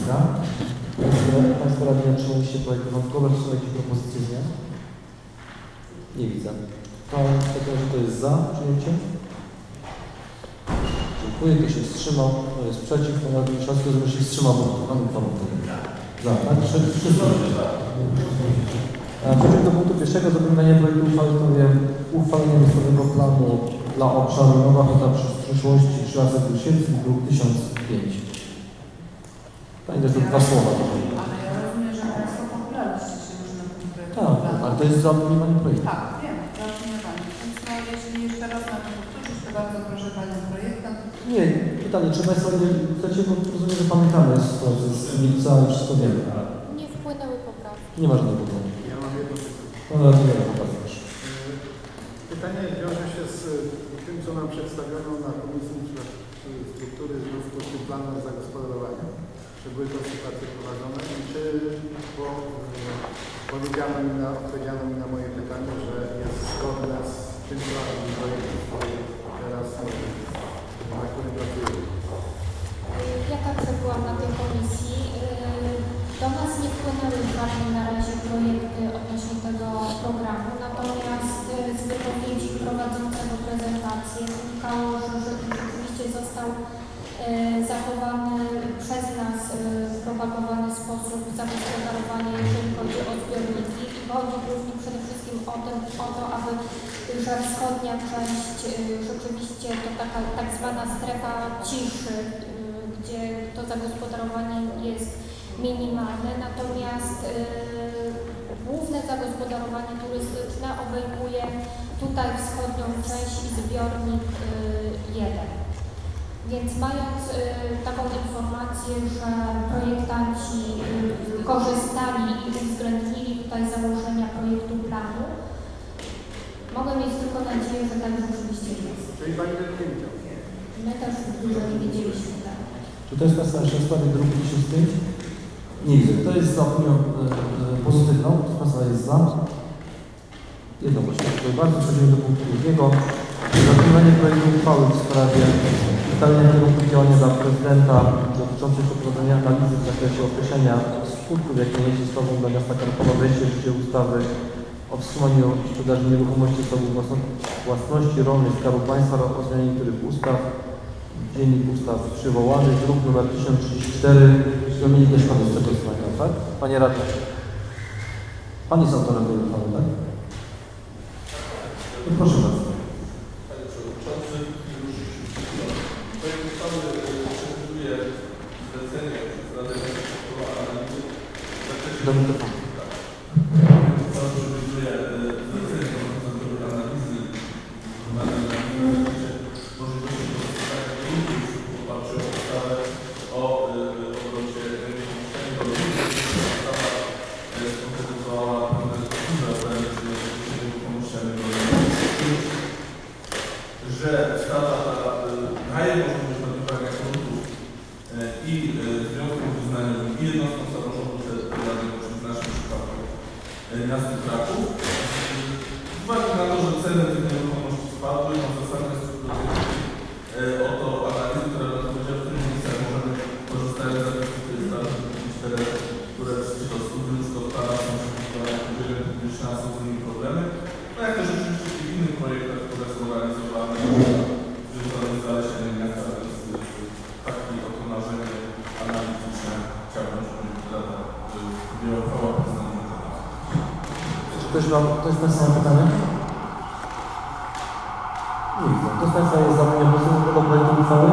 stanowiska. Państwo radni otrzymaliście projekt wyjątkowy, czy są jakieś propozycje zmian? Nie widzę. To w takim razie to jest za przyjęciem. Dziękuję. Kto się wstrzymał? Kto jest przeciw? Pan radny Miszalski, żeby się wstrzymał. Pan za, tak? Wszyscy. Przejdźmy do punktu pierwszego. Zapominanie projektu uchwały w sprawie uchwalenia miejscowego planu dla obszaru Nowa Huta przyszłości 3 razy Grysiewski, druk 1005. Pani też dwa słowa. Ale ja rozumiem, że Państwo popieraliście się już na tym projekcie. Tak, ale to jest zaopiniowanie projektu. Tak, wiem, zaopiniowanie. Więc no, jeśli jeszcze raz na to powtórzyć, to bardzo proszę Panią projektant. Nie, pytanie, czy Państwo nie chcecie, bo rozumiem, że pamiętamy sytuację z lipca i wszystko wiemy. Nie wpłynęły poprawki. Nie ma żadnego problemu. Ja mam jedno Popatrz. pytanie wiąże się z tym, co nam przedstawiono na Komisji Struktury Związku z tym planem zagospodarowania. Czy były konsultacje prowadzone i czy odpowiedziano mi na moje pytanie, że jest zgodne z tym planem projektu, który teraz na którym pracujemy. Ja także byłam na tej komisji. Do nas nie wpłynęły żadne na razie projekty odnośnie tego programu, natomiast z wypowiedzi prowadzącego prezentację wynikało, że rzeczywiście został zachowany przez nas propagowany sposób zagospodarowania, jeżeli chodzi o zbiorniki i chodzi głównie przede wszystkim o to, aby że wschodnia część rzeczywiście to taka tak zwana strefa ciszy, gdzie to zagospodarowanie jest minimalne, natomiast główne zagospodarowanie turystyczne obejmuje tutaj wschodnią część i zbiornik 1. Więc mając taką informację, że projektanci korzystali i uwzględnili tutaj założenia projektu planu, mogę mieć tylko nadzieję, że tak rzeczywiście jest. Czyli Pani tego nie widział? My też dużo nie wiedzieliśmy. Czy to jest Państwa jeszcze w sprawie druku 1005? Nie widzę. Kto jest za opinią pozytywną? Kto z Państwa jest za? Jednogłośnie. Dziękuję bardzo. Przechodzimy do punktu drugiego. Zapominanie projektu uchwały w sprawie ustalenia kierunku działania dla prezydenta dotyczących przeprowadzenia analizy w zakresie określenia skutków, jakie niesie sobą dla miasta Krakowa wejście w życie ustawy o wstrzymaniu sprzedaży nieruchomości zasobów własności rolnej Skarbu Państwa oraz o zmianie niektórych ustaw. Dziennik ustaw przywołany, druk nr 1034, zmienienie też Pan z tego słuchania, tak? Panie Radny. Pan jest autorem tej uchwały, tak? No, proszę bardzo. Panie Przewodniczący, projekt uchwały przewiduje zlecenie przez Radę Ministrów analizy w zakresie że ustawa ta daje możliwość nabywania gruntów i związkom uznaniowym i jednostkom samorządu terytorialnego, czyli w naszym przypadku miastu Kraków. Z uwagi na to, że ceny tych nieruchomości spadły, no zasadne jest o to analizy, która powiedziała, w którym miejscach możemy korzystać z zapisów, które które czy to studium, czy to plana są przewidziane, są z nimi problemy. No jak też oczywiście w innych projektach, które są realizowane związane z zalesieniem miasta, więc takie oto narzędzie analityczne chciałbym, żeby Rada podjęła uchwałę na ten temat. Czy ktoś Państwa ma pytanie? Nie widzę. Kto z Państwa jest za opinią pozytywną do projektu uchwały?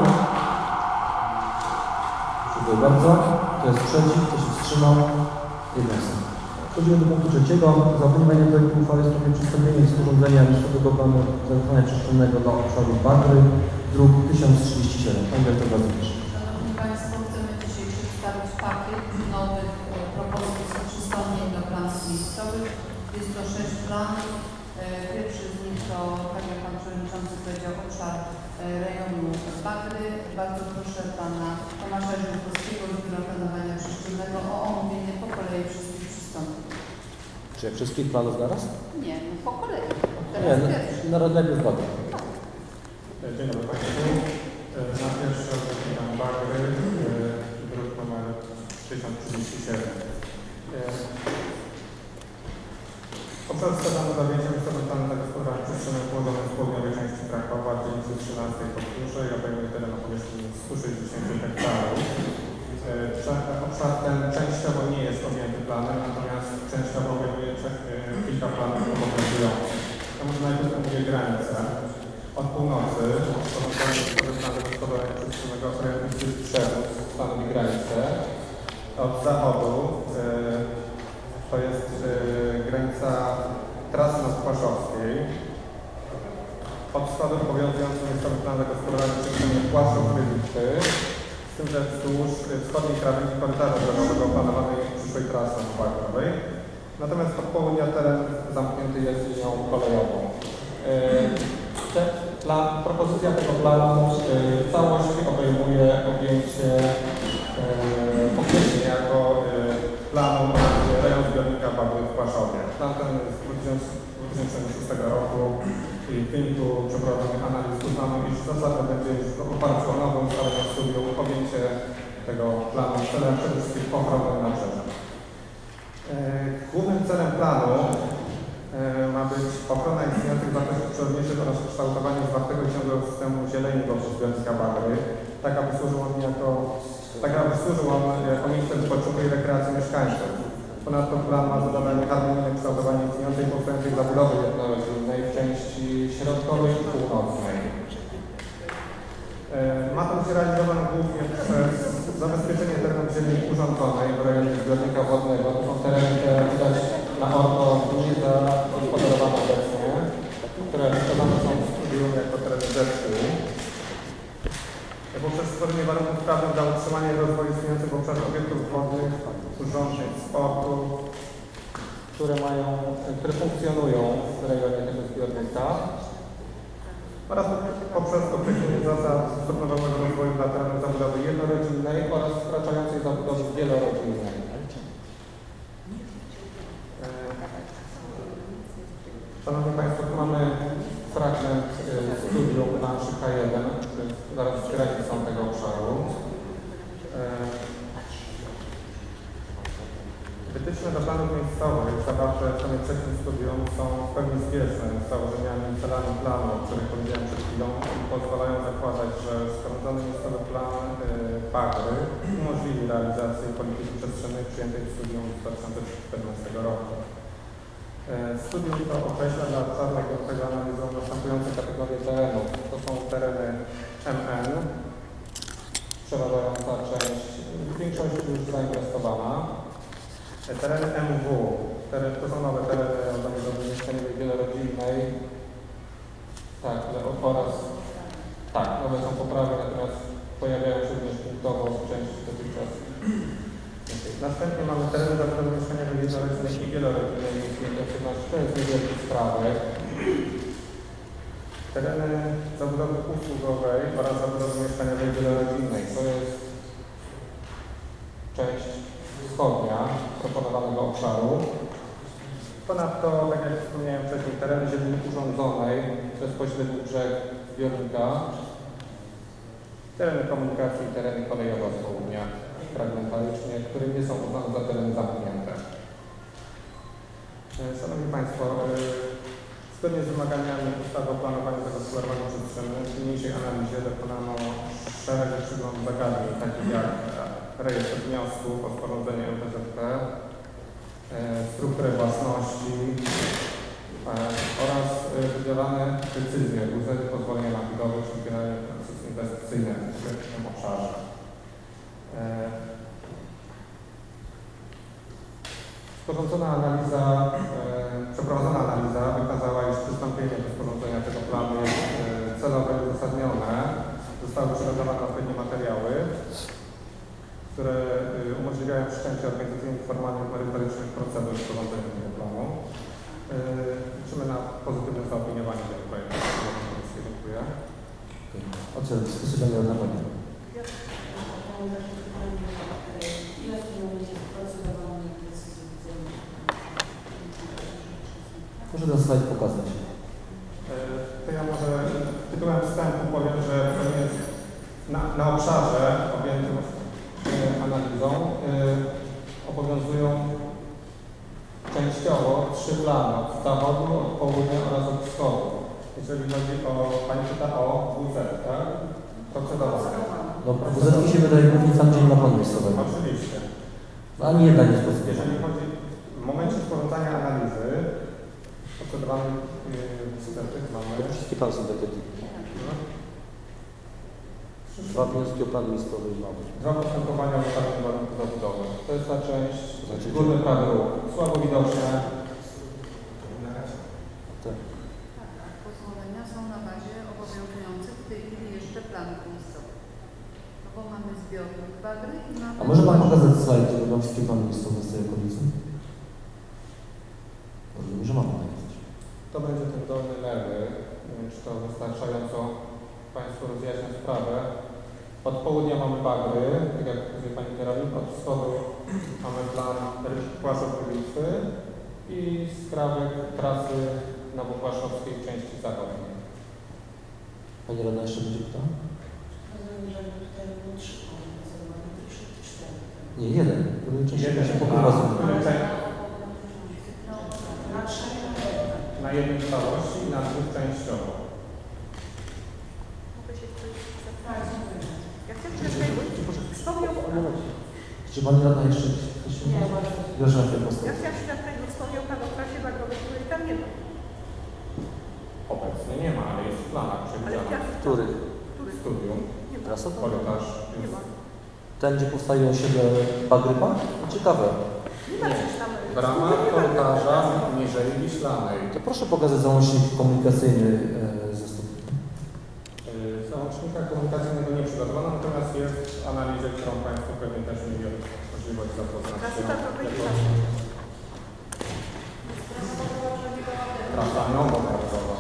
Dziękuję bardzo. Kto jest przeciw? Kto się wstrzymał? Jednogłośnie. Przechodzimy do punktu trzeciego. Zaopiniowanie projektu uchwały w sprawie przystąpienia sporządzenia miejscowego planu zarządzania przestrzennego dla obszaru Bagry, druk 1037. Pani Dyrektor, bardzo proszę. Szanowni Państwo, chcemy dzisiaj przedstawić pakiet nowych propozycji przystąpień do planów miejscowych. Jest to 6 planów. Pierwszy z nich to, tak jak Pan Przewodniczący powiedział, obszar rejonu Bagry. Bardzo proszę Pana Tomasza Żółkowskiego z Biura Planowania Przestrzennego o omówienie po kolei wszystkich przystąpień. Czy jak wszystkich planów naraz? Nie, no po kolei. Nie, na radnego zbadam. Dzień dobry Państwu. Na pierwsze zaczynam Bagry, druk numer 1037. Obszar wskazany za wyjściem miejscowym planem zagospodarowania przestrzennym położony w południowej części Krakowa, dzielnicy 13 Podgórze i obejmuje teren o powierzchni 160 hektarów. Obszar ten częściowo nie jest objęty planem, natomiast częściowo obejmuje kilka planów obowiązujących. To może najpierw omówię granice. Od północy sporządzony miejscowy plan zagospodarowania przestrzennego realizacji przewód stanowi granicę. Od zachodu to jest granica trasy nadpłaszowskiej. Od wschodu obowiązujący miejscowy plan zagospodarowania przestrzennego Płaszów-Rybity, z tym, że wzdłuż wschodniej krawędzi korytarza drogowego planowanej przyszłej trasy nadpłaszowskiej. Natomiast od południa teren zamknięty jest linią kolejową. Propozycja tego planu w całości obejmuje objęcie określenia jako planu rejon zbiornika Bagry w Płaszowie. Plan ten jest z 2006 roku i w wyniku przeprowadzonych analiz uznano, iż zasadne będzie w oparciu o nowe ustalenia studium objęcie tego planu celem przede wszystkim ochrony nabrzeża. Głównym celem planu ma być ochrona istniejących wartości przyrodniczych oraz kształtowanie zwartego i ciągłego systemu zieleni wokół zbiornika Bagry, tak aby służył on jako miejsce wypoczynku i rekreacji mieszkańców. Ponadto plan ma za zadanie harmonijne kształtowanie istniejącej i powstającej zabudowy jednorodzinnej w części środkowej i północnej. Ma to być realizowane głównie przez zabezpieczenie terenów ziemi urządzonej w rejonie zbiornika wodnego. To są tereny, które widać na orto nie zagospodarowane obecnie, które wskazane są w studium jako tereny zespół. Poprzez stworzenie warunków prawnych dla utrzymania i rozwoju istniejących w obszarze obiektów wodnych, urządzeń sportu, które funkcjonują w rejonie tego zbiornika, oraz poprzez określenie zasad stopniowego rozwoju dla terenów zabudowy jednorodzinnej oraz wkraczającej zabudowy wielorodzinnej. Szanowni Państwo, tu mamy fragment studium na 3K1, zaraz z granicą tego obszaru. Wytyczne do planów miejscowych zawarte w stanie trzecim studium są w pełni zbieżne z założeniami i celami planu, o których powiedziałem przed chwilą, i pozwalają zakładać, że sporządzony miejscowy plan Bagry umożliwi realizację polityki przestrzennej przyjętej w studium z 2014 roku. Studium to określa dla obszaru objętego analizą następujące kategorie terenów. To są tereny MN, przeważająca część, w większości już zainwestowana. Tereny MW, to są nowe tereny o zabudowie mieszkaniowej wielorodzinnej. Nowe są poprawy, natomiast pojawiają się również punktowo w części dotychczas. Następnie mamy tereny zabudowy mieszkaniowej jednorodzinnej i wielorodzinnej miejskiej intensywności. To jest niewielki sprawek. Tereny zabudowy usługowej oraz zabudowy mieszkaniowej wielorodzinnej. To jest część wschodnia proponowanego obszaru. Ponadto, tak jak wspomniałem wcześniej, tereny ziemi urządzonej, bezpośredni brzeg zbiornika, tereny komunikacji i tereny kolejowe z południa fragmentarycznie, które nie są uznane za tereny zamknięte. Szanowni Państwo, zgodnie z wymaganiami ustawy o planowaniu zagospodarowania przestrzennym w niniejszej analizie dokonano szereg przeglądów zagadnień, takich jak rejestr wniosków o sporządzenie LPZP, strukturę własności oraz wydawane decyzje urzędu pozwolenia na budowę czy generalnie proces inwestycyjny w tym obszarze. Przeprowadzona analiza wykazała, iż przystąpienie do sporządzenia tego planu jest celowe i uzasadnione. Zostały przygotowane odpowiednie materiały, które umożliwiają wszczęcie organizacyjnych, formalnych, merytorycznych procedur sporządzenia tego planu. Liczymy na pozytywne zaopiniowanie tego projektu. Dziękuję. Ocena dyskusji będzie odnowiona. Proszę ten slajd pokazać. To ja może tytułem wstępu powiem, że na obszarze objętym analizą obowiązują częściowo 3 plany, od zachodu, od południa oraz od wschodu. Jeżeli chodzi o, Pani pyta o WZ, tak? Procedowane. No, WZ się wydaje głównie tam, gdzie nie ma planu miejscowego. Oczywiście. No, ani jedna nie jest pozytywna. Jeżeli chodzi w momencie sporządzania analizy, procedowany wstępnych mamy Wszystkie plany są takie. Dwa wnioski o plan miejscowy mamy. 2 postępowania o ustaleniu warunków zabudowy. To jest ta część, Znaczy, górny prawy róg, słabo widoczne. Tak. Tak, pozwolenia są na bazie obowiązujących w tej chwili jeszcze planów miejscowych. No bo mamy zbiornik Bagry i mamy... A może Pan pokazać slajd, gdzie będą wszystkie plany miejscowe z tej okolicy? Może, że mam pokazać. To będzie ten dolny lewy. Nie wiem, czy to wystarczająco Państwu rozjaśnia sprawę. Od południa mamy Bagry, tak jak pokazuje Pani kierownik, od wschodu mamy plan Płaszów Rybitwy i skrawek trasy Nowopłaszowskiej w części zachodniej. Pani Rada jeszcze będzie pytała? Nie, jeden. Który częściej się pokrywa z Na jednej całości i na 2 częściowo. Mogę się coś zapytać? Ja chciałam się wspomniał... Czy Pani Rada jeszcze coś nie ma? Grażyna Fielkowska. Ja chciałam się zapytać, bo wspomniał Pan o trasie bagrowej, której tam nie ma. Obecnie nie ma, ale jest w planach Ale przewidziana. jak? Który? Który? Studium, Nie ma. Trasa? korytarz Nie jest. ma. Ten, gdzie powstają osiedle Bagrypa? Ciekawe. Nie ma przecież tam... W ramach korytarza niżej Wiślanej. To proszę pokazać załącznik komunikacyjny ze studium. Załącznika komunikacyjnego nie przygotowano, natomiast jest w analizie, którą Państwo pewnie też mieli możliwość zapoznać Trasy się. bagrowej nie ma. Trasa nowo-bagrowa.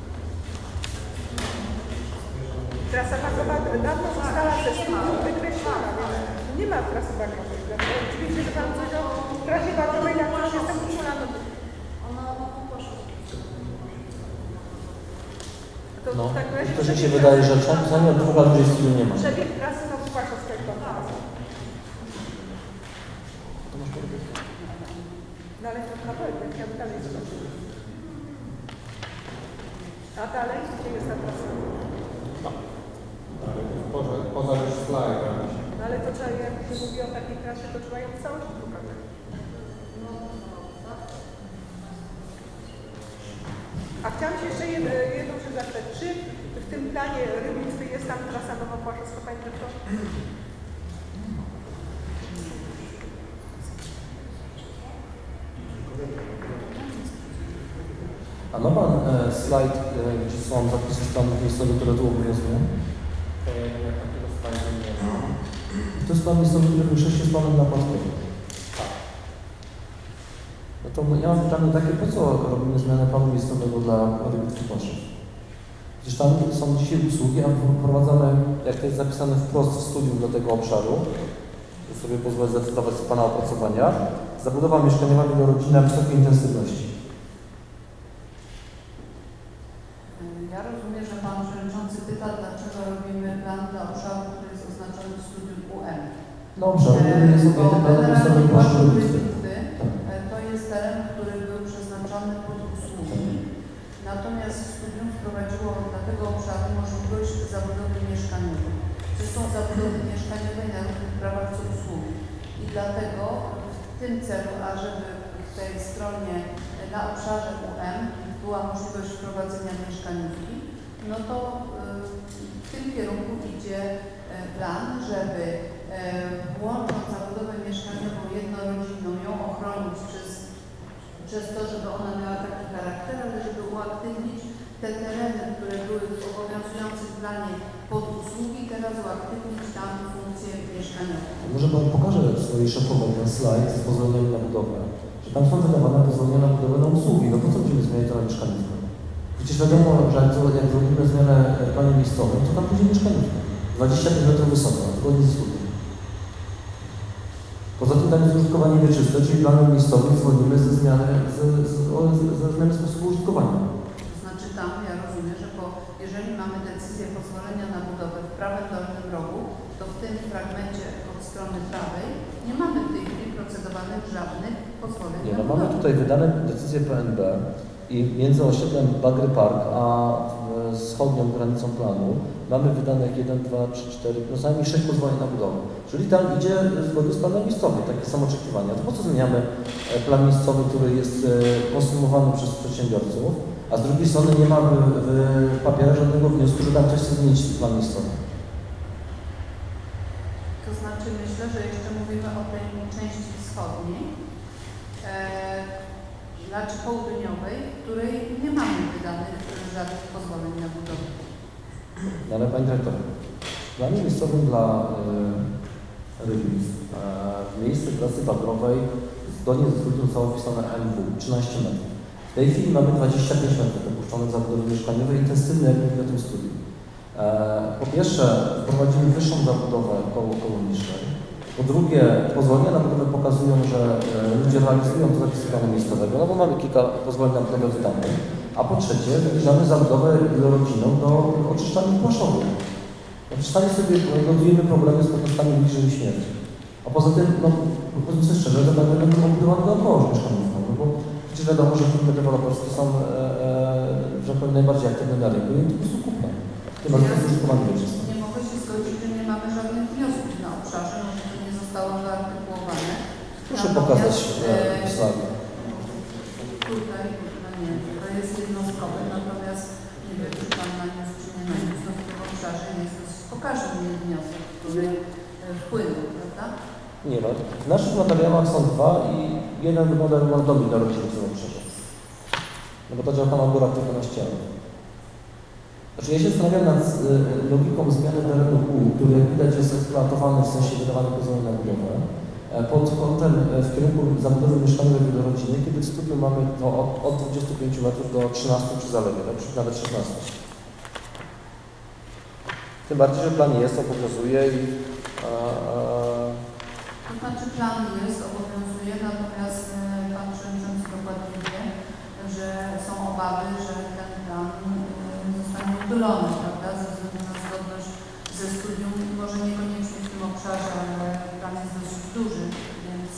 Trasa bagrowa dawno została ze studium wykreślona, więc nie ma trasy bagrowej. Oczywiście, że Pan coś o trasie bagrowej, jak już jestem uczulana. To No, w takim razie to się wydaje, że przynajmniej od 2 lat już studium nie ma. przebieg trasy Nowopłaszowskiej to no ale to na pewno, ja bym dalej zobaczyła. A dalej, gdzie jest ta trasa? Poza już slajdem. No ale to trzeba, jak się mówi o takiej trasie, to trzeba ją w całości pokazać. A chciałam się jeszcze jedną rzecz zapytać. Czy w tym planie Rybitwy jest tam trasa Nowopłaszowska, Pani Dyrektor? A ma Pan slajd, gdzie są zapisy stanów miejscowych, które tu obowiązują? Takiego slajdu nie ma. To jest plan miejscowy, który w większości jest planem napłatowym. No to ja mam pytanie takie, po co robimy zmianę planu miejscowego dla Rybitwy Płaszów? Przecież tam są dzisiaj usługi, a wprowadzamy, jak to jest zapisane wprost w studium do tego obszaru, sobie pozwolę zacytować z Pana opracowania, zabudowa mieszkaniowa wielorodzinna wysokiej intensywności. Ja rozumiem, że Pan Przewodniczący pyta, dlaczego robimy plan dla obszaru, który jest oznaczony w studium UM. No obszar, który jest objęty planem miejscowym Płaszczu Rybitwy. To jest teren, który był przeznaczony pod usługi. Natomiast studium wprowadziło dla tego obszaru możliwość zabudowy mieszkaniowej. Zresztą zabudowy mieszkaniowej na różnych prawach co usługi. I dlatego w tym celu, ażeby w tej stronie na obszarze UM była możliwość wprowadzenia mieszkaniówki, no to w tym kierunku idzie plan, żeby łącząc zabudowę mieszkaniową jednorodzinną ją ochronić przez to, żeby ona miała taki charakter, ale żeby uaktywnić te tereny, które były w obowiązującym planie pod usługi, teraz uaktywnić tam funkcję mieszkaniową. Może Pan pokaże swojej szefowej ten slajd z pozwoleniem na budowę. Że tam są wydawane pozwolenia na budowę na usługi. No po co będziemy zmieniać to na mieszkaniówkę? Przecież wiadomo, że jak zrobimy zmianę w planie miejscowym, to tam będzie mieszkaniówka. 25 metrów wysoko, zgodnie ze studiem. Poza tym tam jest użytkowanie wieczyste, czyli planem miejscowym zwolnimy ze zmiany sposobu użytkowania. To znaczy tam, ja rozumiem, że jeżeli mamy decyzję pozwolenia na budowę w prawym dolnym rogu, to w tym fragmencie od strony prawej nie mamy w tej chwili procedowanych żadnych pozwoleń Nie, na no mamy budowę. tutaj wydane decyzje PNB i między osiedlem Bagry Park a wschodnią granicą planu mamy wydanych 1, 2, 3, 4, no co najmniej 6 pozwoleń na budowę. Czyli tam idzie zgodnie z planem miejscowym, takie są oczekiwania. To po co zmieniamy plan miejscowy, który jest konsumowany przez przedsiębiorców, a z drugiej strony nie ma w papierze żadnego wniosku, że tam ktoś chce zmienić plan miejscowy. To znaczy myślę, że jeszcze mówimy o tej części wschodniej, znaczy południowej, której nie mamy wydanych żadnych pozwoleń na budowę. No ale Pani Dyrektor, w planie miejscowym dla Rybnic w miejscu trasy bagrowej zgodnie ze studium zostało wpisane MW 13 metrów. W tej chwili mamy 25 metrów dopuszczonych za budowę mieszkaniową i intensywny, jak mówię o tym studium. Po pierwsze, wprowadzimy wyższą zabudowę koło niższej. Po drugie, pozwolenia na budowę pokazują, że ludzie realizują to zapisy planu miejscowego, no bo mamy kilka pozwoleń na budowę wydanych. A po trzecie, wybliżamy zabudowę wielorodzinną do oczyszczalni płaszczowych. Oczyszczalni sobie lądujemy problemy z podnoskami bliżej śmierci. A poza tym, no powiedzmy sobie szczerze, że będą obudowane dookoła mieszkaniówką, no bo przecież wiadomo, że firmy deweloperskie są, że powiem, najbardziej aktywne na rynku i po prostu kupne. Tym bardziej jest użytkowanie wieczyste. Nie mogę się zgodzić, że nie mamy żadnych wniosków na obszarze, może to nie zostało wyartykułowane. Proszę pokazać slajd. Tutaj, no nie, to jest jednostkowe, natomiast nie wiem, czy Pan naniósł, czy nie naniósł, no w tym obszarze jest, pokaże mi wniosek, który wpłynął, prawda? Nie ma. W naszych materiałach są dwa i jeden model ma domin na rodzinie w tym obszarze. No bo ta działka ma górach tylko na ścianie. Znaczy ja się zastanawiam nad logiką zmiany terenu U, który jak widać jest eksploatowany w sensie wydawanych pozwoleń na budowę, pod kątem w kierunku zabudowy mieszkaniowej wielorodzinnej, kiedy w studium mamy to od 25 metrów do 13 przy zalewie, tak? Nawet 16. Tym bardziej, że plan jest, obowiązuje i To znaczy plan jest, obowiązuje, natomiast Pan Przewodniczący dokładnie wie, że są obawy, że ten plan zostanie uchylony, prawda, ze względu na zgodność ze studium, może niekoniecznie w tym obszarze, ale plan jest dosyć duży, więc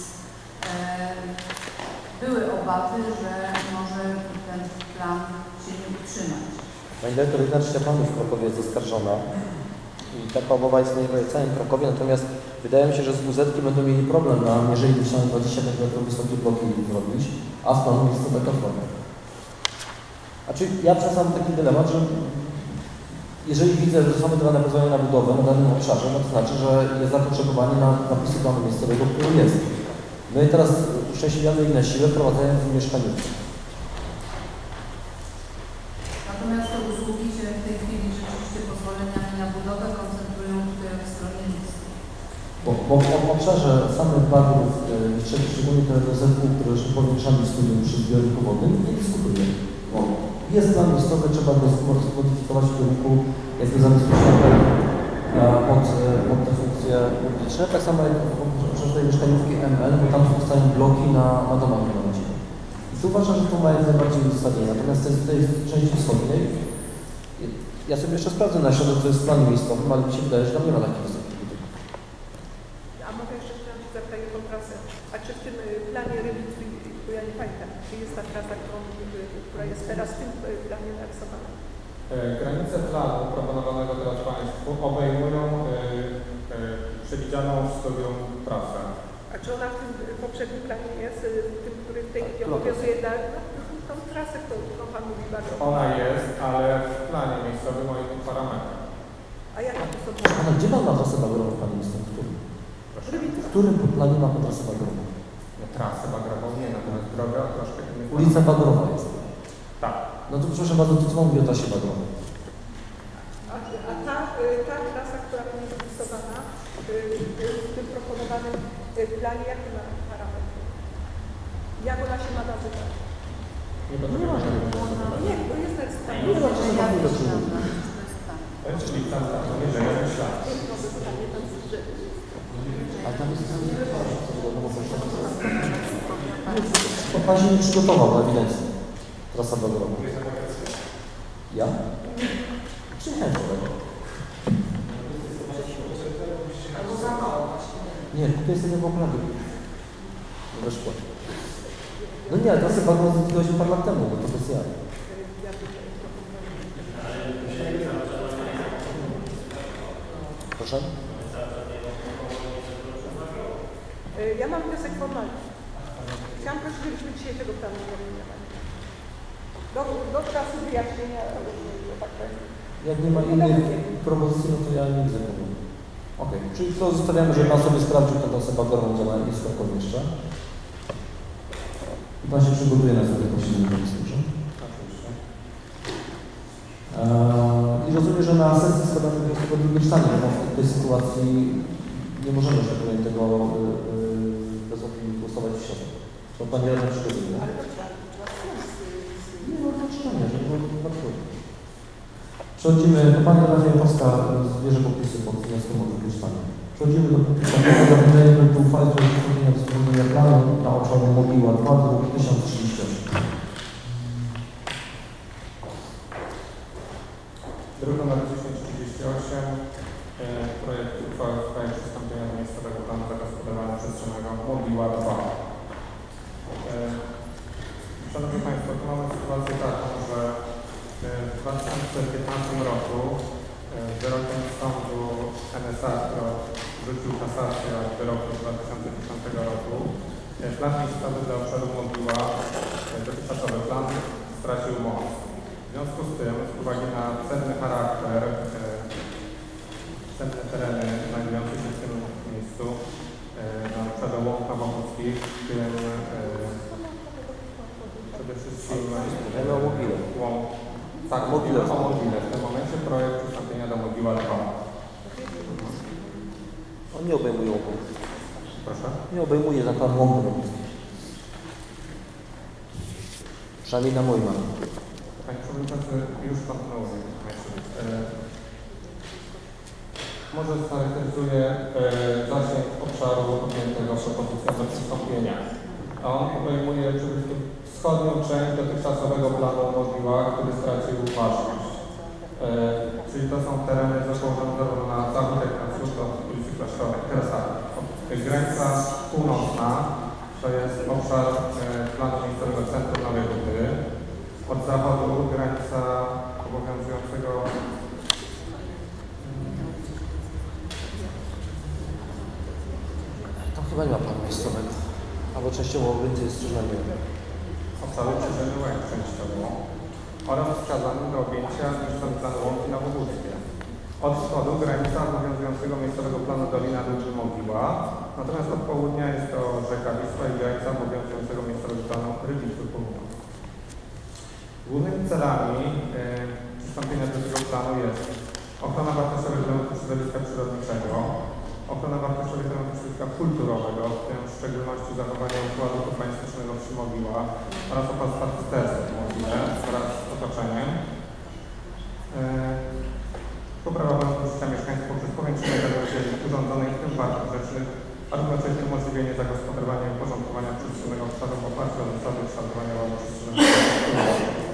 były obawy, że może ten plan się nie utrzymać. Pani dyrektor, jedna trzecia planów w Krakowie jest zaskarżona i taka obawa istnieje w całym Krakowie, natomiast wydaje mi się, że z WZ-ki będą mieli problem na mierzeniu 20 metrów wysokie bloki zrobić, a w planu jest to taka forma. Znaczy, ja czasem mam taki dylemat, że jeżeli widzę, że są wydawane pozwolenia na budowę na danym obszarze, no to znaczy, że jest zapotrzebowanie na napisy planu miejscowego, który jest. My teraz uszczęśliwiamy ich na siłę, wprowadzając w mieszkaniówkę. Natomiast te usługi się w tej chwili rzeczywiście pozwoleniami na budowę koncentrują tutaj w stronie miejskiej. Bo w obszarze samych bagrów, szczególnie tego zespołu, które już powiększamy studium przy zbiorniku wodnym, nie dyskutuje. Bo jest plan miejscowy, trzeba go zmodyfikować w kierunku jakby zabezpieczenia pod te funkcje publiczne. Tak samo jak w tej mieszkaniówki ML, bo tam powstają bloki na domach rodzinnych. I tu uważam, że to ma jak najbardziej uzasadnienie. Natomiast w tej części wschodniej, ja sobie jeszcze sprawdzę na środek, to jest plan miejscowy, ale mi się wydaje, że tam nie ma takich wysokich budynków. A mogę jeszcze zapytać o tą trasę. A czy w tym planie Rybnic, bo ja nie pamiętam, czy jest ta trasa, która jest teraz w tym planie narysowana? Granice planu proponowanego teraz Państwu obejmują przewidzianą w studium trasę. A czy ona w tym poprzednim planie jest, w tym, który w tej chwili obowiązuje tą trasę, którą Pan mówi bardzo? Ona jest, ale w planie miejscowym o innych parametrach. A jakie to są? Ale gdzie pan ma trasę bagrową, Panie Ministrze? W którym planie ma pan trasę bagrową? Trasę bagrową nie, natomiast droga troszkę innych. Ulica Bagrowa jest. Tak. No to proszę bardzo, to co mówi o trasie bagrowej? A ta trasa, która będzie zastosowana w tym proponowanym planie, jakie ma parametry? Jak ona się ma nazywać? Nie potrafię Nie, bo jest narysowana. Nie ma co się do czynu. Czyli tam nie jest ślad. A tam jest to pan się nie przygotował, ewidentnie. Trasa bagrowa. Ja? Przyjechałem do tego. Nie, to jest tego okręgu. Weszło. No nie, ale to sobie pan zdecydować parę lat temu, bo to bez jaj. Proszę? Ja mam wniosek formalny. Chciałam prosić, żebyśmy dzisiaj tego planu nie eliminowali. Do czasu wyjaśnienia, że tak powiem. Jak nie ma innych propozycji, no to ja nie widzę problemu. Okej, czyli to zostawiamy, że pan sobie sprawdził, ta osoba gorąca jest taką jeszcze. I pan się przygotuje na sobie posiedzenie komisji, że? I rozumiem, że na sesji składamy wniosek o drugie czytanie, bo w tej sytuacji nie możemy, że tak powiem, tego bez opinii głosować w środę. To pani radna przygotuje. Nie ma do czytania, żeby było bardzo. Przechodzimy, to pani radna Jędrowska zbierze podpisy pod wnioskiem o drugie czytanie. Przechodzimy do punktu 5. Zapewnienia projektu uchwały w sprawie przystąpienia do wspólnego planu na obszarze Mogiła 2, druk 1038. Druk nr 1038. Projekt uchwały w sprawie przystąpienia do miejscowego planu zagospodarowania przestrzennego Mogiła 2. Szanowni Państwo, tu mamy sytuację taką, że w 2015 roku wyrokiem sądu NSA, który rzucił kasację od wyroku z 2010 roku, plan miejscowy dla obszaru Mogiła, dotychczasowy plan, stracił moc. W związku z tym, z uwagi na cenny charakter, cenne tereny znajdujące się w tym miejscu, na obszarze łąk nowochódzkich, w tym przede wszystkim łąk. Tak, mówimy o Mogile. W tym momencie projekt przystąpienia do Mogiła 2. On nie obejmuje łąk. Proszę? Nie obejmuje zakład łąk nowochódzkich. Przynajmniej na moim mapie. Panie Przewodniczący, już kontynuuję. Może scharakteryzuje zasięg obszaru objętego propozycją do przystąpienia. A on obejmuje przede wszystkim wschodnią część dotychczasowego planu Mogiła, który stracił ważność. Czyli to są tereny zapołożone zarówno na zachód, jak na wschód od ulicy Klasztorej. Teraz tak, granica północna to jest obszar planu miejscowego Centrum Nowej Huty. Od zachodu granica obowiązującego Tam chyba nie ma planu miejscowego. Albo częściowo więcej jest strzeżenia. obszaru Krzyżeny Łęk częściowo oraz wskazanym do objęcia miejscowym planu Łąki Nowochódzkie. Od wschodu granica obowiązującego miejscowego planu Dolina Duży Mogiła, natomiast od południa jest to rzeka Wisła i granica obowiązującego miejscowego planu Rybiców Północ. Głównymi celami przystąpienia do tego planu jest ochrona wartościowych elementów środowiska przyrodniczego, ochrona wartościowych elementów środowiska kulturowego, w tym w szczególności zachowanie układu urbanistycznego wsi Mogiła oraz opactwa cysterny w Mogile wraz z otoczeniem. Poprawa warunków życia mieszkańców poprzez powiększenie zagrożeń urządzonych, w tym parków rzecznych, a równocześnie umożliwienie zagospodarowania i uporządkowania przestrzennego obszaru w oparciu o zasady kształtowania ładu przestrzennego.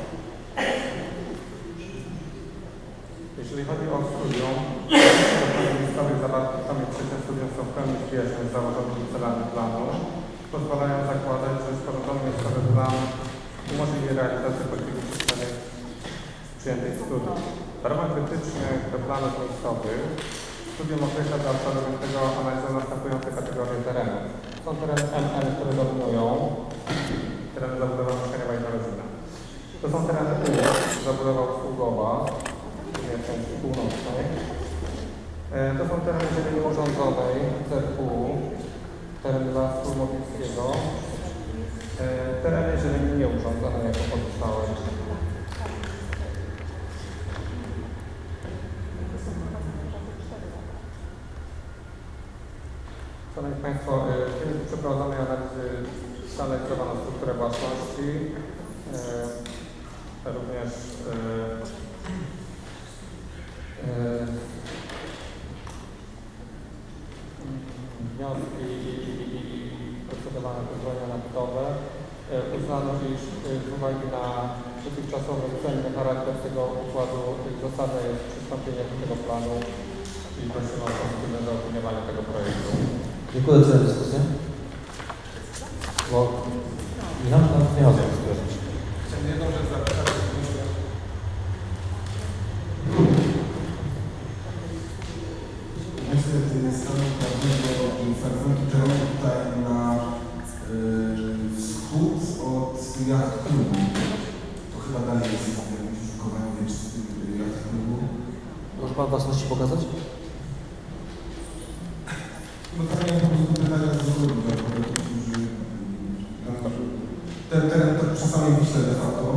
Jeżeli chodzi o studium, ustawie zawartych w tomie 3 studium są w pełni zbieżne z założonymi celami planu, pozwalają zakładać, że sporządzony miejscowy plan umożliwi realizację polityki przestrzennej przyjętej w studium. W ramach wytycznych do planów miejscowych studium określa dla obszaru tego analizą następujące kategorie terenów. Są tereny ML, które dominują, tereny zabudowa mieszkaniowa i rodzinna. To są tereny U, zabudowa usługowa, w części północnej. To są tereny zieleni urządzonej, ZU, teren lasu mogielskiego, tereny zieleni nieurządzone jako pozostałe. Szanowni Państwo, w wyniku przeprowadzonej analizy zanalizowano strukturę własności, również wnioski i procedowane pozwolenia na budowę. Uznano, iż z uwagi na dotychczasowy cenny charakter tego układu zasadne jest przystąpienie do tego planu i prosimy o pozytywne zaopiniowanie tego projektu. Dziękuję za dyskusję. Bo ja nie chodzę w Chciałem jedną rzecz zapytać. Myślę, że stanu prawnego fragmentu terenu tutaj na wschód od jacht klubu. To chyba dalej jest jakieś użytkowanie wieczysty jacht klubu. Może Pan własności pokazać? No tak miałem po prostu pytania z ludzi, którzy ten teren to czasami Wiśle de facto.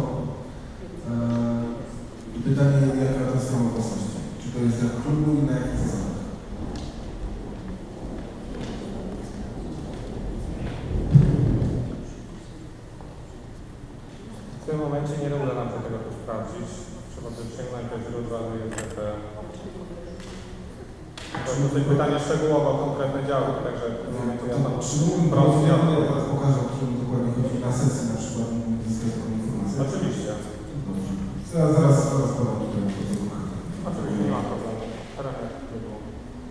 I pytanie, jaka to jest forma własności? Czy to jest jacht klubu i na jakich zasadach? W tym momencie nie uda nam się tego tu sprawdzić. Trzeba by sięgnąć do źródła do JPP. To jest dosyć pytanie szczegółowo, konkretne działy, także w tym momencie ja tam Czy mógłbym pokazał, o którym dokładnie chodzi na sesji na przykład, mógłbym zyskać taką informację? Oczywiście. Zaraz podam tutaj. Oczywiście, nie ma problemu. Teraz nie było.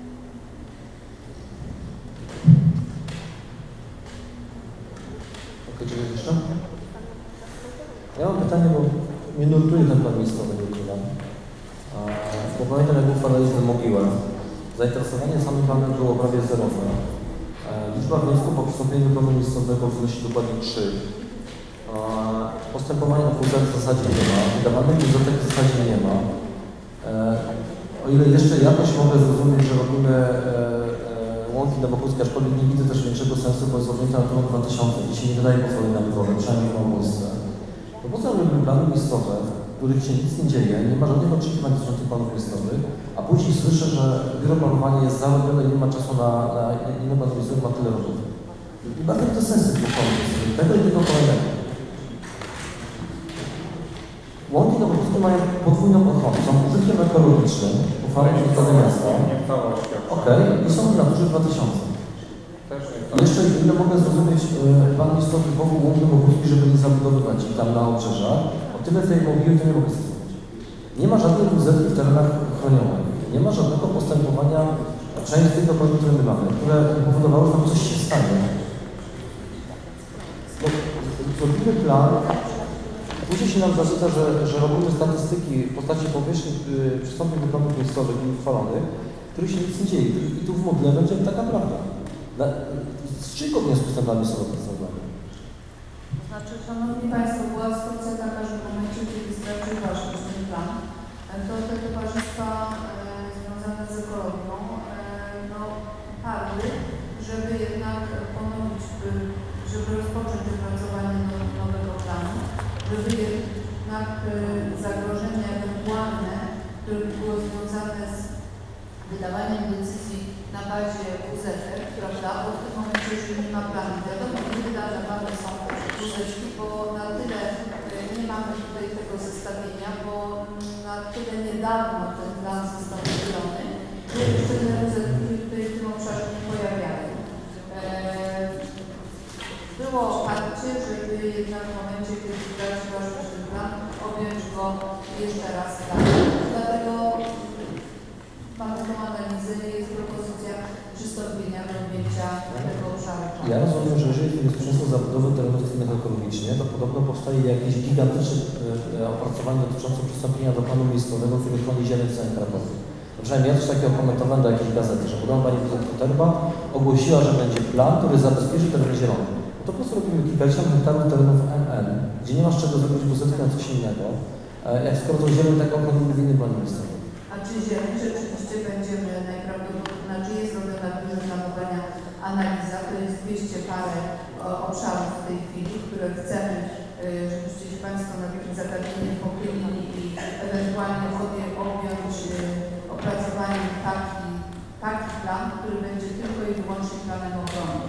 Okej, czy jest jeszcze? Ja mam pytanie, bo mnie nurtuje ten plan miejscowy, nie ukrywam. Bo pamiętam, jak uchwalaliśmy mogiłę. Zainteresowanie samym planem było prawie zerowe. Liczba wniosków o przystąpienie do planu miejscowego wynosi dokładnie 3. Postępowania o półce w zasadzie nie ma. Wydawanych bibliotek w zasadzie nie ma. O ile jeszcze jakoś mogę zrozumieć, że robimy łąki nowochódzkie, aczkolwiek nie widzę też większego sensu, bo jest objęta Naturą 2000. Dzisiaj nie wydaje pozwoleń na budowę, przynajmniej w Małopolsce. To po co robimy plany miejscowe, w których się nic nie dzieje, nie ma żadnych oczekiwań dotyczących planów miejscowych, a później słyszę, że biuro planowania jest zarobione i nie ma czasu na inne plany miejscowe, ma tyle robót. I bardzo to sensy w planie tego i tego kolejnego. Łąki nowochódzkie mają podwójną ochronę. Są użytkiem ekologicznym, uchwalone przez Rady Miasta. Okej, i są w Naturze 2000. Jeszcze ile mogę zrozumieć plan miejscowy wokół łąk nowochódzki, żeby nie zabudowywać ich tam na obrzeżach. O tyle tej mogiły to nie mogę zrozumieć. Nie ma żadnej WZ w terenach chronionych. Nie ma żadnego postępowania, przynajmniej z tych dokumentów, które my mamy, które powodowało, że tam coś się stanie. Bo robimy plan, później się nam zarzuca, że robimy statystyki w postaci powierzchni przystąpień do planów miejscowych i uchwalonych, w których się nic nie dzieje. I tu w modle będzie taka prawda. Z czyjego wniosku jest ten plan miejscowy przedstawiony? To znaczy, Szanowni Państwo, była sytuacja taka, że w momencie, kiedy stracił ważność ten plan, to te towarzystwa związane z ekologią parły, żeby jednak ponowić, żeby rozpocząć wypracowanie nowego planu, żeby jednak zagrożenia ewentualne, które było związane z wydawaniem decyzji na bazie WZ, prawda, bo w tym momencie, jeżeli nie ma planu, wiadomo, nie wydawane są WZ, bo na tyle nie mamy tutaj tego zestawienia, bo na tyle niedawno ten plan został wydany, że jeszcze te WZ tutaj w tym obszarze nie pojawiały. Było oparcie, żeby jednak w momencie, kiedy traci ważność ten plan, objąć go jeszcze raz planem. Dlatego mamy tą analizę i jest propozycja przystąpienia do objęcia tego obszaru. Ja rozumiem, że jeżeli jest bezpieczeństwo zabudowy terenów cennych ekologicznie, to podobno powstaje jakieś gigantyczne opracowanie dotyczące przystąpienia do planu miejscowego, który chroni zieleń w całym Krakowie. Przynajmniej ja coś takiego komentowałem do jakiejś gazety, że podobno pani prezydent Kuterba ogłosiła, że będzie plan, który zabezpieczy tereny zielone. No to po prostu robimy kilkadziesiąt hektarów terenów NN, gdzie nie masz czego zrobić buzetkę na coś innego, jak skoro to zieleń tak ochronimy w innym planie miejscowym. A czy zieleń rzeczywiście będziemy najprawdopodobniej, znaczy jest robiona dużo planowania analiza, to jest 200 parę obszarów w tej chwili, które chcemy, żebyście się Państwo na takim zagadnieniu pochylili i ewentualnie objąć opracowaniem taki plan, który będzie tylko i wyłącznie planem ochrony.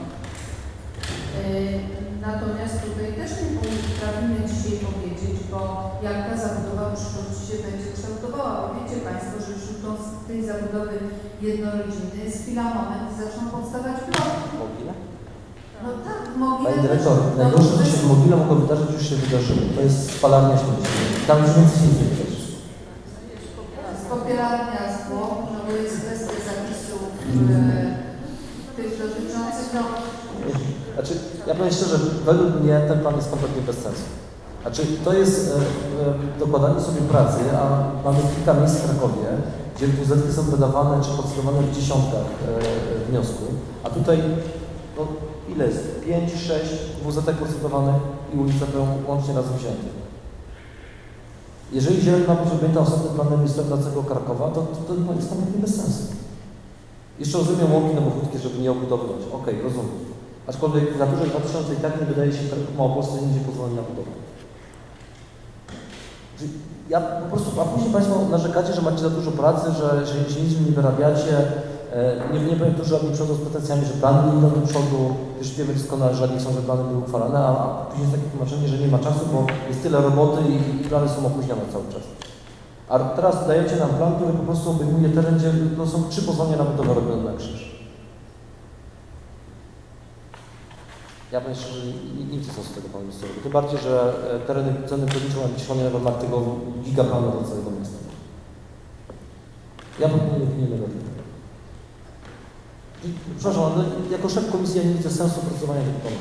Natomiast tutaj też nie potrafimy dzisiaj powiedzieć, bo jak ta zabudowa w przyszłości się będzie kształtowała, bo wiecie Państwo, że wśród tej zabudowy jednorodzinnej jest chwila, moment i zaczną powstawać bloki. Mogile? No tak, w Mogile. Panie dyrektor, najgorsze, co się w Mogile mogło wydarzyć, już się wydarzyło. To jest spalarnia śmieci. Tam już więcej nie wydarzy. Popieralnia zwłok, no bo jest kwestia zapisów tych dotyczących to... Znaczy, ja powiem szczerze, według mnie ten plan jest kompletnie bez sensu. Znaczy, to jest dokładanie sobie pracy, a mamy kilka miejsc w Krakowie, gdzie WZ-y są wydawane czy podstawowane w dziesiątkach wniosków, a tutaj, no ile jest? 5, 6 WZ-ek procedowanych i ulice pełną łącznie razem wziętych. Jeżeli Zieleń ma być objęta osobnym planem miejscowego Krakowa, to jest kompletnie bez sensu. Jeszcze rozumiem łąki nowochódzkie, żeby nie obudowywać. Okej, rozumiem. Aczkolwiek w Naturze 2000 i tak nie wydaje się, że Małopolsce nie będzie pozwolone na budowę. Ja po prostu, a później Państwo narzekacie, że macie za dużo pracy, że się nic nie wyrabiacie. Nie powiem tu żadnych przodu z pretensjami, że plany nie idą do przodu. Już wiemy doskonale, że nie chcą, że plany były uchwalane, a później jest takie tłumaczenie, że nie ma czasu, bo jest tyle roboty i plany są opóźnione cały czas. A teraz dajecie nam plan, który po prostu obejmuje teren, gdzie no, są 3 pozwolenia na budowę robione na krzyż. Ja powiem szczerze, nic nie są z tego pomysłu. Tym bardziej, że tereny ceny powinny być szalone w ramach tego gigaplanu do całego miasta. Ja proponuję opinię negatywną. Przepraszam, ale jako szef komisji ja nie widzę sensu opracowania tego planu.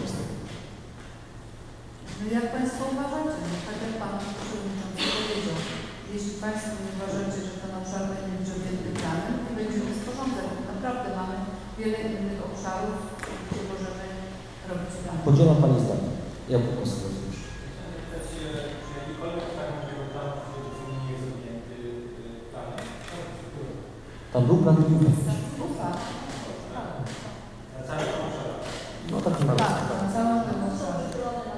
No jak Państwo uważacie, tak jak Pan Przewodniczący powiedział, jeśli Państwo nie uważacie, że ten obszar będzie być objęty planem, to będziemy sporządzać. Naprawdę mamy wiele innych obszarów, gdzie możemy robić plany. Podzielam Pani zdanie. Ja po prostu rozumiem. Tam był plan i no tak, tak, na całym tym obszarze.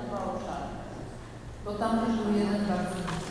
Bo tam też był jeden bardzo duży.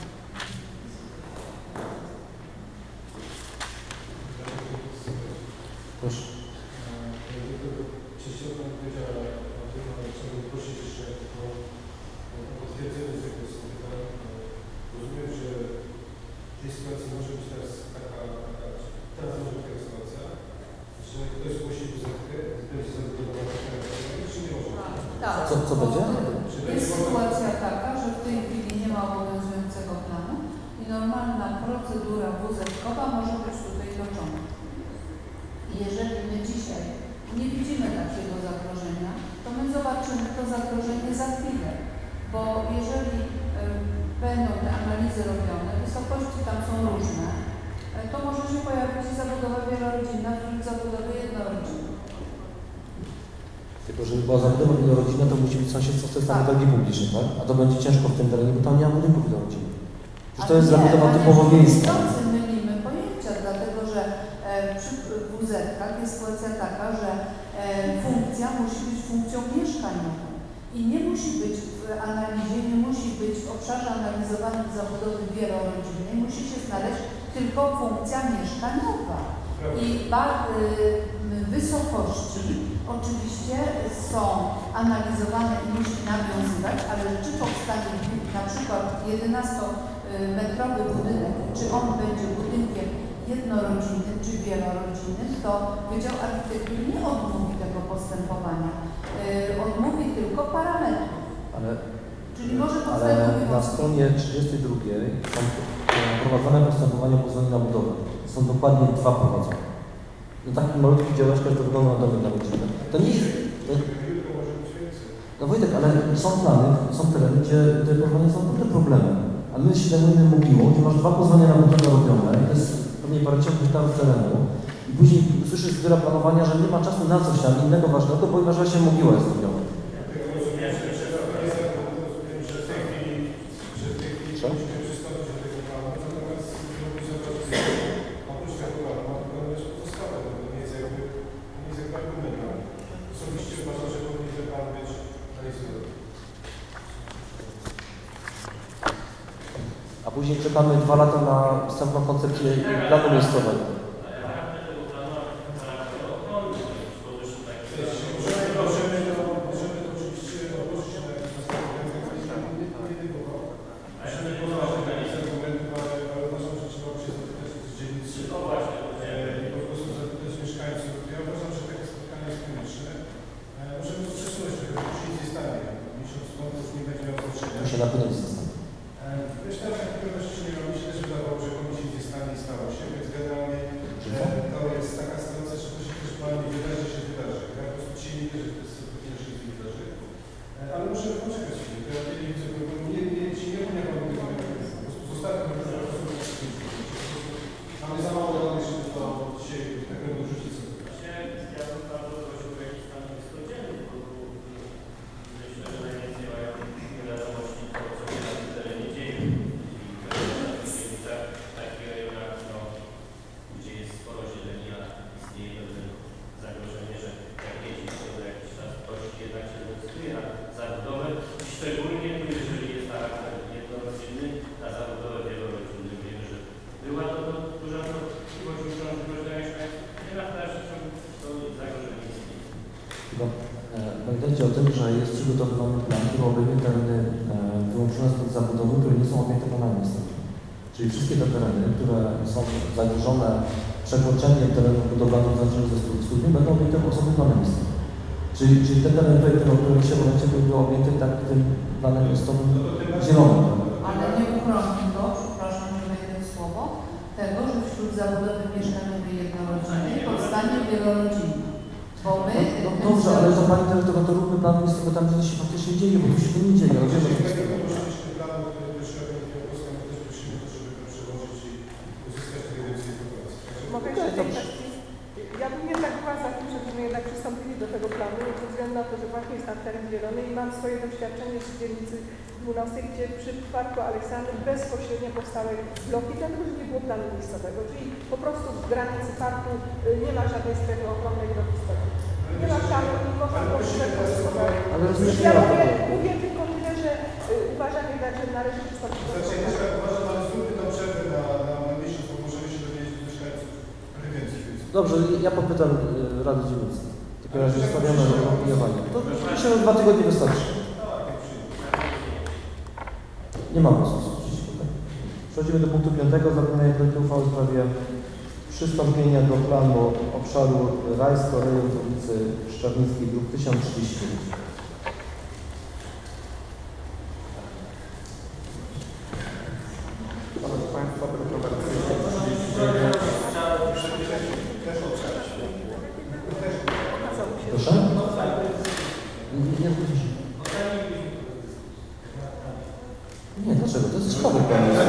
proszę. Częściowo Pani powiedziała o tym, ale chciałbym prosić jeszcze o potwierdzenie tego słowa. Rozumiem, że w tej sytuacji może być teraz teraz może być taka sytuacja, że ktoś zgłosi WZ-kę, będzie zabudowana czy nie może? Tak. Co będzie? Jest sytuacja taka, że w tej chwili nie ma obowiązującego planu i normalna procedura WZ-kowa może być tutaj toczona. I jeżeli my dzisiaj nie widzimy takiego zagrożenia, to my zobaczymy to zagrożenie za chwilę, bo jeżeli będą te analizy robione, wysokości tam są różne, to może się pojawić zabudowa wielorodzinna, lub zabudowa jednorodzinna. Tylko żeby była zabudowa wielorodzinna, to musi być sąsiedztwo z testami drogi publicznej, tak? A to będzie ciężko w tym terenie, bo tam nie ma budynków wielorodzinnych. Przecież to jest zabudowa typowo miejska. Mylimy pojęcia, dlatego że przy WZ-kach jest sytuacja taka, że funkcja musi być funkcją mieszkaniową i nie musi być w analizie, nie musi być w obszarze analizowanym zabudowy wielorodzinnej, musi się znaleźć tylko funkcja mieszkaniowa. I wysokości oczywiście są analizowane i musi nawiązywać, ale czy powstanie na przykład 11-metrowy budynek, czy on będzie budynkiem jednorodzinnym czy wielorodzinnym, to Wydział Architektury nie odmówi tego postępowania. Odmówi tylko parametrów. Czyli może ale na stronie 32 są prowadzone postępowania o pozwolenie na budowę. Są dokładnie 2 prowadzone. No taki malutki działeczka, to wygląda na domek na rodzinę. To nie jest... No Wojtek, ale są plany, są tereny, gdzie te pozwolenia są naprawdę problemem. A my się zajmujemy Mogiłą, gdzie masz 2 pozwolenia na budowę robione, to jest pewnie parędziesiąt hektarów terenu i później słyszysz z biura planowania, że nie ma czasu na coś tam innego ważnego, bo właśnie Mogiła jest robiona. A później czekamy 2 lata na wstępną koncepcję planu miejscowego. przygotowywany plan, który obejmie tereny wyłączone z zabudowy, które nie są objęte planami miejscowym. Czyli wszystkie te tereny, które są zagrożone przekroczeniem terenów budowlanych oznaczonych ze studni, będą objęte osobnym planem miejscowym. Czyli te tereny, o których się mówicie, były objęte tak tym planem miejscowym zielonym. Ale nie uchroni to, przepraszam, że wejdę w słowo, tego, że wśród zabudowy mieszkaniowej jednorodzinnej powstanie wielorodzinna. Bo my... No dobrze, ale to Pani Dyrektor, to róbmy plan miejscowy tam, gdzie się faktycznie dzieje, bo tu się to nie dzieje. Ale wiemy, że to jest... Mogę jeszcze tej kwestii? Ja bym jednak była za tym, żebyśmy jednak przystąpili do tego planu, ze względu na to, że właśnie jest tam teren zielony i mam swoje doświadczenie z dzielnicy Północnej, gdzie przy Parku Aleksandry bezpośrednio powstały bloki, dlatego że nie było planu miejscowego, czyli po prostu w granicy parku nie ma żadnej strefy ochronnej logistyki. Nie ma planu, nie można było Ale rozumiecie, ja mówię tylko tyle, że uważam jednak, że należy przystąpić do tego. Uważam, ale zróbmy tą przerwę na miesiąc, bo możemy się dowiedzieć od mieszkańców trochę więcej. Dobrze, ja popytam Rady Dzielnictwa. W takim razie stawiamy na opiniowanie. To myślę, że 2 tygodnie wystarczy. Nie ma głosu. Przechodzimy do punktu 5. Zabrania projektu uchwały w sprawie przystąpienia do planu obszaru Rajsko, rejon ulicy Szczawnickiej, druk 1035. Szanowni Państwo, druk numer 1039. Proszę? Nie zgodzi się. Nie, dlaczego? To jest ciekawy plan. To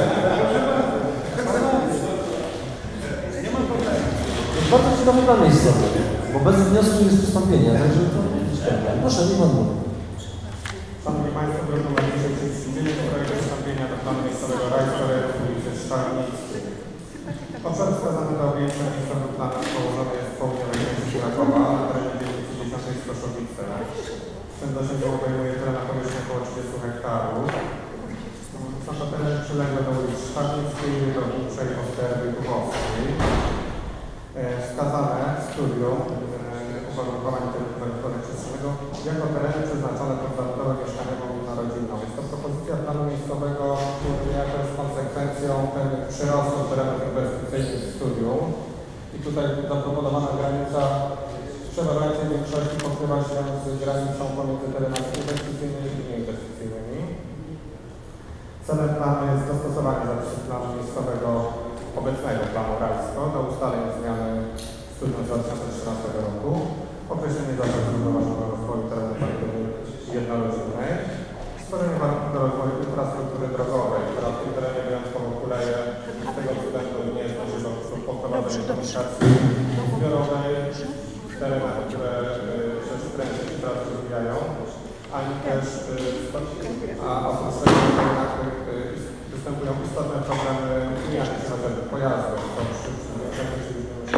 jest bardzo ciekawy plan miejscowy, bo bez wniosku jest przystąpienie, także to ciekawe. Proszę, nie Pan mówi. Szanowni Państwo, druk numer 1039, projekt przystąpienia do planu miejscowego Rajsko, rejon ulicy Szczawnickiej. Obszar wskazany do objęcia miejscowym planem położony jest w południowej części Krakowa, na terenie dzielnicy 10 Stoszowice. Ten zasięg obejmuje teren na powierzchni około 30 hektarów. Są to tereny przyległe do ulic Szczawnickiej, Rydowniczej, Osterby i Kubowskiej. Wskazane w studium uwarunkowań terytorialnego przestrzennego jako tereny przeznaczone pod zabudowę mieszkaniową lub rodzinną. Jest to propozycja planu miejscowego, który niejako jest konsekwencją przyrostu terenów inwestycyjnych w studium. I tutaj zaproponowana granica w przeważającej większości pokrywa się z granicą pomiędzy terenami inwestycyjnymi i nieinwestycyjnymi. Celem planu jest dostosowanie zapisów planu miejscowego obecnego planu Rajsko do ustaleń zmiany studium z 2013 roku, określenie zasad zrównoważonego rozwoju terenu jednorodzinnej, stworzenie warunków do rozwoju infrastruktury drogowej, która w tym terenie wyjątkowo kuleje z tego względu nie jest możliwe poprowadzenie komunikacji zbiorowej w terenach, które przez prędkość się teraz rozwijają, ani też oprócz tego w terenach występują istotne problemy zmiany charakteru pojazdów, to przy zwiększeniu się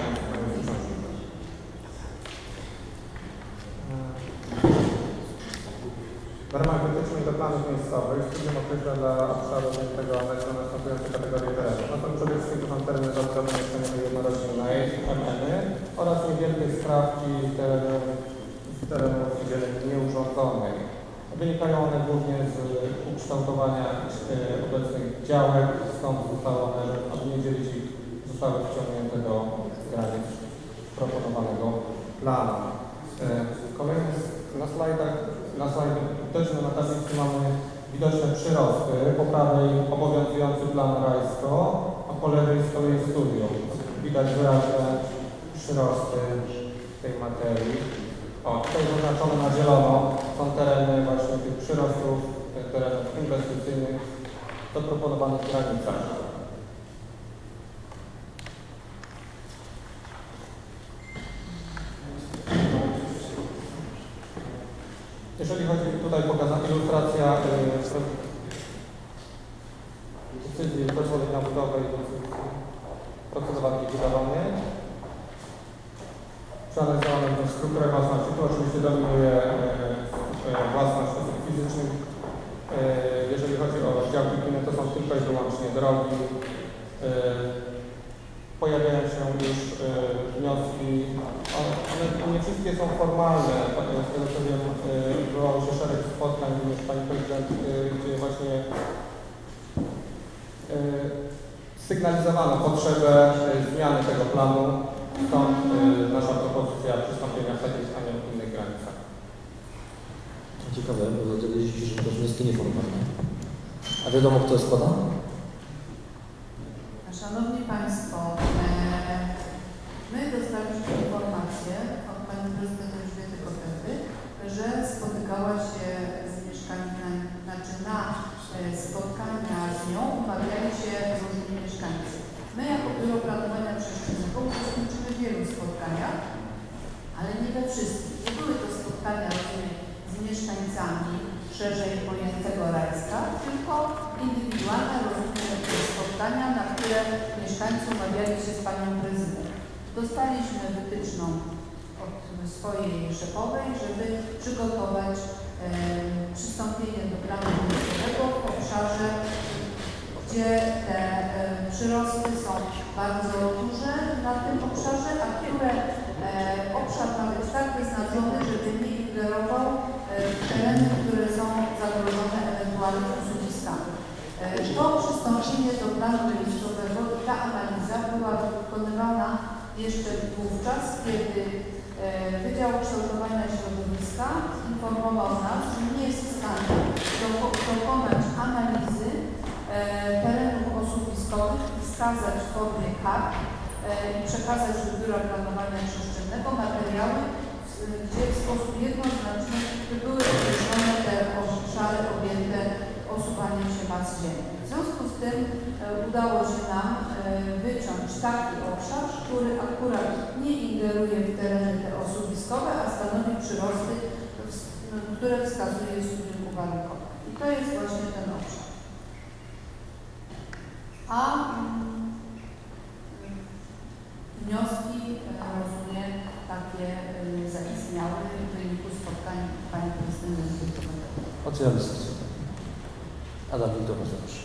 w ramach wytycznych do planów miejscowych studium określa dla obszaru objętego aneksu następujące kategorie terenów. No to przede wszystkim to są tereny zabudowy mieszkaniowej jednorodzinnej, MN-y oraz niewielkie strawki terenów zieleni nieurządzonej. Wynikają one głównie z ukształtowania obecnych działek, stąd zostało one, aby nie dzielić ich, zostały wciągnięte do granic proponowanego planu. Kolejny na slajdzie też na tablicy mamy widoczne przyrosty. Po prawej obowiązujący plan Rajsko, a po lewej z kolei studium. Widać wyraźne przyrosty tej materii. Tutaj zaznaczone na zielono są tereny właśnie tych przyrostów, terenów inwestycyjnych do proponowanych granicach. Jeżeli chodzi tutaj pokazana ilustracja decyzji pozwolenia na budowę i procedowanej budowanie. Przeanalizowano strukturę własności, tu oczywiście dominuje własność osób fizycznych. Jeżeli chodzi o działki gminy, to są tylko i wyłącznie drogi. pojawiają się już wnioski, one nie wszystkie są formalne, z tego co wiem, odbywało się szereg spotkań z Pani Prezydent, gdzie właśnie sygnalizowano potrzebę zmiany tego planu, stąd nasza propozycja przystąpienia w takich, a nie w innych granicach. Ciekawe, bo dlatego jeśli że to wnioski nieformalne. A wiadomo, kto je składa? Szanowni Państwo, my dostaliśmy informację od Pani Prezydent Elżbiety Koperty, że spotykała się z mieszkańcami, znaczy na spotkania z nią umawiali się różni mieszkańcy. My jako Biuro Planowania Przestrzennego uczestniczymy w wielu spotkaniach, ale nie we wszystkich. Nie były to spotkania z mieszkańcami szerzej pojętego Rajska, tylko indywidualne spotkania, na które mieszkańcy umawiali się z Panią Prezydent. Dostaliśmy wytyczną od swojej szefowej, żeby przygotować przystąpienie do planu miejscowego w obszarze, gdzie te przyrosty są bardzo duże na tym obszarze, a które obszar ma być tak wyznaczony, żeby nie ingerował w tereny, które są zagrożone ewentualnymi usuwiskami. To przystąpienie do planu miejscowego i ta analiza była wykonywana jeszcze wówczas, kiedy Wydział Kształtowania Środowiska informował nas, że nie jest w stanie dokonać analizy terenów osuwiskowych i wskazać w formie kart i przekazać do Biura Planowania Przestrzennego materiały, gdzie w sposób jednoznaczny były określone te obszary objęte osuwaniem się mas ziemi. W związku z tym udało się nam wyciąć taki obszar, który akurat nie ingeruje w tereny te osuwiskowe, a stanowi przyrosty, które wskazuje studium uwarunkowane. I to jest właśnie ten obszar. A wnioski, rozumiem, takie zaistniały w wyniku spotkań Pani Prezydent. Otwieram dyskusję. Adam Witowa, proszę.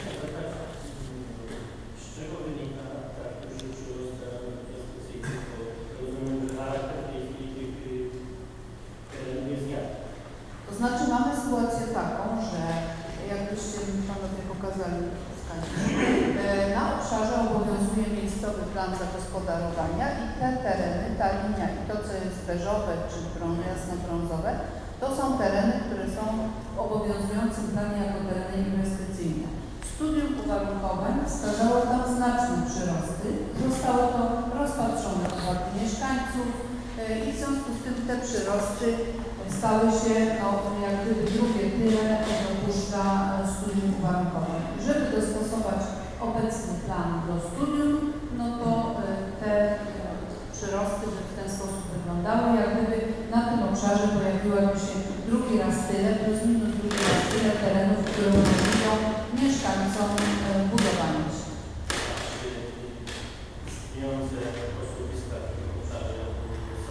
Z czego wynika tak duży przyrost terenów inwestycyjnych? Bo rozumiem, że charakter tej chwili tych terenów jest jaki? To znaczy mamy sytuację taką, że jakbyście Panowie pokazali na obszarze obowiązuje miejscowy plan zagospodarowania i te tereny, ta linia i to, co jest beżowe czy jasno-brązowe, to są tereny, które są w obowiązującym planie jako tereny inwestycyjne. Studium uwarunkowań wskazało tam znaczne przyrosty. Zostało to rozpatrzone uwagi mieszkańców i w związku z tym te przyrosty stały się, jak gdyby drugie tyle dopuszcza studium uwarunkowań. Żeby dostosować obecny plan do studium, no to te przyrosty w ten sposób wyglądały, jak gdyby na tym obszarze pojawiłoby się drugi raz tyle, plus minus drugi raz tyle terenów, które umożliwią mieszkańcom budowanie się. Istniejące osuwiska w tym obszarze są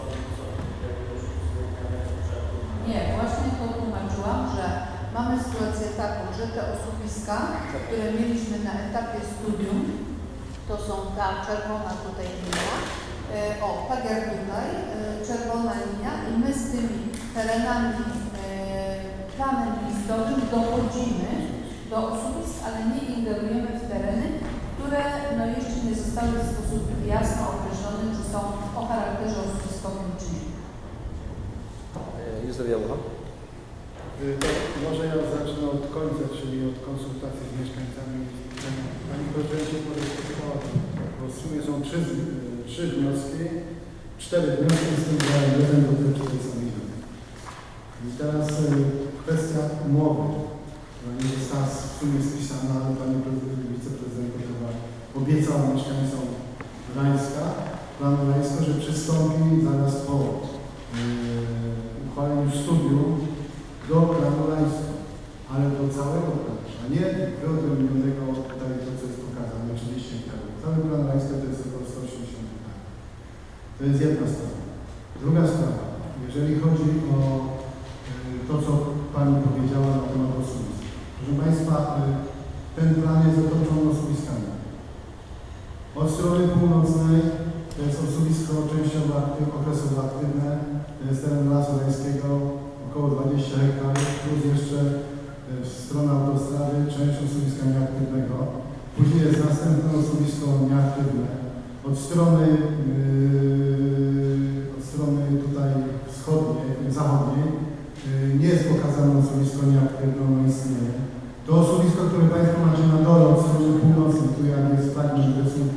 Nie, właśnie to tłumaczyłam, że mamy sytuację taką, że te osuwiska, które mieliśmy na etapie studium, to są ta czerwona tutaj linia, tak jak tutaj, czerwona linia i my z tymi terenami planem listowym dochodzimy do osuwisk, ale nie ingerujemy w tereny, które jeszcze nie zostały w sposób jasno określone, czy są o charakterze osuwiskowym, czy nie. Józef Jałmucha. Może ja zacznę od końca, czyli od konsultacji z mieszkańcami. Pani Prezydencie podyskutowała, bo w sumie są trzy wnioski, 4 wnioski, z tym jeden dotyczy tej samej ziemi. I teraz kwestia umowy, która nie została w sumie spisana, ale Pani Prezydent, Wiceprezydent chyba obiecał mieszkańcom Rańska, planu Rańska, że przystąpi zaraz po uchwaleniu studium do planu Rańska, ale do całego planu, a nie wyodrębnionego tutaj to, co jest pokazane, 30 hektarów. Cały plan Rańska to jest około 180 hektarów. To jest jedna sprawa. Druga sprawa, jeżeli chodzi o to, co Pani powiedziała na temat osuwisk. Proszę Państwa, ten plan jest otoczony osuwiskami. Od strony północnej to jest osuwisko częściowo okresowo aktywne, to jest teren Lasu Leńskiego, około 20 hektarów, plus jeszcze w stronę autostrady część osuwiska nieaktywnego. Później jest następne osuwisko nieaktywne. Od strony tutaj wschodniej, zachodniej nie jest pokazane osuwisko nieaktywne, ono istnieje. To osuwisko, które Państwo macie na dole od strony północnej, tu jak jest fragment rysunku.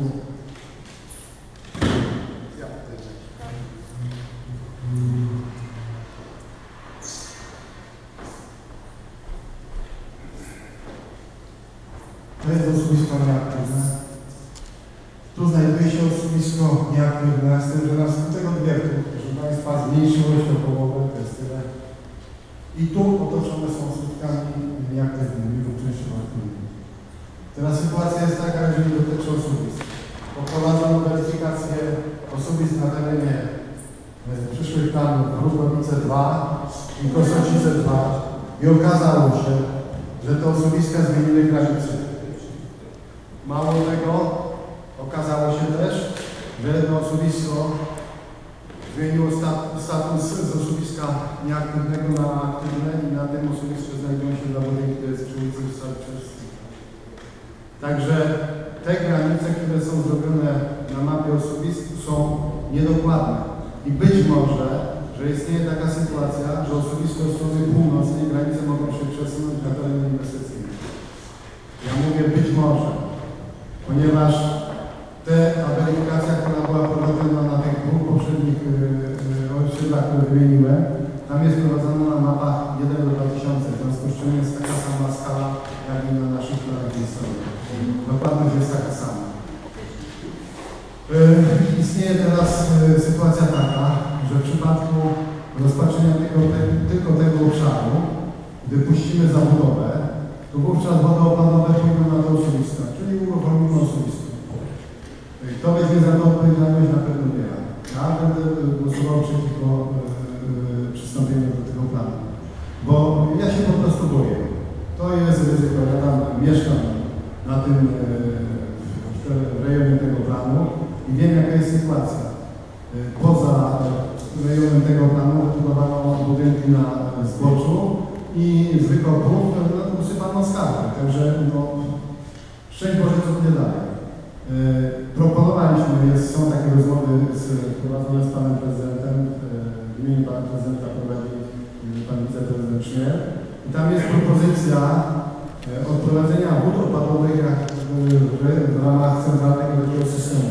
To jest osuwisko nieaktywne. Tu znajduje się osuwisko nieaktywne, z tym, że na skutek odwiertu, proszę Państwa, zmniejszyło się o połowę, to jest tyle. I tu otoczone są słupkami nieaktywnymi lub częściowo aktywnymi. Teraz sytuacja jest taka, jeżeli dotyczy osuwisk. Poprowadzono weryfikację osuwisk na terenie przyszłych planów Wróżbowice 2 i Kosocice 2 i okazało się, że te osuwiska zmieniły granice. Mało tego, okazało się też, że jedno osuwisko zmieniło status z osuwiska nieaktywnego na aktywne i na tym osuwisku znajdują się zawodniki, to jest przy ulicy Starczewskiej. Także te granice, które są zrobione na mapie osuwisk, są niedokładne. I być może, że istnieje taka sytuacja, że osuwisko od strony północnej granice mogą się przesunąć na teren inwestycyjny. Ja mówię być może, ponieważ ta weryfikacja, która była prowadzona na tych dwóch poprzednich osiedlach, które wymieniłem, tam jest prowadzona na mapach 1 do 2000, w związku z czym jest taka sama skala, jak i na naszych planach miejscowych. Dokładność jest taka sama. Istnieje teraz sytuacja taka, że w przypadku rozpatrzenia tylko tego obszaru, gdy puścimy zabudowę, to wówczas wody opadowe pójdą na to osuwiska, czyli uruchomimy osuwisko. Kto weźmie za to odpowiedzialność, na pewno nie ja. Ja będę głosował przeciwko przystąpieniu do tego planu. Bo ja się po prostu boję. To jest ryzyko. Ja tam mieszkam na tym w rejonie tego planu i wiem, jaka jest sytuacja. Poza rejonem tego planu wybudowano budynki na zboczu i z wykopów usypano skarby. Także no, szczęść Boże, co będzie dalej. Proponowaliśmy, są takie rozmowy prowadzone z Panem Prezydentem, w imieniu Pana Prezydenta prowadzi Pan Wiceprezydent Szmier. I tam jest propozycja odprowadzenia wód opadowych w ramach centralnego takiego systemu,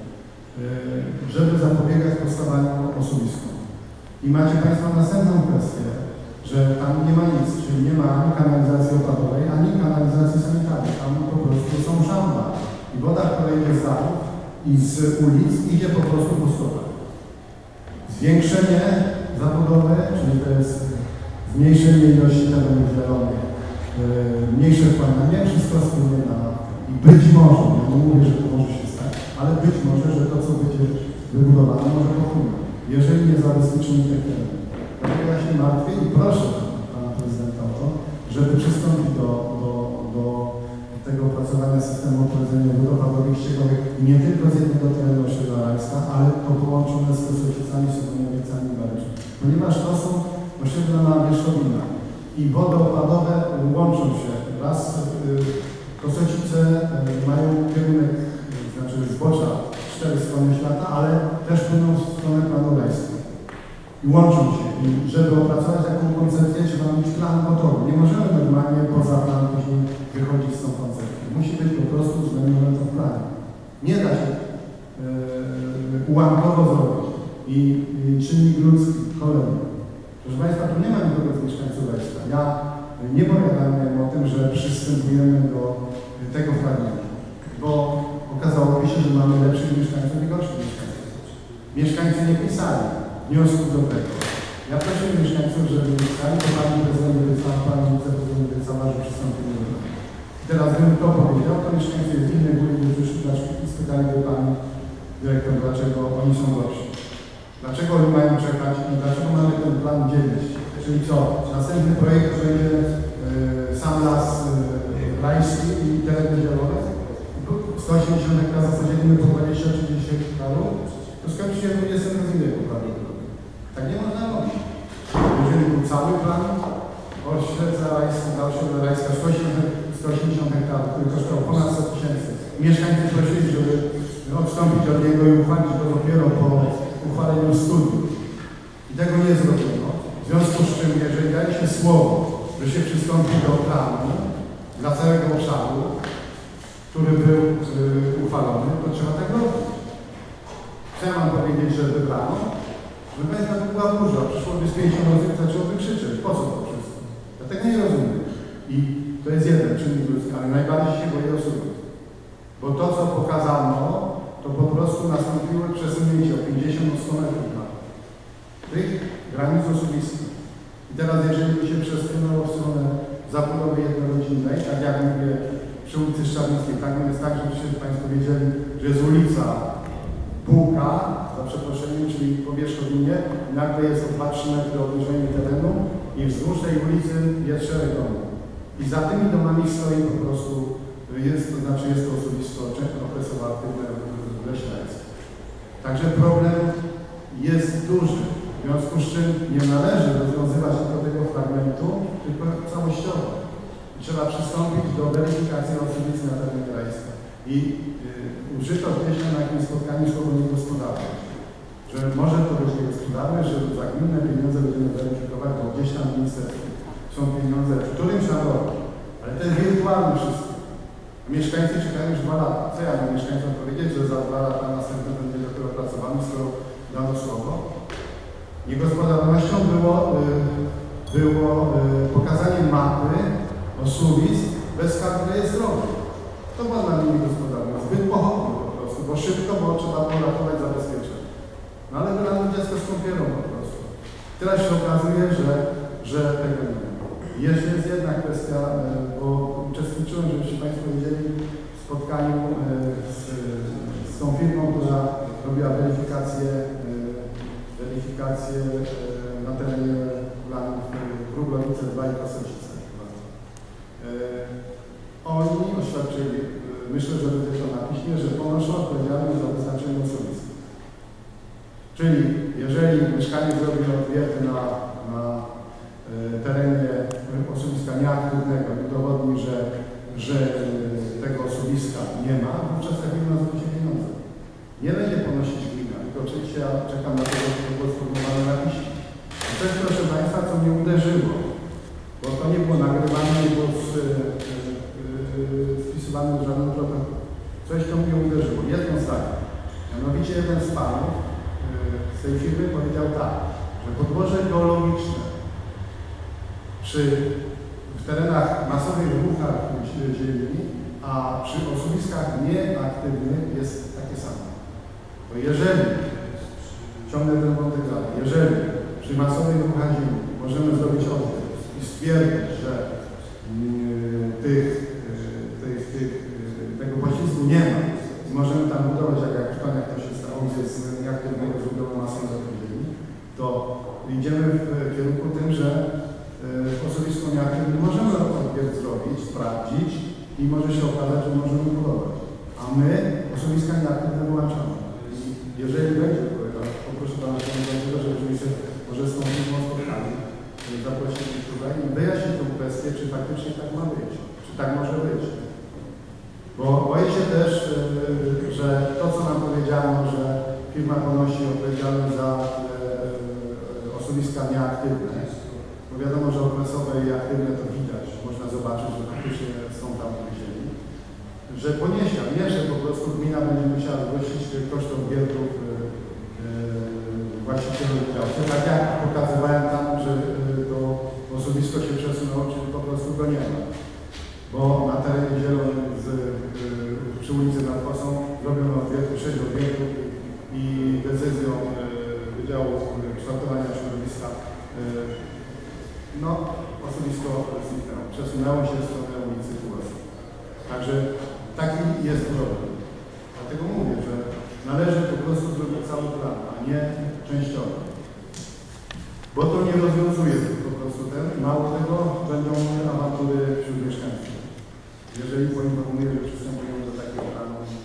żeby zapobiegać powstawaniu osuwisku. I macie Państwo następną kwestię, że tam nie ma nic, czyli nie ma ani kanalizacji opadowej, ani kanalizacji sanitarnej. Tam po prostu są szamba. I woda, która idzie z dachów i z ulic, idzie po prostu po stopach. Zwiększenie zabudowy, czyli to jest zmniejszenie ilości terenów zielonych, mniejsze wpłynnie, wszystko wpłynie na... I być może, ja nie mówię, że to może się stać, ale być może, że to, co będzie wybudowane, może pochłonąć, jeżeli nie zabezpieczymy tych terenów. Dlatego ja się martwię i proszę Pana Prezydenta o to, żeby przystąpić do tego opracowania systemu odpowiedzenia wód opadowych ściekowych nie tylko z jednego terenu osiedla Rajska, ale to połączone z Kosocicami, Sobonowiecami i Baryczem. Ponieważ to są osiedla na wierzchołinach i wody opadowe łączą się. Raz Kosocice mają kierunek, znaczy zbocza 4 strony świata, ale też płyną w stronę planu Rajskiego. I łączą się. I żeby opracować taką koncepcję, trzeba mieć plan gotowy. Nie możemy normalnie poza plan później wychodzić z tą koncepcją. Musi być po prostu uwzględnione to w planie. Nie da się ułamkowo zrobić. I czynnik ludzki, kolejny. Proszę Państwa, tu nie ma nikogo z mieszkańców Rajska. Ja nie powiadamiam o tym, że przystępujemy do tego fragmentu, bo okazałoby się, że mamy lepszych mieszkańców i gorszych mieszkańców. Mieszkańcy nie pisali wniosków do tego. Ja proszę mieszkańców, żeby pisali, to Pani Prezydent obiecała, Pani Wiceprezydent obiecała, że przystąpimy do tego. Teraz gdybym to powiedział, to mieszkańcy z innej góry przyszli i spytali do Pani Dyrektor, dlaczego oni są gorsi. Dlaczego oni mają czekać i dlaczego mamy ten plan 9? Czyli co? Następny projekt to będzie sam las rajski i tereny zielone? 180 hektarów podzielimy po 20-30 hektarów, to skończymy w XXI wieku prawdopodobnie. Tak nie można robić. Jeżeli był cały plan, Oświęca Rajska 180 hektarów, który kosztował ponad 100 tysięcy. Mieszkańcy prosili, żeby odstąpić od niego i uchwalić go dopiero po uchwaleniu studiów. I tego nie zrobiono. W związku z czym, jeżeli daje się słowo, że się przystąpi do planu dla całego obszaru, który był uchwalony, to trzeba tak robić. Chcę wam powiedzieć, że wybrano, że będzie to była burza, przyszłoby z 5 osób, zaczęłoby krzyczeć. Po co to wszystko? Ja tego nie rozumiem. I to jest jeden czynnik ludzki, ale najbardziej się boję osób. Bo to, co pokazano, to po prostu nastąpiło przesunięcie o 50-100 metrów na tych granic osobistych. I teraz, jeżeli by się przesunęło w stronę zabudowy jednorodzinnej, tak jak mówię, przy ulicy Szczawnickiej, tak jest tak, żebyście Państwo wiedzieli, że jest ulica Półka, za przeproszeniem, czyli powierzchownie, nagle jest o 2-3 metry obniżenie terenu i wzdłuż tej ulicy jest szereg domów. I za tymi domami stoi po prostu, jest to osobisto okresowo aktywne leśniactwo. Także problem jest duży, w związku z czym nie należy rozwiązywać tylko tego fragmentu, tylko całościowo. Trzeba przystąpić do weryfikacji osobistej na terenie Rajska. I użyto gdzieś na jakimś spotkaniu słowo niegospodarne, że może to być niegospodarne, że za gminne pieniądze będziemy weryfikować, bo gdzieś tam w ministerstwie są pieniądze w którymś narodzie, ale to jest wirtualne wszystko. Mieszkańcy czekają już 2 lata. Co ja mam mieszkańcom powiedzieć, że za 2 lata następny będzie dopiero pracowany, skoro dano słowo? Niegospodarnością było pokazanie mapy osuwisk bez kart rejestrowych. To była dla mnie niegospodarna. Zbyt pochopnie po prostu, bo szybko, bo trzeba było ratować zabezpieczenie. No ale wylano dziecko z kąpielą po prostu. Teraz się okazuje, że tego nie ma. Jeszcze jest jedna kwestia, bo uczestniczyłem, żebyście Państwo wiedzieli, w spotkaniu z tą firmą, która robiła weryfikację na terenie planów Wróblowice 2 i Kosocice. Oni oświadczyli, myślę, że będzie to na piśmie, że ponoszą odpowiedzialność za wyznaczenie osobiste. Czyli jeżeli mieszkaniec zrobi odwiety na terenie osuwiska nieaktywnego i udowodni, że tego osuwiska nie ma, wówczas ta gmina zwróci pieniądze. Nie będzie ponosić gmina, tylko oczywiście ja czekam na to, żeby to było sformułowane na piśmie. I to jest, proszę Państwa, co mnie uderzyło, bo to nie było nagrywane, nie było spisywane w żadnym protokole. Coś to mnie uderzyło. Jedno zdanie. Mianowicie jeden z panów z tej firmy powiedział tak, że podłoże geologiczne w terenach masowych wybuchach ziemi, a przy osuwiskach nieaktywnych jest takie samo. Bo jeżeli, ciągnę ten wątek dalej, jeżeli przy masowych wybuchach ziemi możemy zrobić odwrót i stwierdzić, że tego poślizgu nie ma i możemy tam budować, jak w Koniach to się stało, gdzie jest nieaktywnego źródła masowej ziemi, to idziemy w kierunku tym, że osuwisko nieaktywne możemy odwiert zrobić, sprawdzić i może się okazać, że możemy budować. A my osuwiska nieaktywne wyłączamy. I jeżeli będzie, poproszę Pana Przewodniczącego, żebyśmy się może z tą firmą spotkali, zaprosić ich tutaj i wyjaśnić tę kwestię, czy faktycznie tak ma być, czy tak może być. Bo boję się też, że to, co nam powiedziano, że firma ponosi odpowiedzialność za osuwiska nieaktywne, bo wiadomo, że okresowe i aktywne to widać, można zobaczyć, że faktycznie są tam ziemi, że poniesie, a nie, że po prostu gmina będzie musiała zwrócić koszt odwiertów właścicielom działki. Tak jak pokazywałem tam, że to osobisko się przesunęło, czyli po prostu go nie ma. Bo na terenie zielonym przy ulicy nad Kosą robiono odwierty, 6 odwiertów i decyzją Wydziału Kształtowania Środowiska osobisko zniknęło. Przesunęło się w stronę ulicy Kółowskiej. Także taki jest problem. Dlatego mówię, że należy po prostu zrobić cały plan, a nie częściowo. Bo to nie rozwiązuje po prostu ten. Mało tego, będą awantury wśród mieszkańców. Jeżeli poinformuję, że przystępują do takiego planu,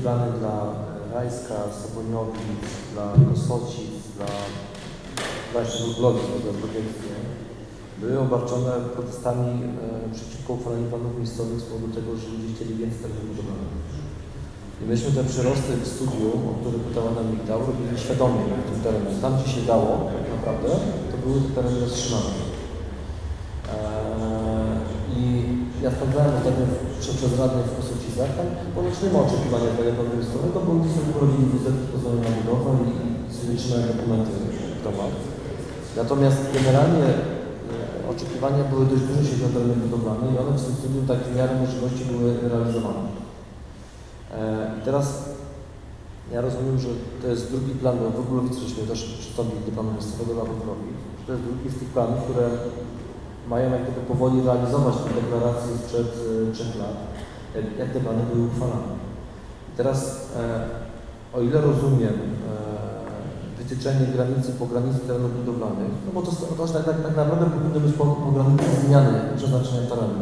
plany dla Rajska, Soboniowic, dla Kosocic, dla właśnie Wróblowic, były obarczone protestami przeciwko uchwaleniu planów miejscowych z powodu tego, że ludzie chcieli więcej terenów budowlanych. I myśmy te przyrosty w studium, o które pytał Anna Migdał, robili świadomie na tym terenie. Tam, gdzie się dało, tak naprawdę, to były te tereny roztrzymane. I ja sprawdzałem ostatnio przez radnych w Kosocicach, tam ponoć nie ma oczekiwania tego miejscowego, bo ludzie sobie porobili wizerki pozwolenia na budowę i sobie trzymają dokumenty w domach. Natomiast generalnie oczekiwania były dość duże, jeśli chodzi o tereny budowlane i one w tym studium tak w miarę możliwości były realizowane. I teraz ja rozumiem, że to jest drugi plan, bo w Wróblowicy żeśmy też przystąpili do planu miejscowego dla Wróblowic. To jest drugi z tych planów, które mają jak gdyby powoli realizować te deklaracje sprzed 3 lat, jak te plany były uchwalane. I teraz, o ile rozumiem wytyczenie granicy po granicy terenów budowlanych, no bo to tak naprawdę powinno być po granicy zmiany przeznaczenia terenu.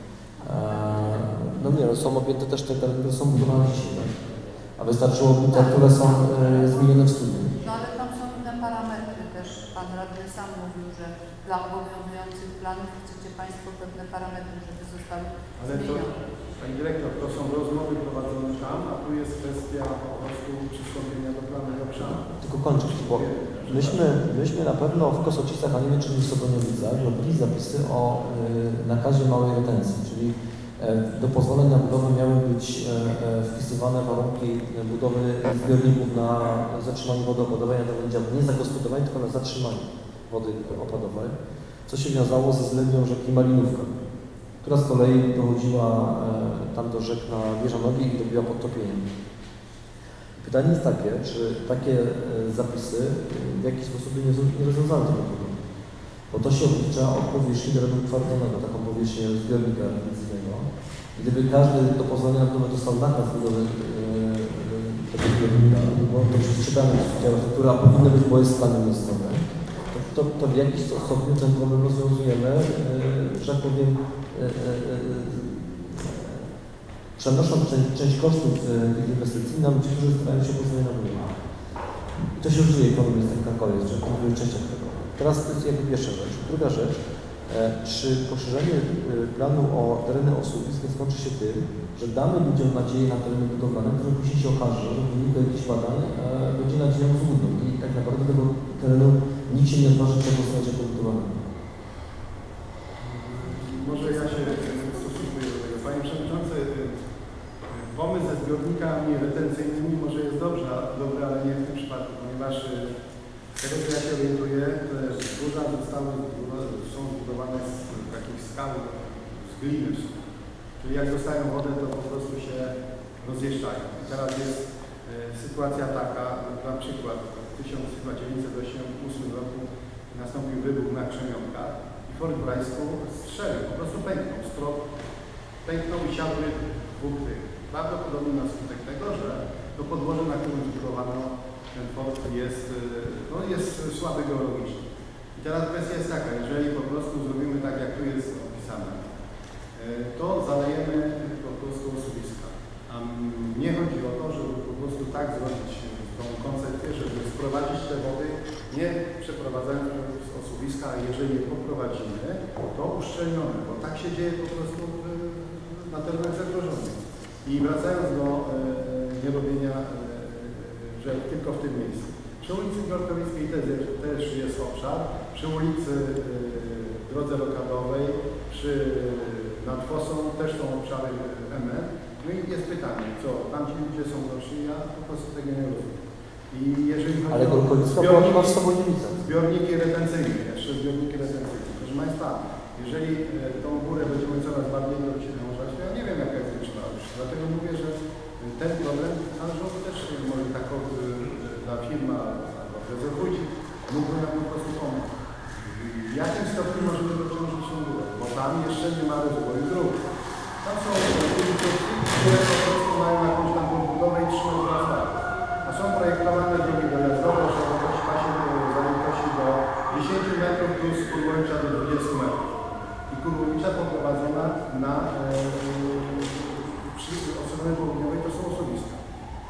No nie, są objęte też te tereny, które są budowane dzisiaj, tak? A wystarczyłoby te, które są zmienione w studium. No ale tam są inne parametry też. Pan radny sam mówił, że dla obowiązujących planów chcecie Państwo pewne parametry, żeby zostały zmienione. Pani Dyrektor, to są rozmowy prowadzone tam, a tu jest kwestia po prostu przystąpienia do planu obszaru. Tylko kończyć, bo myśmy na pewno w Kosocicach, a nie wiem czy w Soboniowicach, robili zapisy o nakazie małej retencji, czyli do pozwoleń na budowę miały być wpisywane warunki budowy zbiorników na zatrzymanie wody opadowej, nie zagospodarowanie, tylko na zatrzymanie wody opadowej, co się wiązało ze zlewnią rzeki Malinówka, która z kolei dochodziła tam do rzek na Wieżanowie i robiła podtopienie. Pytanie jest takie, czy takie zapisy w jakiś sposób nie rozwiązały tego problemu. Bo to się oblicza od powierzchni terenu utwardzonego, taką powierzchnię zbiornika retencyjnego. Gdyby każdy do pozwolenia na budowę dostał nakaz budowy tego zbiornika, bo to przeczytane która powinna być, bo jest stanie miejscowe, to w jakiś stopniu ten problem rozwiązujemy, że tak powiem, przenosząc część kosztów tych inwestycji na ludzi, którzy starają się pozwolenia na budowę. I to się już dzieje, problem jest ten koniec, że to mówię częściach tego. Teraz to jest jakby pierwsza rzecz. Druga rzecz, czy poszerzenie planu o tereny osuwisk nie skończy się tym, że damy ludziom nadzieję na tereny budowlane, które później się okaże, że w wyniku jakichś badań będzie nadzieją złudną i tak naprawdę tego terenu nikt się nie odważy przegłosować jako budowanego. Może ja się stosunkuję do tego. Panie Przewodniczący, pomysł ze zbiornikami retencyjnymi może jest dobry, ale nie w tym przypadku, ponieważ z tego co ja się orientuję, te zbóża są zbudowane z takich skał, z gliny, czyli jak dostają wodę, to po prostu się rozjeżdżają. I teraz jest sytuacja taka, na przykład w 1988 roku nastąpił wybuch na Krzemionkach i Fort Brajsku strzelił, po prostu pęknął, strop pęknął i siadły dwóch tych. Prawdopodobnie na skutek tego, że to podłoże, na którym zbudowano ten fort jest słaby geologicznie. I teraz kwestia jest taka, jeżeli po prostu zrobimy tak, jak tu jest opisane, to zalejemy po prostu osuwiska. A mnie chodzi o to, żeby po prostu tak zrobić tą koncepcję, żeby sprowadzić te wody, nie przeprowadzając z osuwiska, a jeżeli je poprowadzimy, to uszczelnione, bo tak się dzieje po prostu na terenach zagrożonych. I wracając do nierobienia, że tylko w tym miejscu. Przy ulicy Gorkowickiej też jest obszar, przy ulicy Drodze Rokadowej, nad Fosą też są obszary MN. No i jest pytanie, co tam ci ludzie są gorsi, ja po prostu tego nie rozumiem. I jeżeli chodzi o zbiorniki retencyjne, jeszcze zbiorniki retencyjne. Proszę Państwa, jeżeli tą górę będziemy coraz bardziej dociążać, to ja nie wiem jaka jest wytrzymałość. Dlatego mówię, że ten problem należałoby też może tak dla firma albo rezerwujcie, mógłby nam po prostu pomóc. W jakim stopniu możemy dociążyć tą górę? Bo tam jeszcze nie ma rozwoju dróg. Tam są ulice, które po prostu mają jakąś tam budowę i trzymają transport. A są projektowane drogi dojazdowe, że zaległości do 10 metrów plus Kurłowicza do 20 metrów. I Kurłowicza poprowadzona na przy osobie południowej to są osuwiska.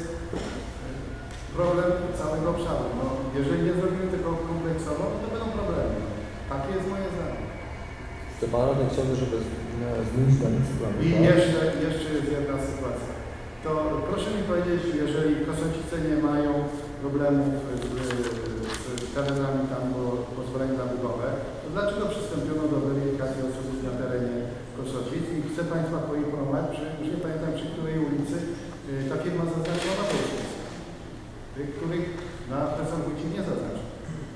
problem całego obszaru. No, jeżeli nie zrobimy tego kompleksowo, to będą problemy. Takie jest moje zdanie. To Pan radny chciałby, żeby zmienić granicę planu. I tak? jeszcze jest jedna sytuacja. To proszę mi powiedzieć, jeżeli Kosocice nie mają problemów z terenami tam, bo pozwolenia na budowę, to dlaczego przystąpiono do weryfikacji osób na terenie Kosocic? I chcę Państwa poinformować, już nie pamiętam przy której ulicy ta firma zaznaczyła na Polsce, których na pracownicy nie zaznaczył.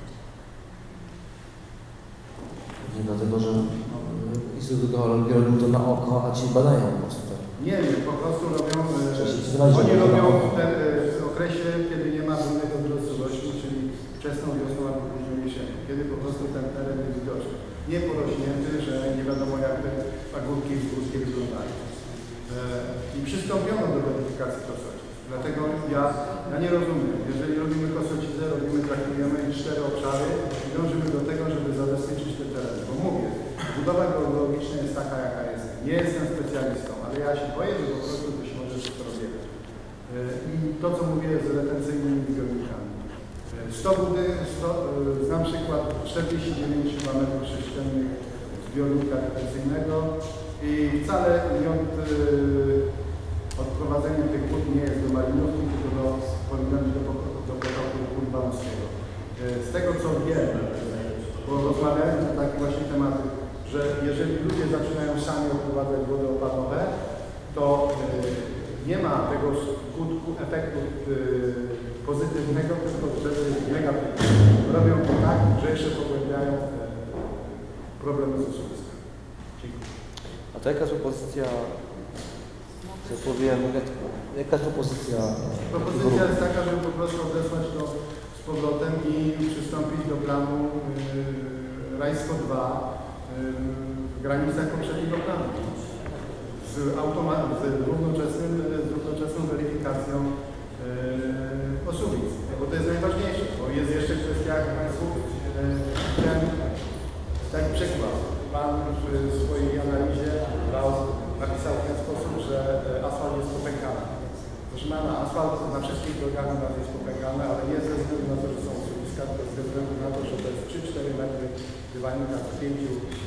Dlatego, że Instytut Geologii robił to na oko, a ci badają po prostu. Nie wiem, po prostu robią, Oni robią w okresie, kiedy nie ma żadnego wzrostu roślin, czyli wczesną wiosną albo późną jesienią, kiedy po prostu ten teren jest widoczny. Nie porośnięty, że nie wiadomo jak te pagórki i wzgórzki wyglądają. I przystąpiono do weryfikacji Kosocic. Dlatego ja nie rozumiem, jeżeli robimy Kosocicę, traktujemy 4 obszary i dążymy do tego, żeby zabezpieczyć te tereny. Bo mówię, budowa geologiczna jest taka, jaka jest. Nie jestem specjalistą, ale ja się boję, że po prostu być może wszystko robię. I to, co mówię z retencyjnymi zbiornikami. Znam przykład 49 metrów sześciennych zbiornika retencyjnego i wcale nie odprowadzenie tych wód nie jest do Malinówki, tylko powinno być do potoku Kurbanowskiego. Z tego, co wiem, bo rozmawiałem na takie właśnie tematy, że jeżeli ludzie zaczynają sami odprowadzać wody opadowe, to nie ma tego skutku, efektu pozytywnego, tylko wtedy negatywnego. Robią to tak, że jeszcze pogłębiają problemy z osuwiskami. Dziękuję. A to jaka jest propozycja, co powiem, jaka jest propozycja? Propozycja jest taka, żeby po prostu odesłać to z powrotem i przystąpić do planu Rajsko 2 w granicach poprzedniego planu. Z równoczesną weryfikacją osuwic, bo to jest najważniejsze, bo jest jeszcze kwestia, jak Państwu ten przykład. Pan w swojej analizie napisał w ten sposób, że asfalt jest popękany. Proszę pana, asfalt na wszystkich drogach u nas jest popękany, ale nie ze względu na to, że są osuwiska, tylko ze względu na to, że to jest 3-4 metry dywanika z 5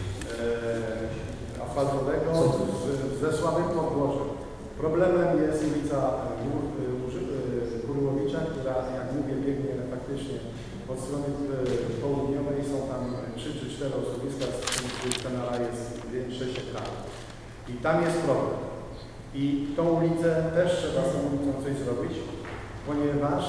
asfaltowego ze słabym podłożem. Problemem jest ulica Kurłowicza, która, jak mówię, biegnie faktycznie od strony południowej. Są tam 3 czy 4 osuwiska, z których kanała jest 6 hektarów. I tam jest problem. I tą ulicę też trzeba z tą ulicą coś zrobić, ponieważ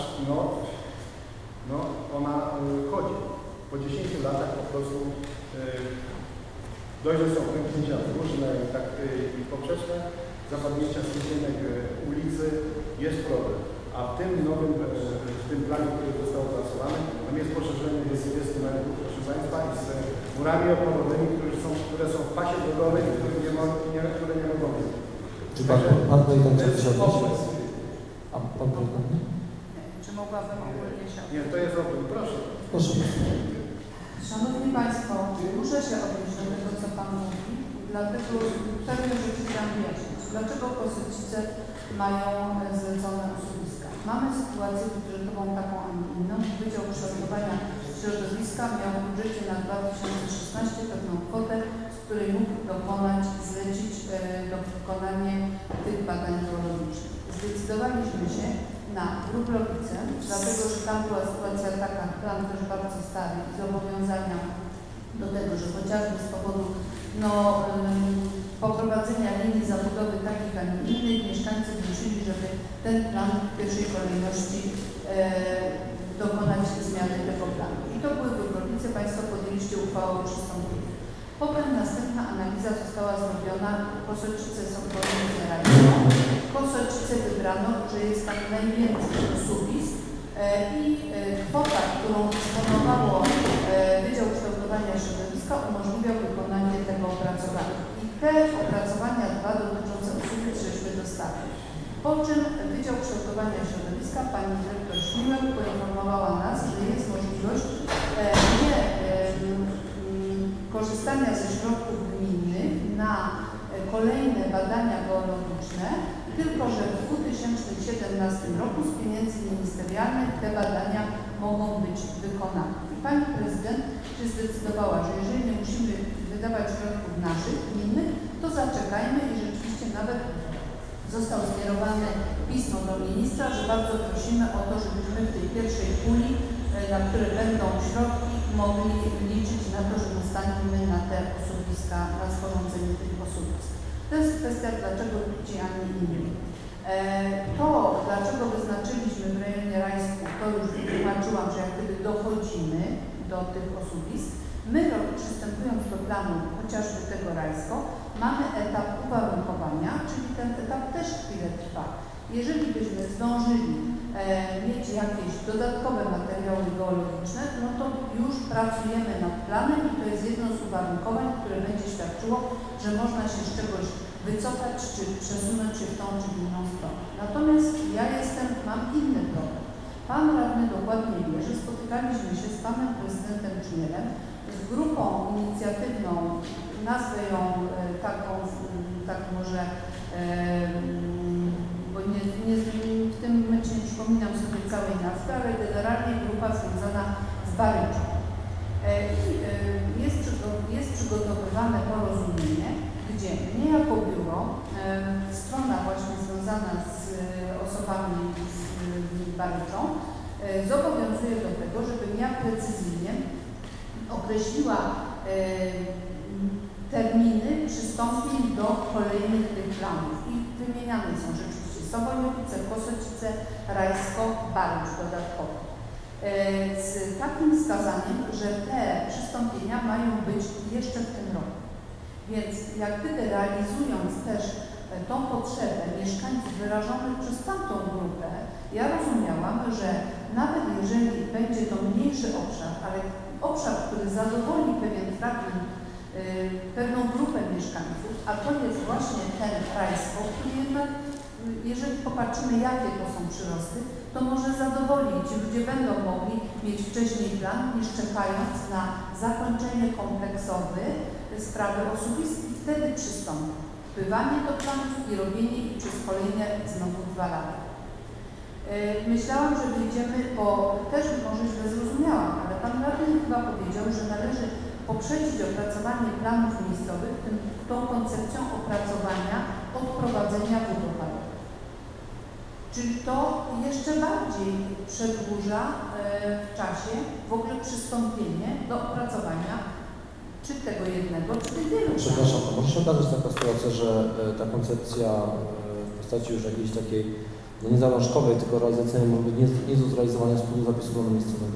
ona chodzi. Po 10 latach po prostu dość, że są pęknięcia różne i poprzeczne, zapadnięcia stycznych ulicy, jest problem. A w tym nowym, w tym planie, który został opracowany, tam jest poszerzenie do 20 metrów, proszę Państwa, i z murami opadowymi, które są w pasie drogowym, które nie mogą być. Czy pan projekt chce się odnieść? A pan projekt? Czy mogłabym ogólnie się odnieść? Nie, to jest oprócz. Proszę. Proszę. Szanowni Państwo, muszę się odnieść do tego, co Pan mówi, dlatego pewne rzeczy chciałam wyjaśnić. Dlaczego Kosocice mają zlecone usługiska? Mamy sytuację budżetową taką, a nie inną. Wydział Kształtowania Środowiska miał w budżecie na 2016 pewną kwotę, z której mógł zlecić wykonanie tych badań geologicznych. Zdecydowaliśmy się na Wróblowicę, dlatego że tam była sytuacja taka, plan też bardzo stary i zobowiązania do tego, że chociażby z powodu poprowadzenia linii zabudowy takich, a nie innych, mieszkańcy wnosili, żeby ten plan w pierwszej kolejności dokonać zmiany tego planu. I to były Wróblowice, Państwo podjęliście uchwałę o przystąpieniu. Potem następna analiza została zrobiona, Kosocice są pomiędzy rajką. Kosocice wybrano, że jest tam najwięcej osuwisk i kwota, którą dysponowało Wydział Kształtowania Środowiska, umożliwiał wykonanie tego opracowania. I te opracowania 2 dotyczące osuwisk żeśmy dostali. Po czym Wydział Kształtowania Środowiska, pani dyrektor Śmiłek poinformowała nas, że jest możliwość korzystania ze środków gminnych na kolejne badania geologiczne i tylko że w 2017 roku z pieniędzy ministerialnych te badania mogą być wykonane. I Pani Prezydent się zdecydowała, że jeżeli nie musimy wydawać środków naszych, gminnych, to zaczekajmy i rzeczywiście nawet zostało skierowane pismo do ministra, że bardzo prosimy o to, żebyśmy w tej pierwszej puli, na które będą środki, mogli liczyć na to, że dostaniemy na te osuwiska, na sporządzenie tych osuwisk. To jest kwestia, dlaczego ci, a nie inni. To, dlaczego wyznaczyliśmy w rejonie Rajsku, to już wytłumaczyłam, że jak gdyby dochodzimy do tych osuwisk. My, przystępując do planu chociażby tego Rajsko, mamy etap uwarunkowania, czyli ten etap też chwilę trwa. Jeżeli byśmy zdążyli mieć jakieś dodatkowe materiały geologiczne, no to już pracujemy nad planem i to jest jedno z uwarunkowań, które będzie świadczyło, że można się z czegoś wycofać, czy przesunąć się w tą czy w inną stronę. Natomiast ja mam inny problem. Pan radny dokładnie wie, że spotykaliśmy się z panem prezydentem Czmierem, z grupą inicjatywną, nazwę ją taką, tak może, bo w tym momencie nie przypominam sobie całej nazwy, ale generalnie grupa związana z Baryczą. Jest przygotowywane porozumienie, gdzie mnie jako biuro, strona właśnie związana z osobami z Baryczą, zobowiązuje do tego, żebym ja precyzyjnie określiła terminy przystąpień do kolejnych tych planów i wymieniane są rzeczywiście Sowojowice, Kosocice, Rajsko, Barycz dodatkowo. Z takim wskazaniem, że te przystąpienia mają być jeszcze w tym roku. Więc jak gdyby realizując też tą potrzebę mieszkańców wyrażonych przez tamtą grupę, ja rozumiałam, że nawet jeżeli będzie to mniejszy obszar, ale obszar, który zadowoli pewien fragment, pewną grupę mieszkańców, a to jest właśnie ten Rajsko, który jednak, jeżeli popatrzymy, jakie to są przyrosty, to może zadowolić. Ci ludzie będą mogli mieć wcześniej plan, niż czekając na zakończenie kompleksowe sprawy osuwisk i wtedy przystąpią. Wpływanie do planów i robienie ich przez kolejne znowu 2 lata. Myślałam, że wyjdziemy, bo też może źle zrozumiałam, ale pan radny chyba powiedział, że należy poprzedzić opracowanie planów miejscowych tą koncepcją opracowania odprowadzenia wód opadowych. Czyli to jeszcze bardziej przedłuża w czasie w ogóle przystąpienie do opracowania czy tego jednego, czy tych wielu. Przepraszam, a może się okazać taka sytuacja, że ta koncepcja w postaci już jakiejś takiej nie zalążkowej, tylko realizacyjnej może być nie do zrealizowania z powodu zapisu planu miejscowego?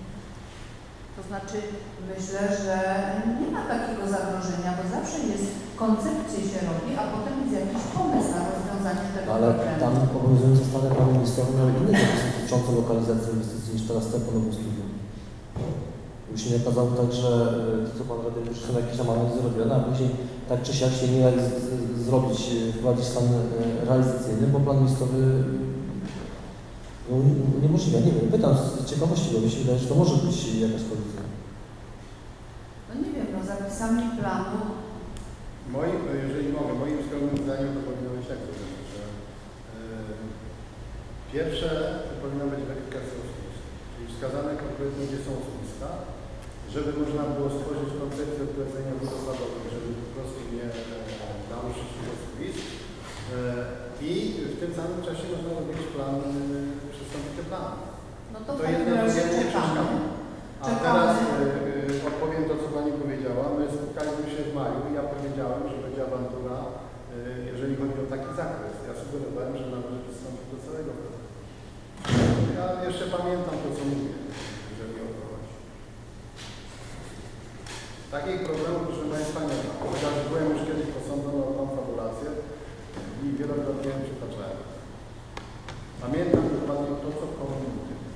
To znaczy, myślę, że nie ma takiego zagrożenia, bo zawsze jest, koncepcję się robi, a potem jest jakiś pomysł na rozwiązanie tego problemu. Ale tam obowiązujące stare plany miejscowe miały inne zapisy dotyczące lokalizacji inwestycji niż teraz te po nowym studium. Już się nie okazało tak, że to, co pan radny, już są jakieś tam analizy robione, a później tak czy siak się nie da zrobić, wprowadzić stan realizacyjny, bo plan miejscowy no, niemożliwe. Nie wiem, pytam z ciekawości, bo mi się wydaje, że to może być jakaś kolizja. No nie wiem, no zapisami planu. Jeżeli mogę, moim skromnym zdaniem to powinno być tak, że pierwsze to powinna być weryfikacja osobista, czyli wskazane konkretnie, gdzie są osobista, żeby można było stworzyć koncepcję odprowadzenia wód opadowych, żeby po prostu nie naruszyć tych osobisk i w tym samym czasie można robić plan, przystąpić do planu. No to to jedno nie przeszkadza. A teraz odpowiem to, co Pani powiedziała. My spotkaliśmy się w maju i ja powiedziałem, że będzie awantura, jeżeli chodzi o taki zakres. Ja sugerowałem, że należy przystąpić do całego planu. Ja jeszcze pamiętam to, co mówię, jeżeli o to chodzi. Takich problemów, proszę Państwa, nie ma. Chociaż byłem już kiedyś posądzony o konfabulację i wielokrotnie przytaczałem. Pamiętam dokładnie to, co powiem.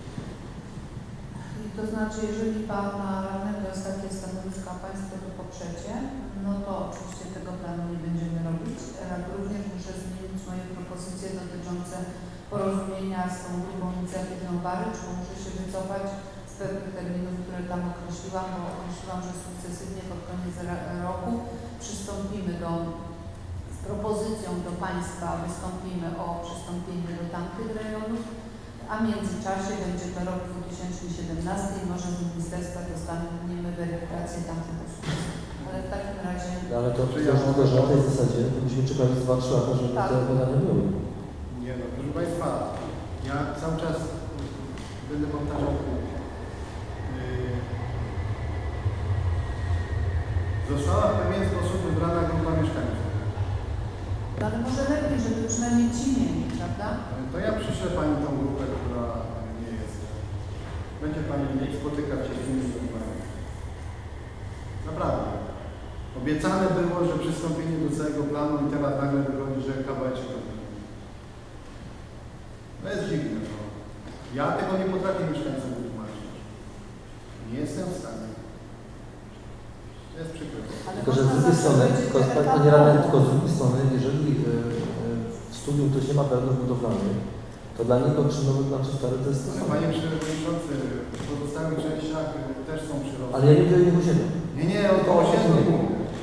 To znaczy, jeżeli Pana radnego jest takie stanowisko, a Państwo to poprzecie, no to oczywiście tego planu nie będziemy robić. Jak również muszę zmienić moje propozycje dotyczące porozumienia z tą grupą inicjatywną Barycz, bo muszę się wycofać z pewnych terminów, które tam określiłam, bo określiłam, że sukcesywnie pod koniec roku przystąpimy do propozycją do Państwa wystąpimy o przystąpienie do tamtych rejonów, a w międzyczasie będzie to rok 2017 i może z ministerstwa dostaniemy weryfikację tamtych usług. Ale w takim razie... Ale to przecież na tej zasadzie musimy czekać 2-3 lata, żeby te badania były. Nie no, proszę Państwa, ja cały czas będę powtarzał. Została w pewien sposób wybrana grupa mieszkańców. No ale może lepiej, żeby przynajmniej ci mieli, prawda? To ja przyszłę Pani tą grupę, która nie jest. Będzie Pani spotykać się z innymi grupami. Naprawdę. Obiecane było, że przystąpienie do całego planu i teraz nagle wychodzi, że kawałeczek. To jest dziwne. No. Ja tego nie potrafię mieszkańcom wytłumaczyć. Nie jestem w stanie. To jest przykre. Tylko, że z drugiej strony, Panie Radny, tylko z drugiej strony, jeżeli w studium ktoś nie ma prawidłów budowlanych, to dla niego czy nowy plan, czy stary to jest to samo. Panie Przewodniczący, w pozostałych częściach też są przyrosty. Ale ja nie mówię o innych osiedlach. Nie, o to osiedlu.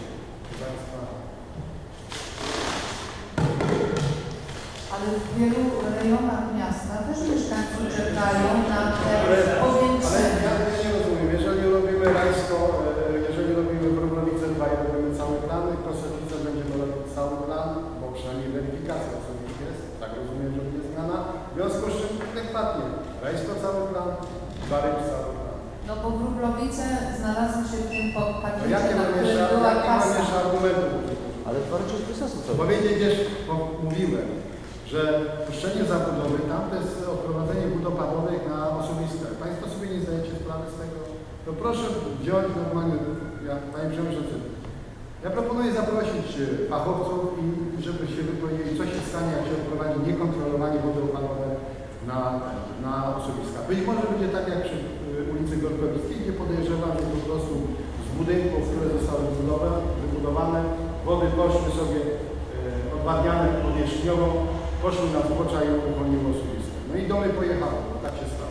Ale w wielu rejonach miasta też mieszkańcy czekają na te powiększenie. Ale ja nie rozumiem, jeżeli robimy Rajsko, jeżeli robimy Wróblowice 2 i robimy cały plan, Kosowice będziemy robić cały plan, bo przynajmniej weryfikacja co jest, tak rozumiem, że będzie zmiana. W związku z czym adekwatnie, Rajsko cały plan, Baryć cały plan. No bo Wróblowice znalazły się w tym pakiecie, No jakie na mam którym jeszcze była kasa. argumentów? Ale Baryć jest bez sensu. Powiedzieć jeszcze, bo mówiłem, że puszczenie zabudowy tam to jest odprowadzenie wód opadowych na osuwiskach. Państwo sobie nie zdajecie sprawy z tego? To proszę wziąć normalnie, Panie Przewodniczący, ja proponuję zaprosić fachowców i żeby się wypowiedzieli, co się stanie, jak się odprowadzi niekontrolowanie wody opadowe na osuwiska. Być może będzie tak jak przy ulicy Gorkowickiej, gdzie podejrzewam, że po prostu z budynków, które zostały wybudowane, wody poszły sobie odwadniane powierzchniowo, poszły na zbocza i uwolniły osuwisko. No i domy pojechały, bo tak się stało.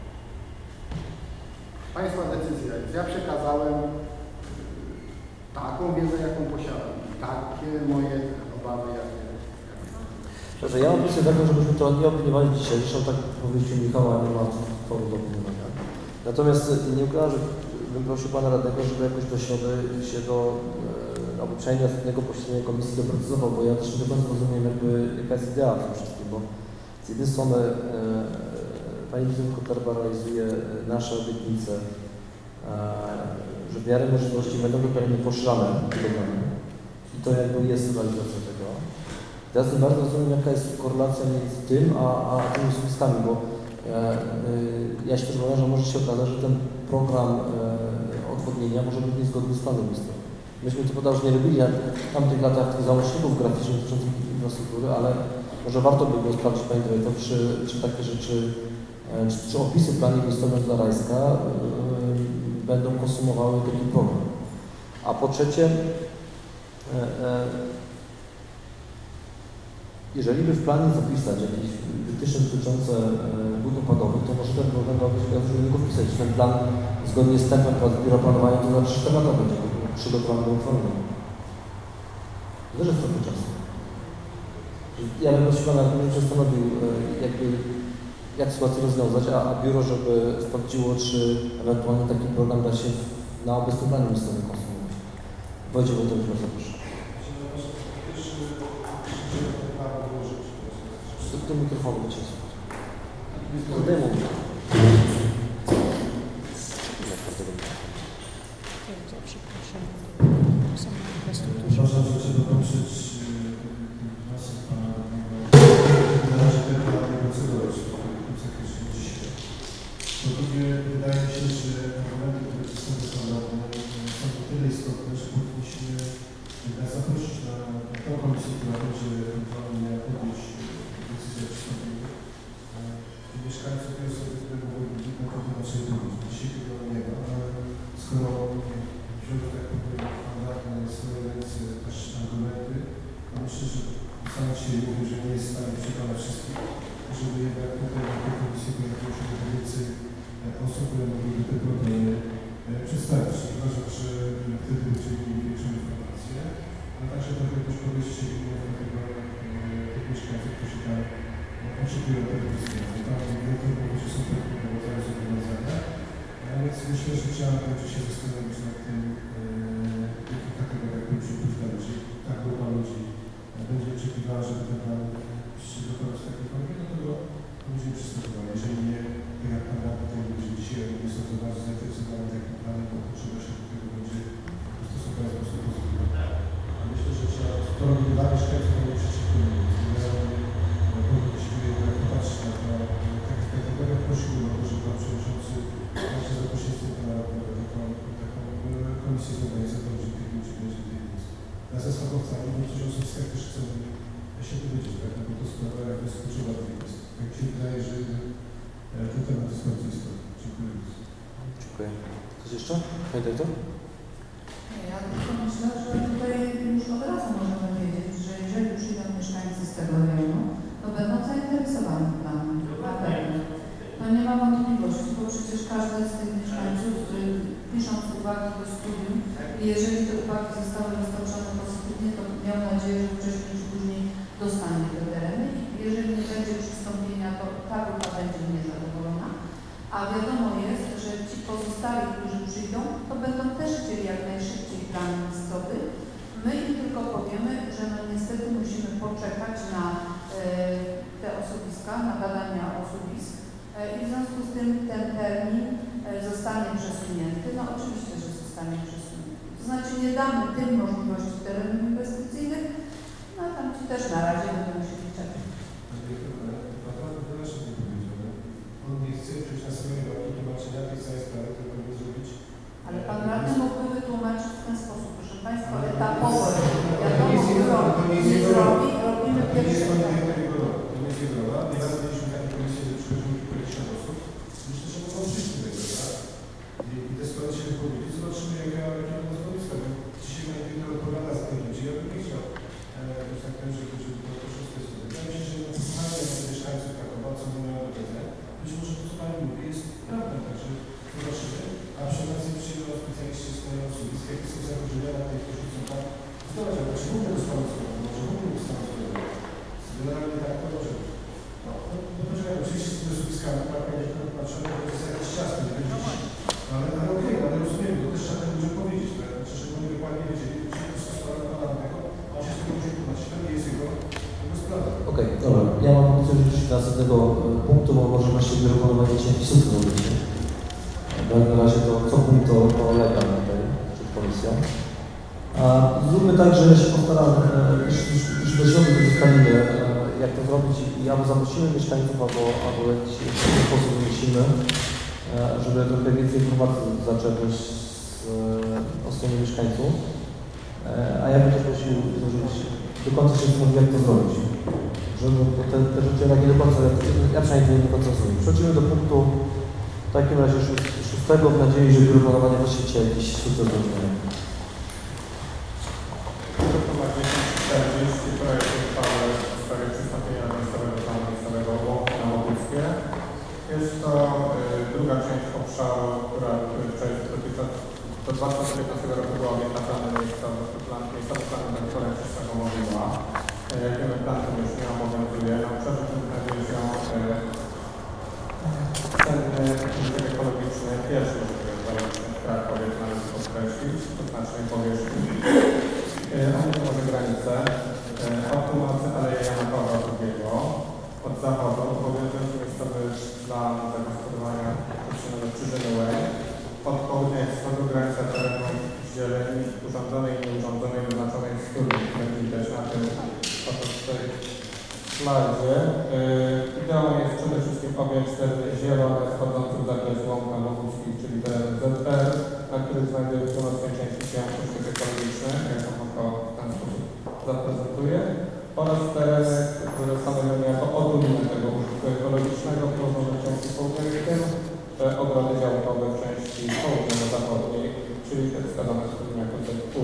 Państwa decyzja jest. Ja przekazałem taką wiedzę, jaką posiadam. Takie moje obawy, jakie... Dobrze, ja mam myślę taką, żebyśmy to nie opiniowali dzisiaj. Zresztą tak powiedział Michała, nie ma forum do opiniowania. Natomiast nie ukrywam, że bym prosił Pana Radnego, żeby jakoś do środy się do albo przynajmniej następnego posiedzenia komisji doprecyzował, bo ja też nie do końca rozumiem jakby jaka jest idea w tym wszystkim, bo z jednej strony Pani Prezydent Koterba realizuje nasze obietnice, że w miarę możliwości będą te tereny poszerzane budowlane i to jakby jest realizacja tego. Teraz nie bardzo rozumiem, jaka jest korelacja między tym a tymi osuwiskami, bo ja się też obawiam, że może się okazać, że ten program odwodnienia może być niezgodny z planem miejscowym. Myśmy co prawda już nie robili jak w tamtych latach tych załączników graficznych dotyczących infrastruktury, ale może warto by było sprawdzić, Panie Dyrektor, czy takie rzeczy, czy opisy w planie miejscowym dla Rajska będą konsumowały taki program. A po trzecie, jeżeli by w planie zapisać jakieś wytyczne dotyczące wód opadowych, to może ten program dałby się do niego wpisać. Ten plan zgodnie z tempem biura planowania to za 3 lata będzie przygotowany do uchwalenia. To też jest trochę czasu. Ja bym się Pana zastanowił, jak sytuację rozwiązać, a biuro, żeby sprawdziło, czy ewentualnie taki program da się na obecnym planie miejscowym konsumować. Wojciech Wojtowicz, bardzo proszę. Do mikrofonu będzie słuchać. Daj mu. Uważam, że trzeba poprzeć wniosek Pana Radnego. Na razie ten plan nie procedować w tym zakresie dzisiaj. Po drugie, wydaje mi się, że argumenty, które zostały składane, są o tyle istotne, że powinniśmy zaprosić na tą komisję, która będzie ewentualnie miała podjąć decyzję o przystąpieniu. Mieszkańców i osoby, które mogłyby być na pewno naszej drogi. Dzisiaj tego nie ma, ale skoro wziąć tak powiem mandatne swoje ręce też argumenty, to myślę, że sam się mówił, że nie jest w stanie przekonać wszystkich, żeby jednak tutaj na tej komisji pojawiło się więcej osób, które mogłyby te problemy przedstawić. Uważam, że wtedy będziemy mieli większą informację, a także trochę też podejście myślę, że trzeba będzie się zastanowić nad tym, w jakich kategoriach będziemy pójść dalej. Jeżeli ta grupa ludzi będzie oczekiwała, żeby ten plan się dokonał w takiej formie, no to będziemy przystępowali. Jeżeli nie, to jak pan radny tutaj ludzie dzisiaj nie są za bardzo zainteresowani takim planem, bo potrzeba się do tego będzie dostosować po prostu pozytywnie. A myślę, że trzeba to robić dla mieszkańców, a nie przeciwko nim. Powinniśmy jednak popatrzeć na to, takich kategoriach prosiłbym o to, żeby pan przewodniczący właśnie za pośrednictwem pana taką komisję zorganizował, że tych ludzi będzie tutaj jest. Ja ze fachowcami, bo niektórzy osobiskach też chcą się dowiedzieć, tak, no bo to sprawa jakby jest kluczowa w tej kwestii. Tak mi się wydaje, że ten temat jest bardzo istotny. Dziękuję bardzo. Dziękuję. Coś jeszcze? Panie dyrektor? Ja tylko myślę, że tutaj już od razu możemy wiedzieć, że jeżeli przyjdą mieszkańcy z tego rejonu, to będą zainteresowani planem. Na pewno. No nie ma wątpliwości, bo przecież każdy z tych mieszkańców, pisząc uwagi do studium, i jeżeli te uwagi zostały rozpatrzone pozytywnie, to miał nadzieję, że wcześniej czy później dostanie te tereny. I jeżeli nie będzie przystąpienia, to ta grupa będzie niezadowolona. A wiadomo jest, że ci pozostali, którzy przyjdą, to będą też chcieli jak najszybciej plan miejscowy. My im tylko powiemy, że no niestety musimy poczekać na te osuwiska, na badania osuwisk i w związku z tym ten termin zostanie przesunięty. No oczywiście, że zostanie przesunięty. To znaczy nie damy tym możliwości terenów inwestycyjnych, no a tam ci też na razie będą musieli czekać. On nie chce przyjść na swoje roki, tłumaczenia tej całej sprawy, tylko by zrobić. Ale pan radny mógłby wytłumaczyć w ten sposób, proszę Państwa, etapowo. Wiadomo, nie zrobi, robimy pierwsze. To nie jest jego rola. Nieraz mieliśmy takie komisje, że przychodziło kilkadziesiąt osób. Myślę, że mogą przyjść do tego, tak? I te sprawy się wypowiedzieć. Zobaczymy, jakie będą stanowiska. Dzisiaj pani dyrektor odpowiada za tych ludzi. Ja bym nie chciał, że tak powiem, żeby to wszystko jest. Wydaje mi się, że posłuchanie mieszkańców Krakowa, co mają do powiedzenia, być może to, co pani mówi, jest prawdą, także zobaczymy. A przy okazji przyjdą specjaliści z tej osuwisk, jakie są zagrożenia na tej którzy są tam zdawać, ale czy w ogóle dostaną zgodę, może w ogóle dostaną zgodę. Generalnie tak to może być. No poczekaj, oczywiście z tymi osuwiskami, tak będzie to patrzone, to jest jakiś czas, nie będzie dziś. Ale okej, ale rozumiemy, to też trzeba ludziom powiedzieć, tak? Znaczy, żeby oni dokładnie wiedzieli, że to jest sprawa pana tego, a on się z tego musi tłumaczyć, to nie jest jego sprawa. Okej, dobra. Ja mam propozycję, że przejść do następnego punktu, bo może właściwie wykonywać dzisiaj wpisów zrobicie. Bo na razie to co punkt to kolega tutaj przed komisją. A zróbmy tak, że się postaramy, już do środka ustalimy, jak to zrobić i albo zaprosimy mieszkańców, albo w jakiś sposób wymyślimy, żeby trochę więcej informacji zaczerpnąć o stronie mieszkańców. A ja bym też prosił, żebyś do końca się zastanowił, jak to zrobić. Żeby te rzeczy nie do końca, ja przynajmniej nie do końca rozumiem. Przechodzimy do punktu w takim razie szóstego, w nadziei, że wyruchowanie właściwie jakiś sukces będzie. Numer 1040 projekt uchwały w sprawie przystąpienia do miejscowego planu miejscowego na Łobuckie. Jest to druga część obszaru, która dotyczy do 2015 roku była wyznaczany miejscowy plan inwentory przez samorządową. Jakiego plan to już nie obowiązuje. Na obszarze tym znajduje się cenny ekologiczny, pierwszy w Krakowie, należy podkreślić, o znacznej powierzchni. On może granice od północy Aleje Jana Pawła II, od zachodu obowiązuje miejscowy plan zagospodarowania przestrzennego Krzyżyny Łęk, od południa jest wschodu granica terenu zieleni urządzonej i nieurządzonej wyznaczonej w studni. Jak widać na tym slajdzie. Ideą jest przede wszystkim obiekt zielony wchodzący w zakres łąk Łobuckich, czyli teren ZPR, na którym znajduje się w północnej części się ośrodek ekologiczny, jak on to w ten sposób zaprezentuje, oraz tereny, które stanowią jako odrubinę tego użytku ekologicznego w położonej części południowej, w tym ogrody działkowe w części południowo-zachodniej, czyli te wskazane w jako ZPU.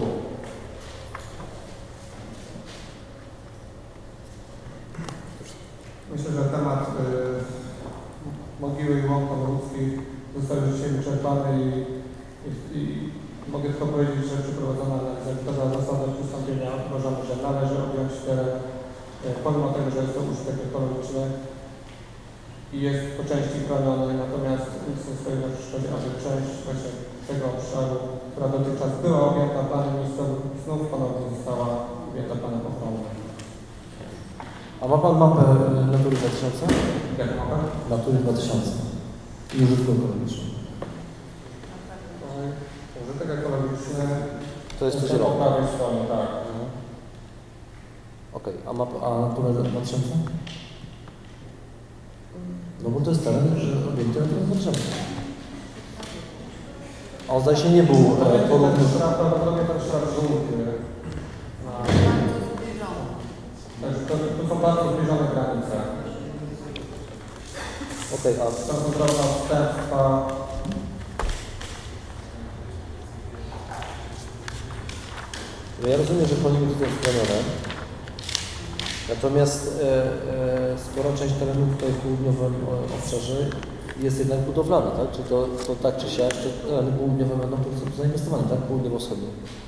Myślę, że temat mogiły i łąk ludzkich został już dzisiaj wyczerpany i mogę tylko powiedzieć, że przeprowadzona analiza zasady przystąpienia uważamy, że należy objąć teren, pomimo tego, że jest to użytek ekologiczny, i jest po części chroniony, natomiast nic nie stoi na przeszkodzie, aby część właśnie tego obszaru, która dotychczas była objęta planem miejscowym, znów ponownie została objęta planem ochronnym. A ma Pan mapę Natury 2000? Jaką mapę? Natury 2000 i użytku ekologicznego. Użytek ekologiczny To jest to po zielone. prawej stronie, tak. Okej, a Natura 2000? No bo to jest teren, że obiekty Natury 2000. A on zdaje się nie był porówny. Prawdopodobnie ten szlak żółty. Także to są bardzo zbliżone granice. Okej, a To są drobne odstępstwa. no ja rozumiem, że chroniły tutaj chronione. Natomiast spora część terenu tutaj w południowym obszarze jest jednak budowlana, tak? Czy to tak czy siak, czy tereny południowe będą po prostu zainwestowane, tak? Południowo-wschodnie.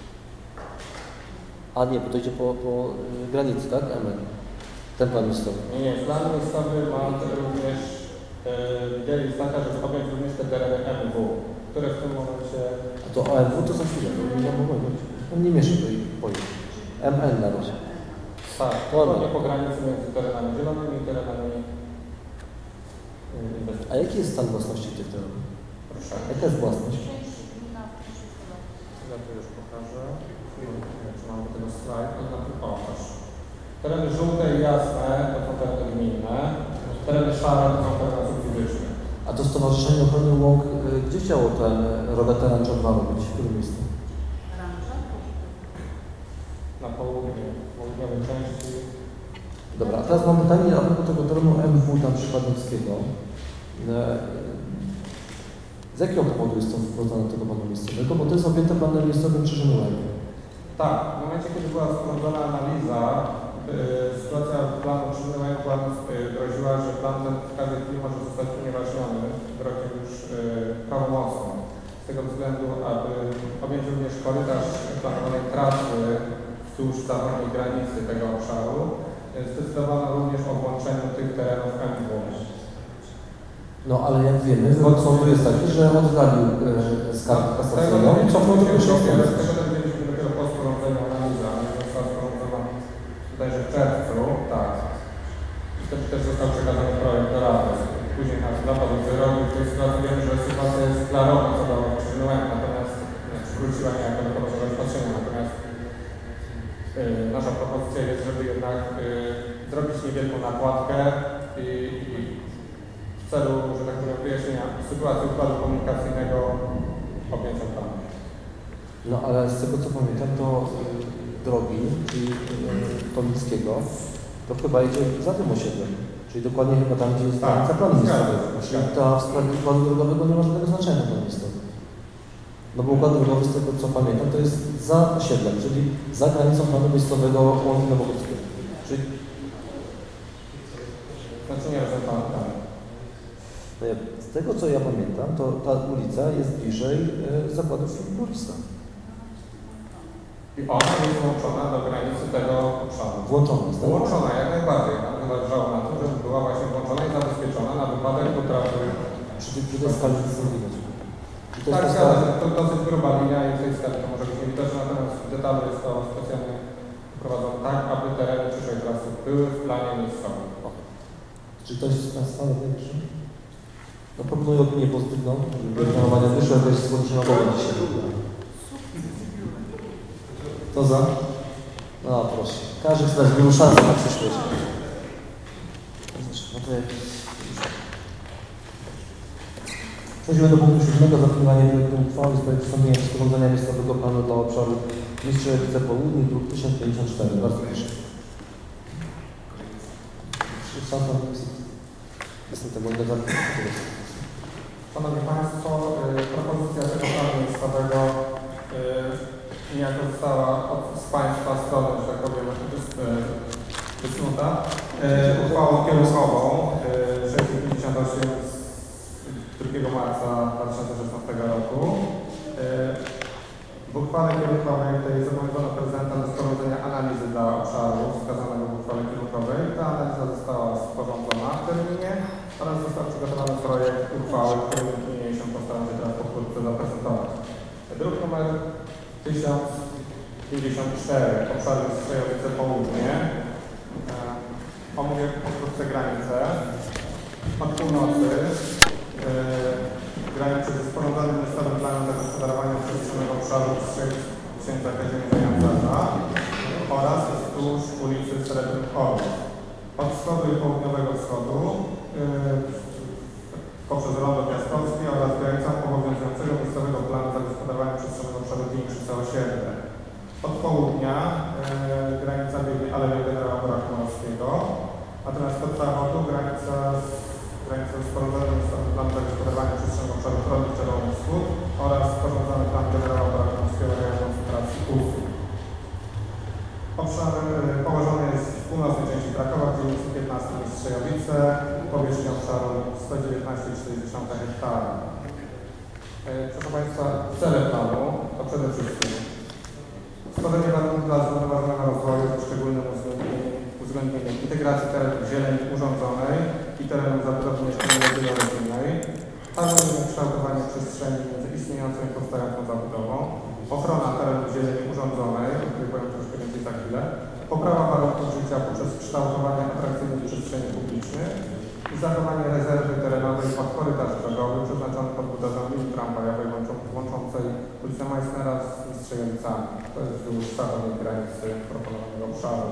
A nie, bo to idzie po granicy, tak? MN. Ten plan miejscowy. Nie, plan miejscowy ma również idea jest taka, żeby objąć również te tereny MW, które w tym momencie... A to OMW to za chwilę, bo nie mogę być. On nie miesza do ich pojęć. MN na razie. Tak, dokładnie po granicy między terenami zielonymi i terenami inwestycyjnymi. A jaki jest stan własności tych terenów? Proszę. Jaka jest własność? Ja to już pokażę. Nie wiem, czy mam do tego slajd. O, proszę. Tereny żółte i jasne to są tereny gminne. Tereny szare to są tereny osób fizycznych. A to Stowarzyszenie Ochrony Łąk, gdzie chciało ten rogatę ranczowa robić? W którym miejscu? Na południowej części. Dobra, a teraz mam pytanie a propos tego terenu MW tam przykładowskiego. Z jakiego powodu jest to wprowadzone do tego planu miejscowego? Bo to jest objęte planem miejscowym Krzyżanowego. Tak, w momencie, kiedy była sporządzona analiza, sytuacja planu Krzyżanowego groziła, że plan ten w każdej chwili może zostać unieważniony wyrokiem już prawomocnym. Z tego względu, aby objąć również korytarz planowanej trasy wzdłuż zachodniej granicy tego obszaru, zdecydowano również o włączeniu tych terenów MW. No ale jak wiemy, wyrok sądu jest taki, że oddalił skargę kasacyjną i cofnął do pierwszego z tego dowiedzieliśmy dopiero po sporządzeniu analizy, analiza została sporządzona bodajże w czerwcu, tak. Wtedy też został przekazany projekt do Rady. Później zapadł wyrok i w tej sytuacji wiemy, że sytuacja jest klarowna co do Krzyżanowego, natomiast wróciła niejako do porządku rozpatrzenia, natomiast nasza propozycja jest, żeby jednak zrobić niewielką nakładkę i w celu, że tak powiem, wyjaśnienia sytuacji układu komunikacyjnego objęcia planu. No ale z tego co pamiętam, to drogi, czyli Tomickiego, to chyba idzie za tym osiedlem. Czyli dokładnie chyba tam, gdzie jest granica planu miejscowego. Czyli ta w sprawie układu drogowego nie ma żadnego znaczenia na planu miejscowym. No bo układ drogowy, z tego co pamiętam, to jest za osiedlem, czyli za granicą planu miejscowego Łąki Nowochódzkiej. Czyli... Znaczy nie rozumiem Pana pytania. Z tego co ja pamiętam, to ta ulica jest bliżej zakładów burmistrza. I ona jest włączona do granicy tego obszaru. Włączona jest, tak? Włączona jak najbardziej. Nam zależało na tym, żeby była właśnie włączona i zabezpieczona na wypadek utraty. Przy tej skali nic nie widać. To Tak, jest to dosyć gruba linia i w tej skali to może być nie widać, natomiast w detalu jest to specjalnie prowadzone tak, aby tereny przyszłej trasy były w planie miejscowym. Czy ktoś z Państwa największy? No proponuję opinię pozytywną, żeby planowania wyższe, to jest zgodnie na głowę dzisiaj. To za? No proszę. Każdy chce dać wielu szansę na przyszłość. No to jak... Przechodzimy do punktu 7. Zaopiniowanie projektu uchwały w sprawie przystąpienia do sporządzenia miejscowego planu dla obszaru Mistrzewice Południe, druk 1054. Bardzo proszę. Jestem tego Szanowni Państwo, propozycja tego planu miejscowego niejako została z Państwa strony, że tak powiem, wysnuta uchwałą kierunkową 658 z 2 marca 2016 roku. W uchwale kierunkowej tej zobowiązano prezydenta do sporządzenia analizy dla obszaru wskazanego w uchwale kierunkowej. Ta analiza została sporządzona w terminie oraz została który niniejszym postaram się teraz pokrótce zaprezentować. Druk numer 1054, obszary Strzejowice Południe. Omówię pokrótce granice. Od północy graniczy ze sporządzonym listowym planem zagospodarowania przestrzennego obszaru księdza Kazimierza Jancarza oraz wzdłuż ulicy Srebrnych Orłów. Od wschodu i południowego wschodu poprzez rondo Piastowskie oraz granicą obowiązującego miejscowego planu zagospodarowania przestrzennego obszaru Wilczyca Osiedle. Od południa granica biegnie Aleją Generała Bora Komorowskiego, natomiast od zachodu granica sporządzonym miejscowym planu zagospodarowania przestrzennego obszaru Prądów Czerwony Wschód oraz sporządzony plan Generała Bora Komorowskiego rejon koncentracji usług. Obszar położony jest w północnej części Krakowa, w dzielnicy 15 jest Strzejowice, powierzchnia obszaru 119,4 hektara. Proszę Państwa, cele planu to przede wszystkim stworzenie warunków dla zrównoważonego rozwoju ze szczególnym uwzględnieniem integracji terenów zieleni urządzonej i terenów zabudowy mieszkaniowej wielorodzinnej, harmonijne kształtowanie przestrzeni między istniejącą i powstającą zabudową, ochrona terenów zieleni urządzonej, o której powiem troszkę więcej za chwilę, poprawa warunków życia poprzez kształtowanie atrakcyjnych przestrzeni publicznych i zachowanie rezerwy terenowej pod korytarz drogowy przeznaczony pod budowę linii tramwajowej łączącej ulicę Meissnera z Strzejowicami. To jest wzdłuż zachodniej granicy proponowanego obszaru.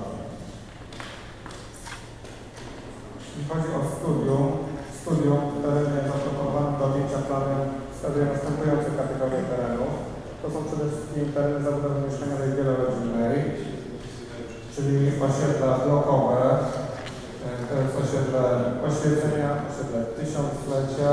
Jeśli chodzi o studium terenu zaproponowane do objęcia planem wskazuje następujące kategorie terenów. To są przede wszystkim tereny zabudowy mieszkaniowej wielorodzinnej, czyli osiedla blokowe, to jest osiedle Oświecenia, osiedle Tysiąclecia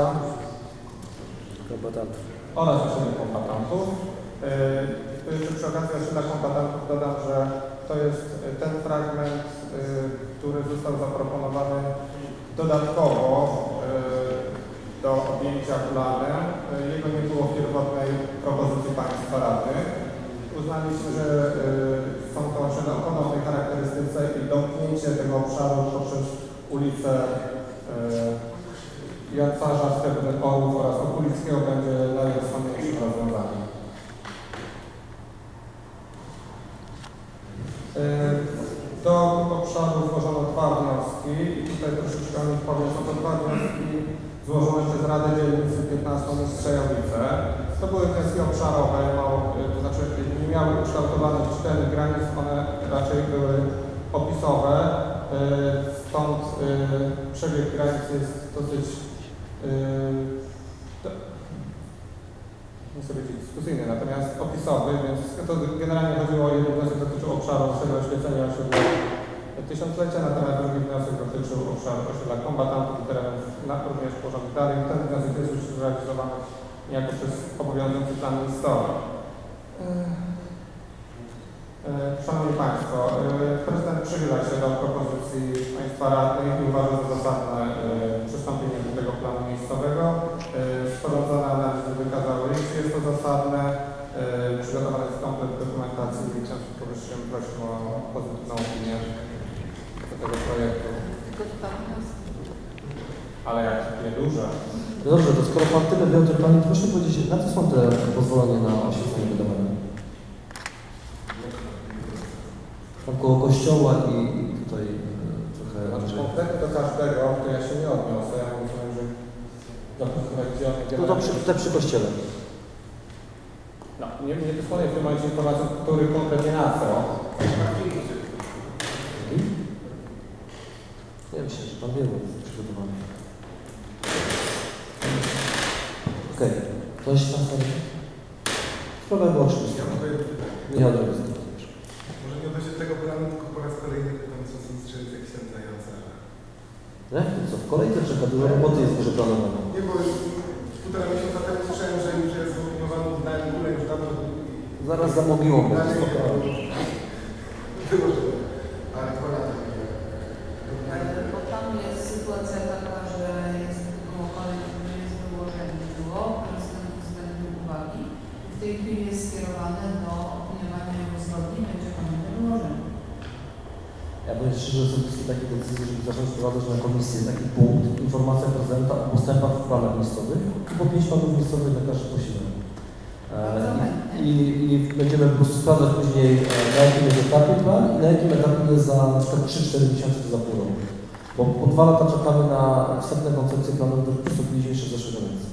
oraz osiedle kombatantów. Tu jeszcze przy okazji osiedla kombatantów dodam, że to jest ten fragment, który został zaproponowany dodatkowo do objęcia planem. Jego nie było w pierwotnej propozycji państwa radnych. Uznaliśmy, że są to osiedla o ponownej charakterystyce i domknięcie tego obszaru poprzez ulicę Jancarza, Srebrnych Orłów oraz Okulickiego będzie najrozsądniejszym rozwiązaniem. Do obszaru złożono 2 wnioski i tutaj troszeczkę o nich powiem. Są to 2 wnioski złożone przez Radę Dzielnicy 15 Strzejowice. To były wnioski obszarowe, to znaczy nie miały ukształtowanych 4 granic, one raczej były opisowe, stąd przebieg granic jest dosyć nie chcę powiedzieć dyskusyjny, natomiast opisowy, więc to generalnie chodziło o jeden wniosek dotyczył obszaru osiedla Oświecenia osiedla Tysiąclecia, natomiast drugi wniosek dotyczył obszaru osiedla kombatantów i terenów również położonych dalej. Ten wniosek jest już zrealizowany niejako przez obowiązujący plan miejscowy. Szanowni Państwo, prezydent przychyla się do propozycji Państwa radnych i uważa za zasadne przystąpienie do tego planu miejscowego. Sporządzone analizy wykazały, jeśli jest to zasadne, przygotowany jest komplet dokumentacji i w związku z powyższym prosimy o pozytywną opinię do tego projektu. Ale jakie duże. Dobrze, to skoro Pan tyle wie o tym planie, proszę powiedzieć, na co są te pozwolenia na oświetlenie wydawane? Tam koło kościoła i tutaj trochę... Znaczy konkretnie do każdego, to ja się nie odniosę, ja mówię, że no to przy kościele. No, nie dysponuję w tym momencie informacją, który konkretnie na co. Nie myślę, że Pan wie, bo jest przygotowany. Okej. Ktoś Pan sobie? Sprawa była oczywista. Nie odrobię. Może nie odnośnie tego planu, tylko po raz kolejny pytam, co są strzelce księdza Jancarza. Jak to co? W kolejce czeka, dużo roboty jest może planowane. Nie, bo już 1,5 miesiąca temu słyszałem, że już jest opiniowany na górę już dawno. Zaraz zamogiło mnie. Wyłożyłem. Ale po latach. Bo tam jest sytuacja taka, że jest koło kolei, które jest wyłożenie było, prezydent uwzględnił uwagi. W tej chwili jest skierowane do opiniowania jego zgodni, będzie pamiętne wyłożenie. Ja bym najbliższe wszystkie takie decyzje, żeby zacząć wprowadzać na komisję taki punkt, informacja prezydenta o postępach w planach miejscowych i po 5 planów miejscowych na każdy posiedzenie. I będziemy po prostu sprawdzać później, na jakim jest etapie plan i na jakim etapie jest za na przykład 3-4 miesiące czy za pół roku. Bo po 2 lata czekamy na wstępne koncepcje planów, które przystąpiliśmy jeszcze w zeszłym miesiącu.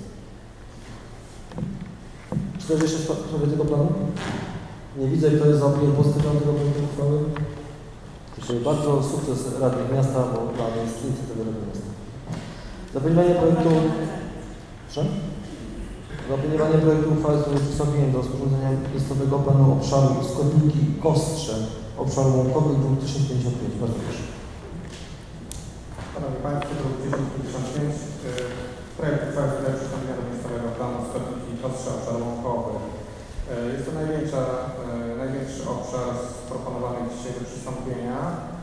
Czy to jest jeszcze sprawy tego planu? Nie widzę, kto jest za opinią pozytywną tego projektu uchwały. Czyli bardzo sukces radnych miasta, bo plan jest inicjatywą Rady Miasta. Zaopiniowanie projektu... Proszę? Zaopiniowanie projektu uchwały w przystąpieniu do sporządzenia miejscowego planu obszaru Skotniki Kostrze, obszaru łąkowy 2055. Bardzo proszę. Szanowni Państwo, druk 1055. Projekt uchwały w sprawie przystąpienia do miejscowego planu Skotniki Kostrze, obszaru łąkowy. Jest to największy obszar z proponowanych dzisiaj do przystąpienia.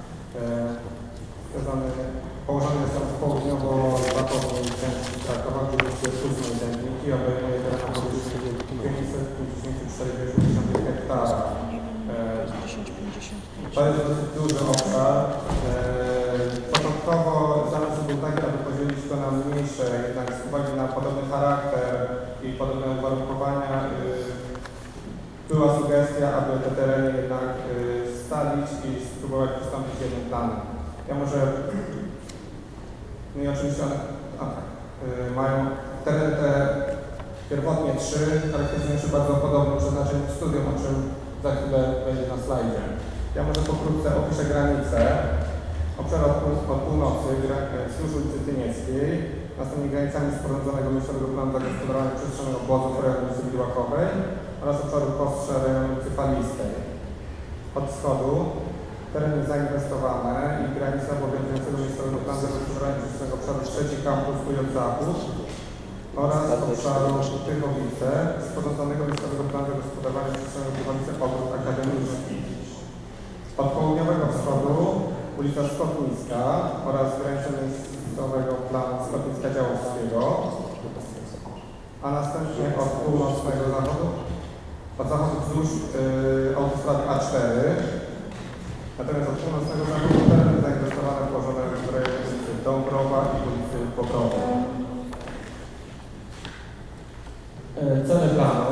Położony jest on w południowo-zachodniej części Krakowa, gdzie jest słusznej dębniki, obejmuje teren około 554,8 hektara. To jest dosyć duży obszar. Początkowo zamysł był taki, aby podzielić to na mniejsze, jednak z uwagi na podobny charakter i podobne uwarunkowania była sugestia, aby te tereny jednak scalić i spróbować przystąpić jednym planem. Ja może, no i oczywiście one mają tereny te pierwotnie 3, charakteryzują się bardzo podobnym przeznaczeniem studium, o czym za chwilę będzie na slajdzie. Ja może pokrótce opiszę granice. Obszar od północy wzdłuż ulicy Tynieckiej, następnie granicami sporządzonego miejscowego planu zagospodarowania przestrzennego obwodów rejonu ulicy Biłakowej oraz obszaru Kostrze rejonu ulicy Falistej. Od wschodu tereny zainwestowane i granica obowiązującego miejscowego planu zagospodarowania przestrzennego obszaru trzeci kampus Ujot Zachód oraz obszaru Tychowice sporządzonego miejscowego planu zagospodarowania przestrzennego Tychowice Ogród Akademicki. Od południowego wschodu ulica Skotnicka oraz granice miejscowego planu Skotnicka-Działowskiego, a następnie od północnego zachodu, od zachodu wzdłuż autostrady A4, natomiast od północnego zachodu tereny zainwestowane położone w rejonie ulicy Dąbrowa i ulicy Bobrowej. Cele planu: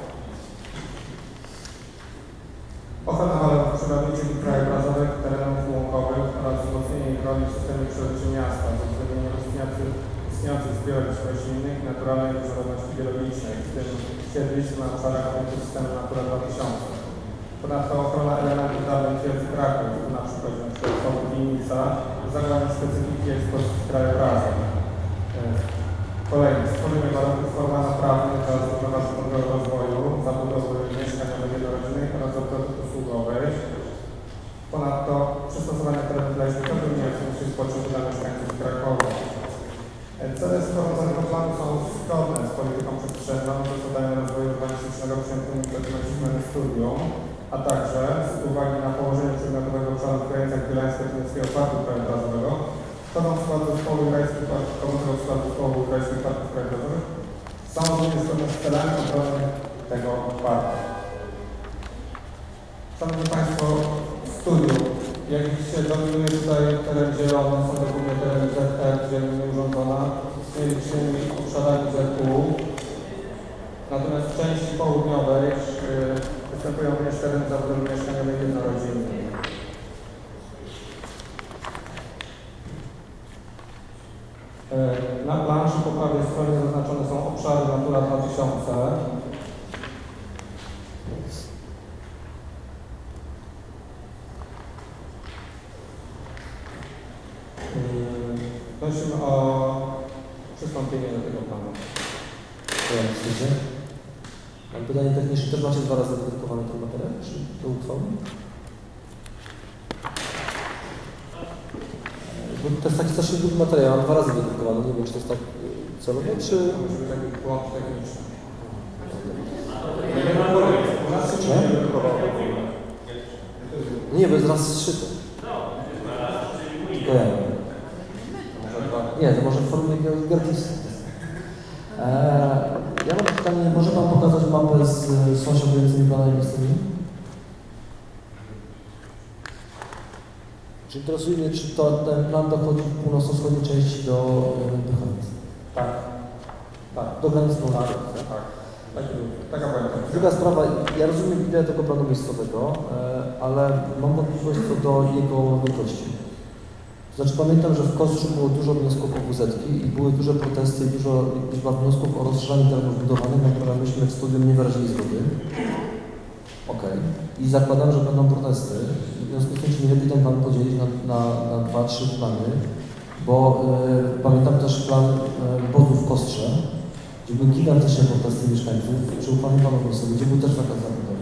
ochrona walorów przyrodniczych i krajobrazowych terenów łąkowych oraz wzmocnienie ich roli w systemie przyrodniczym miasta z uwzględnieniem istniejących zbiorów roślinnych i naturalnej różnorodności biologicznej, w tym siedlisk na obszarach objętych systemem Natura 2000. Ponadto ochrona elementów dawnej twierdzy Kraków, na przykład winnica, zachowanie specyfiki ekspozycji krajobrazu. Kolejny, stworzenie warunków formalno-prawnych dla zrównoważonego rozwoju, zabudowy mieszkaniowej jednorodzinnej oraz obrotu usługowej. Ponadto przystosowanie terenów leśnych do wymieniających potrzeby dla mieszkańców Krakowa. Cele sporządzonego planu są zgodne z polityką przestrzenną, zasadami rozwoju urbanistycznego przyjętymi przed studium, a także z uwagi na położenie przedmiotowego obszaru w granicach Bielańsko-Tynieckiego Parku Krajobrazowego, wchodzą w skład zespołu Ukraińskich Parków Krajobrazowych, są również zgodne z celami obrony tego parku. Szanowni Państwo, studium. Jak widzicie, dominuje tutaj teren zielony, są to głównie tereny ZR, zielnie urządzona, z największymi obszarami ZU. Natomiast w części południowej występują również tereny zabudowy mieszkaniowej jednorodzinnej. Na planszy po prawej stronie zaznaczone są obszary Natura 2000. Prosimy o przystąpienie do tego planu. Mam pytanie techniczne. Też macie 2 razy dedykowany ten materiał, czy do uchwały? Bo to jest taki strasznie długi materiał, mam 2 razy dedykowany. Nie wiem, czy to jest tak celowo, czy... Może być taki błąd techniczny. Nie, bo jest raz zszyty. Tylko ja. Nie, to może w formie geograficznej. Ja mam pytanie, może Pan pokazać mapę z sąsiadującymi planami miejscowymi? Czy interesuje mnie, czy ten plan dochodzi w północno-wschodniej części do Bychowic? Tak. Tak. Do granic Polski. Tak. Taka powiem. Druga sprawa, ja rozumiem ideę tego planu miejscowego, ale mam wątpliwość co do jego wielkości. Znaczy pamiętam, że w Kostrzu było dużo wniosków o WZ-ki i były duże protesty i dużo liczba wniosków o rozszerzanie terenów budowanych, na które myśmy w studium nie wyrazili zgody. Okej. I zakładam, że będą protesty. W związku z tym, czy nie lepiej ten plan podzielić na 2-3 plany, bo pamiętam też plan Bodu w Kostrze, gdzie były gigantyczne protesty mieszkańców przy uchwaleniu planu miejscowego, gdzie był też zakaz zabudowy.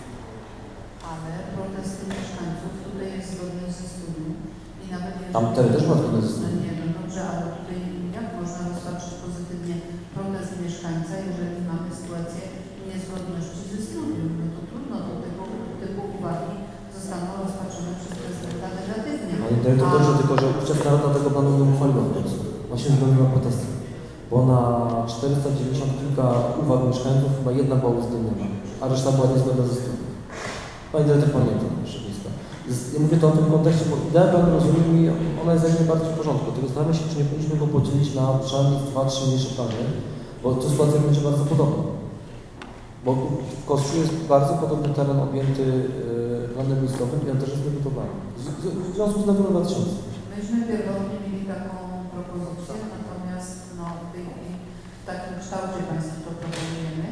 Ale protesty mieszkańców tutaj jest zgodnie ze studium i nawet jeżeli... Tam też była zgodne ze studium. Nie wiem, dobrze, ale tutaj jak można rozpatrzyć pozytywnie protest mieszkańca, jeżeli mamy sytuację niezgodności ze studium? No to trudno, do tego typu uwagi zostaną rozpatrzone przez prezydenta negatywnie. No i to dobrze, tylko że ówczesna Rada tego planu nie uchwaliła w końcu. Właśnie ze względu na protesty. Bo na 490 kilka uwag mieszkańców chyba jedna była uwzględniona, a reszta była niezgodna ze studium. Pani dyrektor pamięta, proszę blisko. Ja mówię to w tym kontekście, bo idea planu rozumiem i ona jest jak najbardziej w porządku. Tylko zastanawiam się, czy nie powinniśmy go podzielić na przynajmniej 2-3 mniejsze plany, bo to sytuacja będzie bardzo podobna. Bo w Kostrzu jest bardzo podobny teren objęty planem miejscowym i on też jest wybudowany. W związku z Naturą 2000. Myśmy pierwotnie mieli taką propozycję, natomiast no, w tej chwili w takim kształcie Państwu to proponujemy.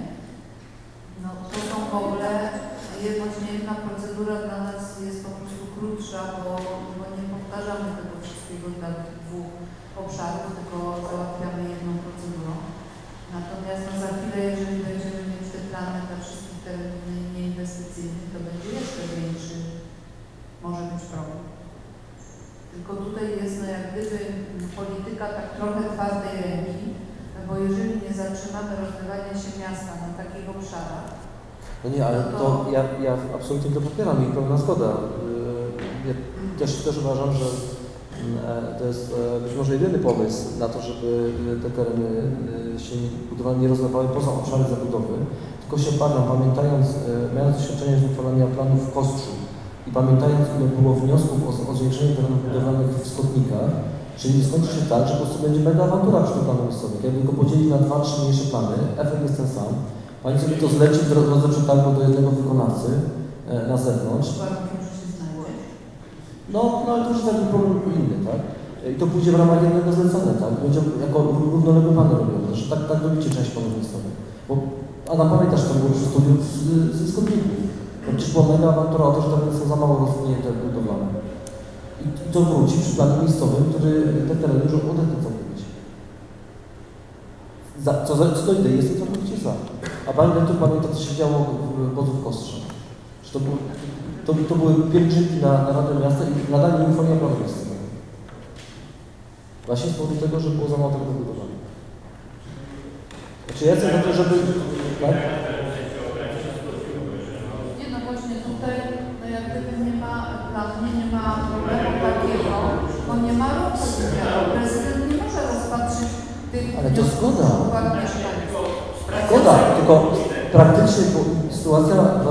No, to są w ogóle, właśnie jedna procedura dla nas jest po prostu krótsza, bo nie powtarzamy tego wszystkiego dla dwóch obszarów, tylko załatwiamy jedną procedurą. Natomiast no, za chwilę, jeżeli będziemy mieć te plany dla wszystkich terenów nieinwestycyjnych, to będzie jeszcze większy, może być problem. Tylko tutaj jest no, jak gdyby polityka tak trochę twardej ręki, bo jeżeli nie zatrzymamy rozwijania się miasta na takich obszarach. No nie, ale to ja absolutnie to popieram i pełna zgoda. Ja też uważam, że to jest być może jedyny pomysł na to, żeby te tereny się budowlane nie rozlewały poza obszary zabudowy, tylko się bawią, pamiętając, mając doświadczenie z uchwalania planów w Kostrzu i pamiętając, ile było wniosków o zwiększenie terenów budowlanych w Skotnikach, czyli skończy się tak, że po prostu będzie mega awantura przy tym planu miejscowym. Jakby go podzielić na 2-3 mniejsze plany, efekt jest ten sam. Pani sobie to zleci w drodze przetargu do jednego wykonawcy na zewnątrz. No ale to już jest taki problem inny, tak? I to pójdzie w ramach jednego zlecenia, tak? Będzie jako równoległe plany robione, że tak robicie część planów miejscowych. Bo Adam, pamiętasz, to było przy studiu ze Skotników. To przecież była mega awantura o to, że tereny są za mało rozwinięte budowlane. I to wróci przy planie miejscowym, który te tereny już odetnie całkowicie. Co do idei jestem całkowicie za. A pani dyrektor pamięta, co się działo w Bodzu w Kostrze. Że to były pielgrzymki na Radę Miasta i nadal nie uchwaliła planu miejscowego. Właśnie z powodu tego, że było za mało tego wybudowane. Znaczy ja jestem za to, żeby... Tak? Nie, no właśnie tutaj no jak gdyby nie ma dla mnie nie ma problemu takiego, bo nie ma ruchu. Prezydent nie może rozpatrzyć tych ale to zgoda. uwag mieszkańców. Zgoda, tylko praktycznie sytuacja w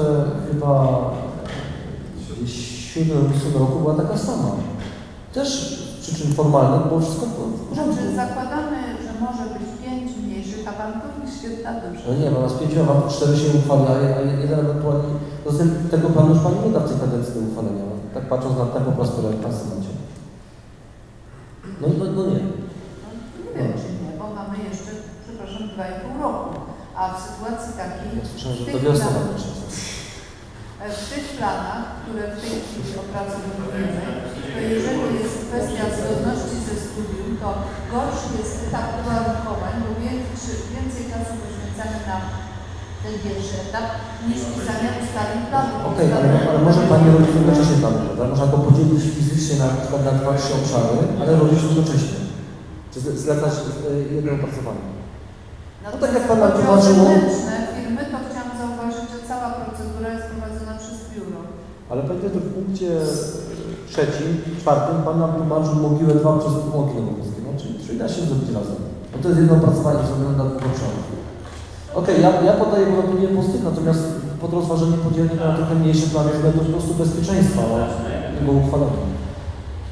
2007 roku była taka sama. Też z przyczyn formalnych było wszystko w porządku. Znaczy zakładamy, że może być 5 mniejszych awantur niż świetna duża. No nie, bo nas 5 awantur, 4 się uchwali, a jeden ewentualnie... Poza tym tego planu już pani nie da w tej kadencji do uchwalenia. Tak patrząc na tempo prosperę w Państwie macie. No nie. No, nie wiem czy nie, bo mamy jeszcze, przepraszam, 2,5 roku. A w sytuacji takiej... Ja słyszałem, że to wiosna ma być. W tych planach, które w tej chwili opracowujemy, to jeżeli jest kwestia zgodności ze studium, to gorszy jest etap uwarunkowań, bo więcej czasu poświęcamy na ten pierwszy etap niż pisania ustaleń planu. Okej, ale może Pani robić jednocześnie plany, prawda? Można go podzielić fizycznie na przykład na 2-3 obszary, ale robić jednocześnie. Czy zlecać jedno opracowanie. No tak jak Pan nam tłumaczyło... firmy, to chciałam zauważyć, że cała procedura jest prowadzona przez biuro. Ale Panie w punkcie 3, 4 Pan nam tłumaczył mogiłę 2 przez mogilę mogielską, no, czyli da się zrobić razem. No to jest jedno opracowanie zrobione na 2 obszarów. Okej, ja podaję wątpliwie postęp, natomiast pod rozważenie podzielenia na trochę mniejsze plany względu po prostu bezpieczeństwa jego uchwalenia.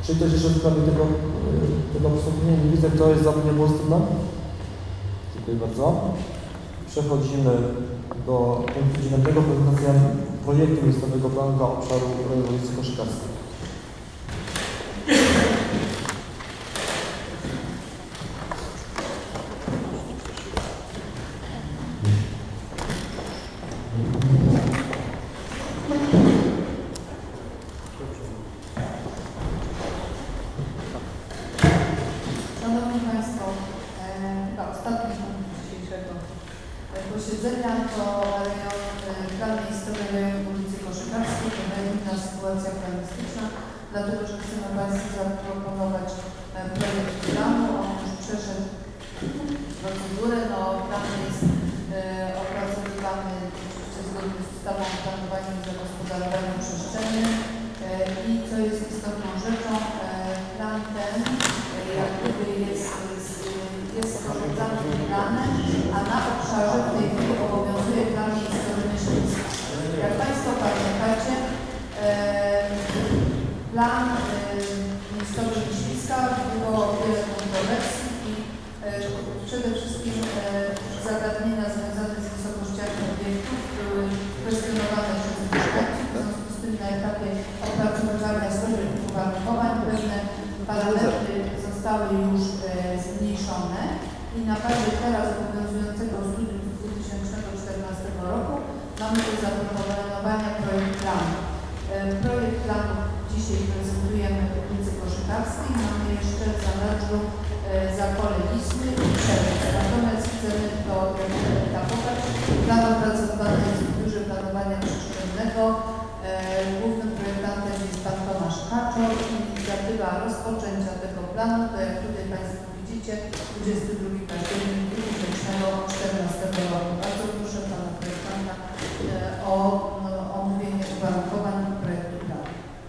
Czy ktoś jeszcze w sprawie tego przystąpienia? Nie widzę, kto jest za, nie było stronę? Dziękuję bardzo. Przechodzimy do punktu 9. Prezentacja projektu miejscowego planu dla obszaru województwa koszykarskiego. Szanowni Państwo, ostatni punkt dzisiejszego posiedzenia to plan miejscowy rejonu ulicy Koszykarskiej. To inna sytuacja planistyczna, dlatego że chcemy Państwu zaproponować projekt planu. On już przeszedł procedurę. Plan jest opracowywany zgodnie z ustawą o planowaniu i zagospodarowaniu przestrzennym i co jest istotną rzeczą, plan ten jest sporządzany planem, a na obszarze w tej chwili obowiązuje plan miejscowy Myśliwska. Jak Państwo pamiętacie, plan miejscowy Myśliwska było wiele kontrowersji i przede wszystkim zagadnienia związane z wysokościami obiektów były kwestionowane przez mieszkańców. W związku z tym na etapie opracowywania swoich uwarunkowań pewne parametry zostały już zmniejszone i na bazie teraz obowiązującego studium z 2014 roku mamy do zaproponowania projekt planu. Projekt planu dzisiaj prezentujemy w ulicy Koszykarskiej. Mamy jeszcze w zanadrzu Zakole Wisły i Czerwec. Natomiast chcemy to etapować. Plan opracowany jest w Biurze Planowania Przestrzennego. Głównym projektantem jest Pan Tomasz Kaczor. Inicjatywa rozpoczęcia tego planu to, jak tutaj Państwo widzicie, 22 października 2014 roku. Bardzo proszę Pana projektanta o omówienie uwarunkowań projektu planu.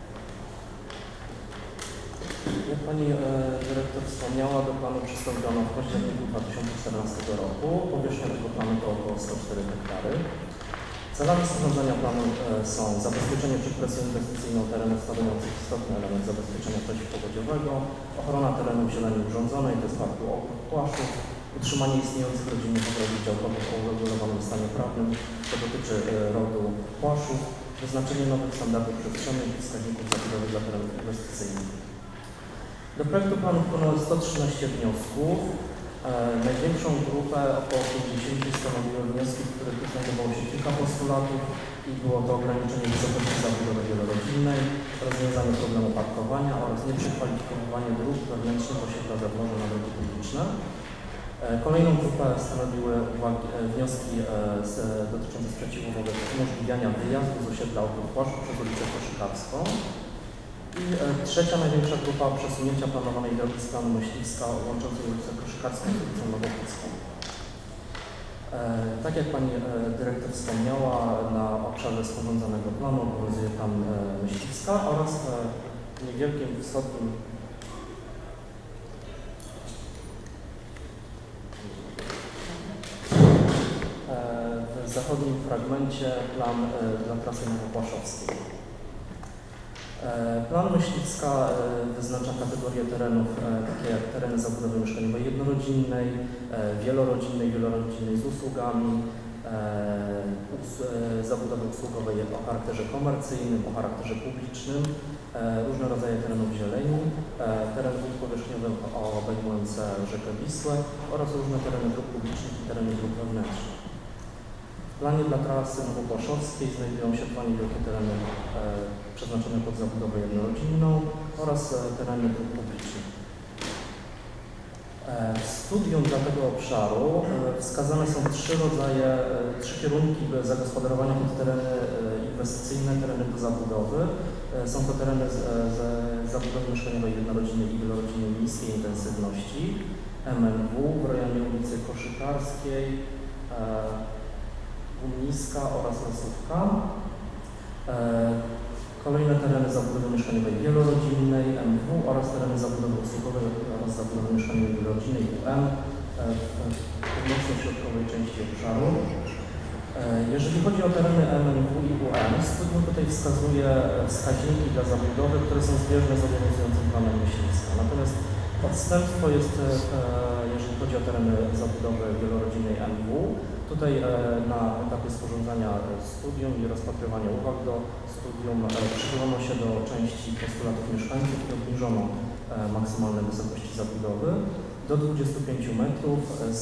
Jak Pani Dyrektor wspomniała, do planu przystąpiono w październiku 2014 roku. Powierzchnia tego planu to około 104 hektary. Celami sporządzenia planu są zabezpieczenie przed presją inwestycyjną terenów stanowiących istotny element zabezpieczenia przeciwpowodziowego, ochrona terenów zieleni urządzonej, to jest parku ogród płaszczów, utrzymanie istniejących rodzinnych ogrodów działkowych o uregulowanym stanie prawnym, to dotyczy rodu płaszczów, wyznaczenie nowych standardów przestrzennych i wskaźników zabudowy dla terenów inwestycyjnych. Do projektu planu wpłynęło 113 wniosków. Największą grupę, około 50, stanowiły wnioski, w których znajdowało się kilka postulatów i było to ograniczenie wysokości zabudowy wielorodzinnej, rozwiązanie problemu parkowania oraz nieprzekwalifikowanie dróg wewnętrznych osiedla zewnątrz na drogi publiczne. Kolejną grupę stanowiły wnioski dotyczące sprzeciwu wobec umożliwiania wyjazdu z osiedla Ogród Płaszczów przez ulicę Koszykarską. I trzecia największa grupa przesunięcia planowanej drogi z planu Myśliwska łączącej ulicę Koszykarską z ulicą Nowochódzką. Tak jak Pani Dyrektor wspomniała, na obszarze sporządzanego planu obowiązuje plan Myśliwska oraz w niewielkim wschodnim w zachodnim fragmencie plan dla trasy Nowopłaszowskiej. Plan Myśliwska wyznacza kategorie terenów, takie jak tereny zabudowy mieszkaniowej jednorodzinnej, wielorodzinnej z usługami, zabudowy usługowej o charakterze komercyjnym, o charakterze publicznym, różne rodzaje terenów zieleni, tereny wód powierzchniowych obejmujące rzekę Wisłę oraz różne tereny dróg publicznych i tereny dróg wewnętrznych. W planie dla trasy Nowopłaszowskiej znajdują się dwa niewielkie tereny przeznaczone pod zabudowę jednorodzinną oraz tereny dróg publicznych. W studium dla tego obszaru wskazane są trzy kierunki zagospodarowania pod tereny inwestycyjne, tereny do zabudowy. Są to tereny zabudowy mieszkaniowej jednorodzinnej i wielorodzinnej niskiej intensywności, MNW w rejonie ulicy Koszykarskiej, Gumniska oraz Rosówka. Kolejne tereny zabudowy mieszkaniowej wielorodzinnej MW oraz tereny zabudowy usługowej oraz zabudowy mieszkaniowej wielorodzinnej UM w północno-środkowej części obszaru. Jeżeli chodzi o tereny MNW i UM, studium tutaj wskazuje wskaźniki dla zabudowy, które są zbieżne z obowiązującym planem myśliwska. Natomiast odstępstwo jest, jeżeli chodzi o tereny zabudowy wielorodzinnej MW. Tutaj na etapie sporządzania studium i rozpatrywania uwag do studium przychylono się do części postulatów mieszkańców i obniżono maksymalne wysokości zabudowy do 25 metrów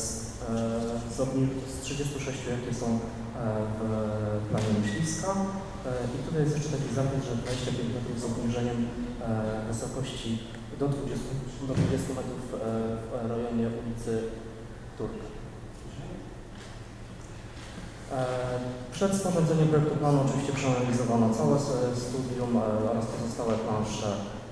z 36, jakie są w planie myśliwska. I tutaj jest jeszcze taki zapis, że 25 metrów z obniżeniem wysokości do 20 metrów w rejonie ulicy Turka. Przed sporządzeniem projektu planu oczywiście przeanalizowano całe studium oraz pozostałe plansze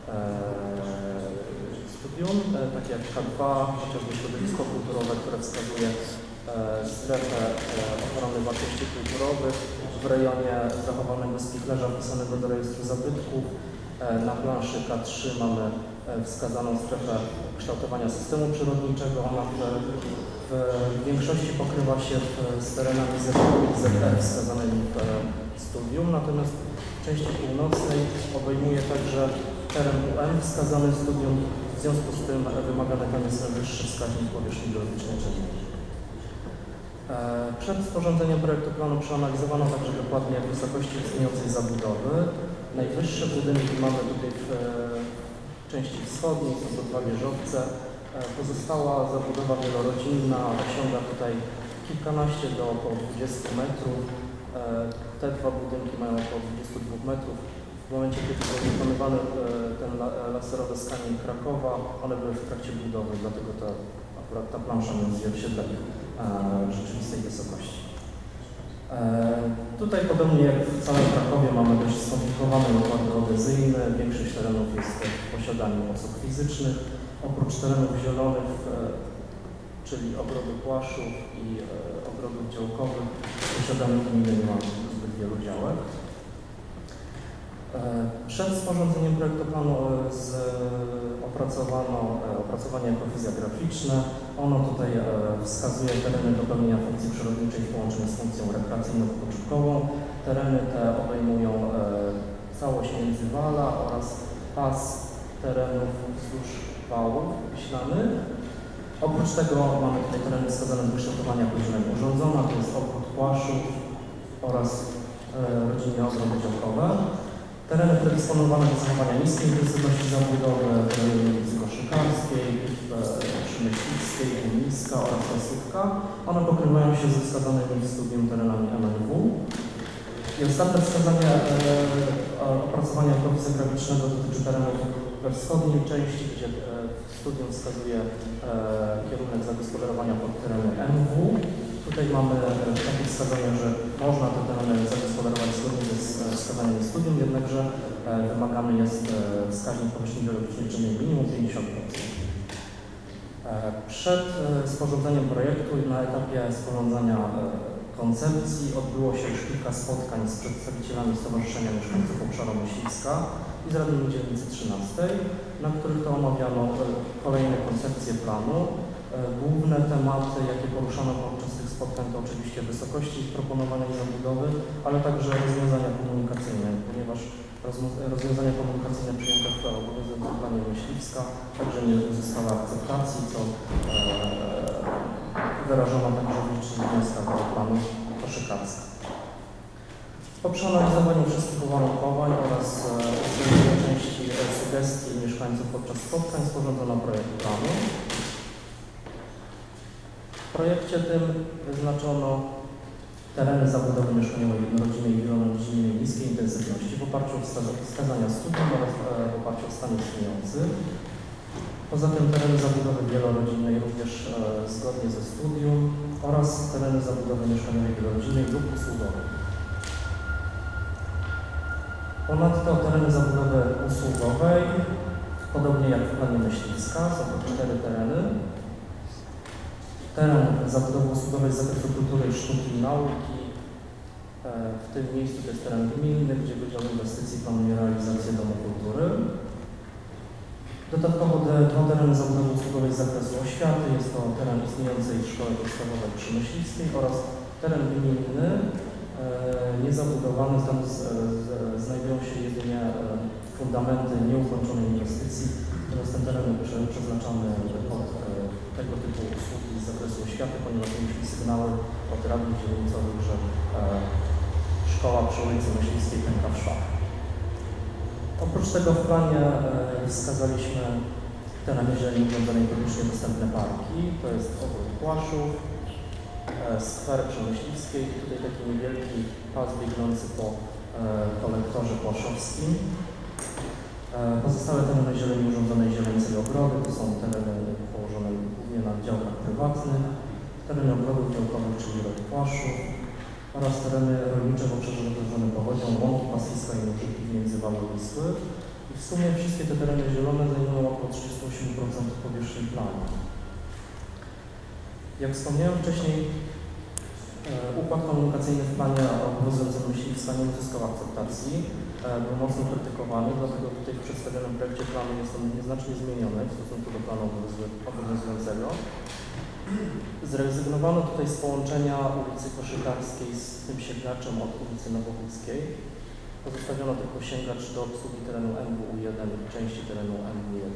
studium, takie jak K2, chociażby środowisko kulturowe, które wskazuje strefę ochrony wartości kulturowych w rejonie zachowanego spichlerza wpisanego do rejestru zabytków. Na planszy K3 mamy wskazaną strefę kształtowania systemu przyrodniczego. Ona w większości pokrywa się z terenami ZR wskazanymi w studium, natomiast w części północnej obejmuje także teren UM wskazany w studium, w związku z tym wymagany tam jest najwyższy wskaźnik powierzchni geologicznej czynnej. Przed sporządzeniem projektu planu przeanalizowano także dokładnie wysokości istniejącej zabudowy. Najwyższe budynki mamy tutaj w części wschodniej, są to dwa wieżowce. Pozostała zabudowa wielorodzinna osiąga tutaj kilkanaście do około 20 metrów. Te dwa budynki mają około 22 metrów. W momencie, kiedy był wykonywany ten laserowy skanier Krakowa, one były w trakcie budowy, dlatego akurat ta plansza nie odzwierciedla rzeczywistej wysokości. Tutaj podobnie jak w całym Krakowie mamy dość skomplikowane układ geodezyjny. Większość terenów jest w posiadaniu osób fizycznych. Oprócz terenów zielonych, czyli ogrodu płaszczów i ogrodów działkowych, w posiadaniu gminy nie ma zbyt wielu działek. Przed sporządzeniem projektu planu opracowano opracowanie jako wizja graficzna. Ono tutaj wskazuje tereny do pełnienia funkcji przyrodniczej w połączeniu z funkcją rekreacyjno-wypoczynkową. Tereny te obejmują całość międzywala oraz pas terenów wzdłuż wałów wiślanych. Oprócz tego mamy tutaj tereny wskazane do kształtowania godzinek urządzona, to jest obwód płaszczów oraz rodzinne ogrody działkowe. Tereny predysponowane do zachowania niskiej intensywności zabudowy w rejonie ulicy Koszykarskiej, Przemyślickiej, Górnicka oraz Lasówka. One pokrywają się ze wskazanymi w studium terenami MNW. I ostatnie wskazanie opracowania prowizji graficznego dotyczy terenów we wschodniej części, gdzie studium wskazuje kierunek zagospodarowania pod tereny MW. Tutaj mamy takie wskazanie, że można te tereny zagospodarować zgodnie ze wskazaniem studium, jednakże wymagany jest wskaźnik powierzchni geologicznej czynnej minimum 50%. Przed sporządzeniem projektu i na etapie sporządzania koncepcji odbyło się już kilka spotkań z przedstawicielami Stowarzyszenia Mieszkańców Obszaru Myśliwska i z radnymi dzielnicy 13, na których to omawiano kolejne koncepcje planu. Główne tematy, jakie poruszano podczas tych spotkań, to oczywiście wysokości proponowanej zabudowy, ale także rozwiązania komunikacyjne, ponieważ rozwiązania komunikacyjne przyjęte w obowiązującym planie Myśliwska także nie uzyskały akceptacji, co wyrażono także w licznych wnioskach do planu Koszykarska. Po przeanalizowaniu wszystkich uwarunkowań oraz uwzględnieniu części sugestii mieszkańców podczas spotkań sporządzono projekt planu. W projekcie tym wyznaczono tereny zabudowy mieszkaniowej jednorodzinnej i wielorodzinnej niskiej intensywności w oparciu o wskazania studium oraz w oparciu o stan istniejący. Poza tym tereny zabudowy wielorodzinnej również zgodnie ze studium oraz tereny zabudowy mieszkaniowej wielorodzinnej lub usługowej. Ponadto tereny zabudowy usługowej, podobnie jak w planie Myśliwska, są to 4 tereny. Teren zabudowy usługowej z zakresu kultury, sztuki i nauki. W tym miejscu to jest teren gminny, gdzie Wydział Inwestycji planuje realizację Domu Kultury. Dodatkowo 2 tereny zabudowy usługowej z zakresu oświaty. Jest to teren istniejącej Szkoły Podstawowej przy Myśliwskiej oraz Teren gminny, niezabudowany, tam znajdują się jedynie fundamenty nieukończonej inwestycji, natomiast ten teren przeznaczamy pod tego typu usługi z zakresu oświaty, ponieważ mieliśmy sygnały od radnych dzielnicowych, że szkoła przy ulicy Myśliwskiej pęka w szwach. Oprócz tego w planie wskazaliśmy tereny zieleni urządzonej publicznie dostępne parki, to jest ogród Płaszów, skwer przy Myśliwskiej i tutaj taki niewielki pas biegnący po kolektorze płaszowskim. Pozostałe tereny zieleni urządzonej zieleńcej ogrody to są tereny położone głównie na działkach prywatnych, tereny ogrodów działkowych, czyli rod Płaszów oraz tereny rolnicze w obszarze zagrożonym powodzią, łąki, pastwiska i użytki w międzywalu Wisły. I w sumie wszystkie te tereny zielone zajmują około 38% powierzchni planu. Jak wspomniałem wcześniej, układ komunikacyjny w planie obowiązującym Myśliwska nie uzyskał akceptacji, był mocno krytykowany, dlatego tutaj w przedstawionym projekcie planu jest on nieznacznie zmieniony w stosunku do planu obowiązującego. Zrezygnowano tutaj z połączenia ulicy Koszykarskiej z tym sięgaczem od ulicy Nowochódzkiej. Pozostawiono tylko sięgacz do obsługi terenu MWU1 i części terenu MW1.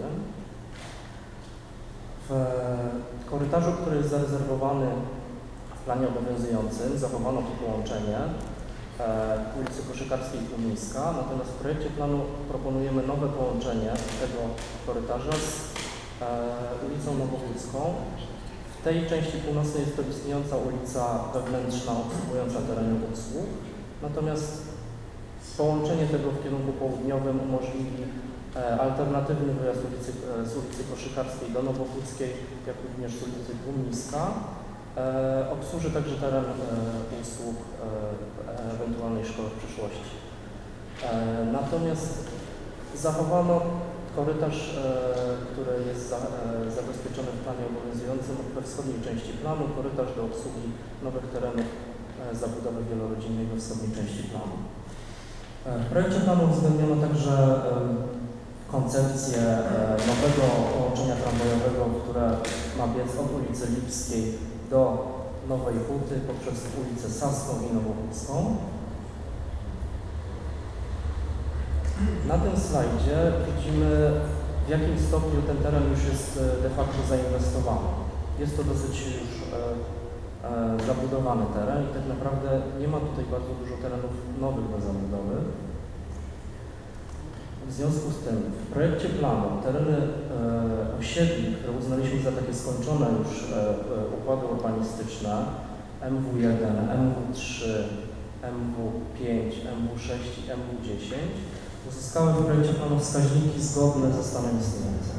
W korytarzu, który jest zarezerwowany w planie obowiązującym, zachowano to połączenie ulicy Koszykarskiej i Tłumińska, natomiast w projekcie planu proponujemy nowe połączenie tego korytarza z ulicą Nowochódzką. W tej części północnej jest to istniejąca ulica wewnętrzna obsługująca tereny usług, natomiast połączenie tego w kierunku południowym umożliwi alternatywny wyjazd z ulicy Koszykarskiej do Nowochódzkiej, jak również z ulicy Tłumińska. Obsłuży także teren usług ewentualnej szkoły w przyszłości. Natomiast zachowano korytarz, który jest zabezpieczony w planie obowiązującym we wschodniej części planu, korytarz do obsługi nowych terenów zabudowy wielorodzinnej we wschodniej części planu. W projekcie planu uwzględniono także koncepcję nowego połączenia tramwajowego, które ma biec od ulicy Lipskiej do Nowej Huty poprzez ulicę Saską i Nowochódzką. Na tym slajdzie widzimy, w jakim stopniu ten teren już jest de facto zainwestowany. Jest to dosyć już zabudowany teren i tak naprawdę nie ma tutaj bardzo dużo terenów nowych do zabudowy. W związku z tym w projekcie planu tereny osiedli, które uznaliśmy za takie skończone już układy urbanistyczne MW1, MW3, MW5, MW6 i MW10 uzyskały w projekcie planu wskaźniki zgodne ze stanem istniejącym.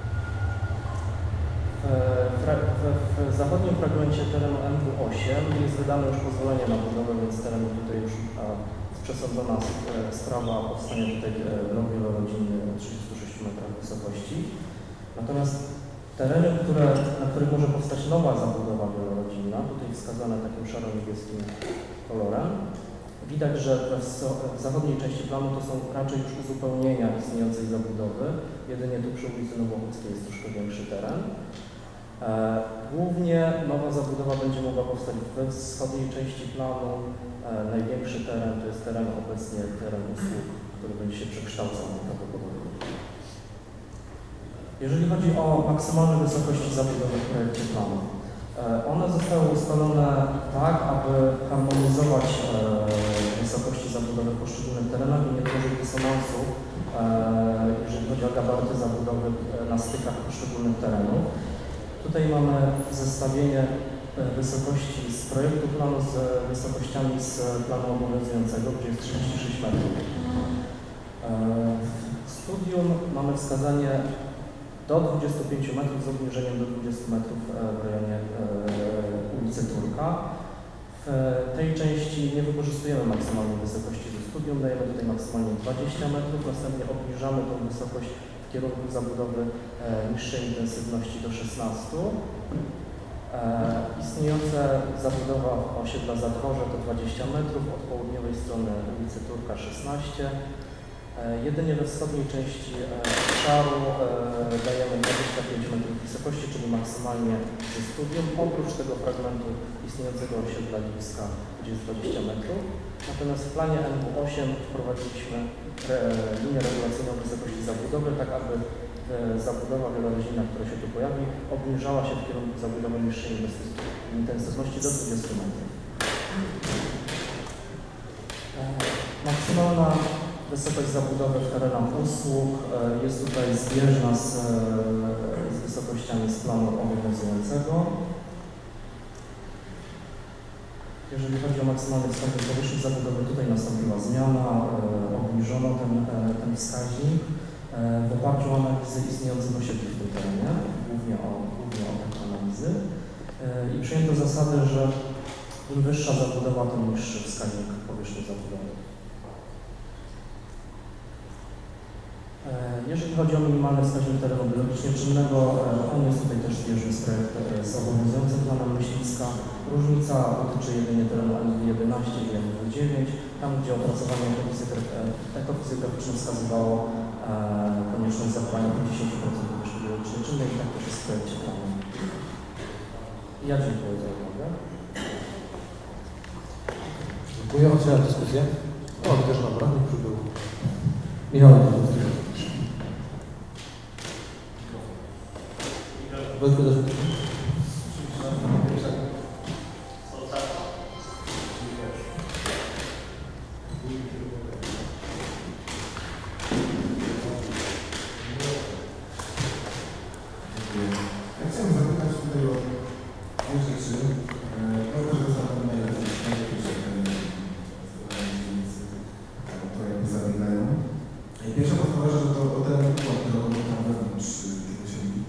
W zachodnim fragmencie terenu MW8 jest wydane już pozwolenie na budowę, więc teren tutaj już przesądzona sprawa powstania tutaj blok wielorodzinny o 36 metrach wysokości. Natomiast tereny, na których może powstać nowa zabudowa wielorodzinna, tutaj wskazane takim szaro-niebieskim kolorem, widać, że w zachodniej części planu to są raczej już uzupełnienia istniejącej zabudowy. Jedynie tu przy ulicy Nowochódzkiej jest troszkę większy teren. Głównie nowa zabudowa będzie mogła powstać we wschodniej części planu. Największy teren to jest teren obecnie teren usług, który będzie się przekształcał prawdopodobnie. Jeżeli chodzi o maksymalne wysokości zabudowy w projekcie planu, one zostały ustalone tak, aby harmonizować wysokości zabudowy w poszczególnych terenach i nie tworzyć dysonansu, jeżeli chodzi o gabaryty zabudowy na stykach poszczególnych terenów. Tutaj mamy zestawienie wysokości z projektu planu z wysokościami z planu obowiązującego, gdzie jest 36 metrów. W studium mamy wskazanie do 25 metrów z obniżeniem do 20 metrów w rejonie ulicy Turka. W tej części nie wykorzystujemy maksymalnej wysokości ze studium, dajemy tutaj maksymalnie 20 metrów, następnie obniżamy tą wysokość w kierunku zabudowy niższej intensywności do 16. Istniejąca zabudowa osiedla Zadworze to 20 metrów, od południowej strony ulicy Turka 16. Jedynie we wschodniej części obszaru dajemy 25 metrów wysokości, czyli maksymalnie ze studium, oprócz tego fragmentu istniejącego osiedla Liwiska, gdzie jest 20 metrów. Natomiast w planie NW8 wprowadziliśmy linię regulacyjną wysokości zabudowy, tak aby zabudowa wielorodzinna, która się tu pojawi, obniżała się w kierunku zabudowy niższej intensywności do 20 metrów. Maksymalna wysokość zabudowy w terenach usług jest tutaj zbieżna z wysokościami z planu obowiązującego. Jeżeli chodzi o maksymalny wskaźnik powierzchni zabudowy, tutaj nastąpiła zmiana, obniżono ten wskaźnik w oparciu o analizy istniejących osiedli w tym terenie, głównie o te analizy. I przyjęto zasadę, że im wyższa zabudowa, tym niższy wskaźnik powierzchni zabudowy. Jeżeli chodzi o minimalny wskaźnik terenu biologicznie czynnego, on jest tutaj też zbieżny z obowiązującym planem myśliwska. Różnica dotyczy jedynie terenu NW11 i NW9, tam gdzie opracowanie ekofizygraficzne wskazywało konieczność zachowania 50% powierzchni biologicznej czynnej i tak też jest w projekcie planu. Ja dziękuję za uwagę. Dziękuję. Otwieram dyskusję. O, też mam radnych przybył. Michał, Wojtku też. Ja chciałem zapytać tutaj o dwie rzeczy. To też zostało najlepsze, to jakby zabiegają. Pierwsza podpowiedź, że to o ten układ, który robią tam wewnątrz tych osiedli.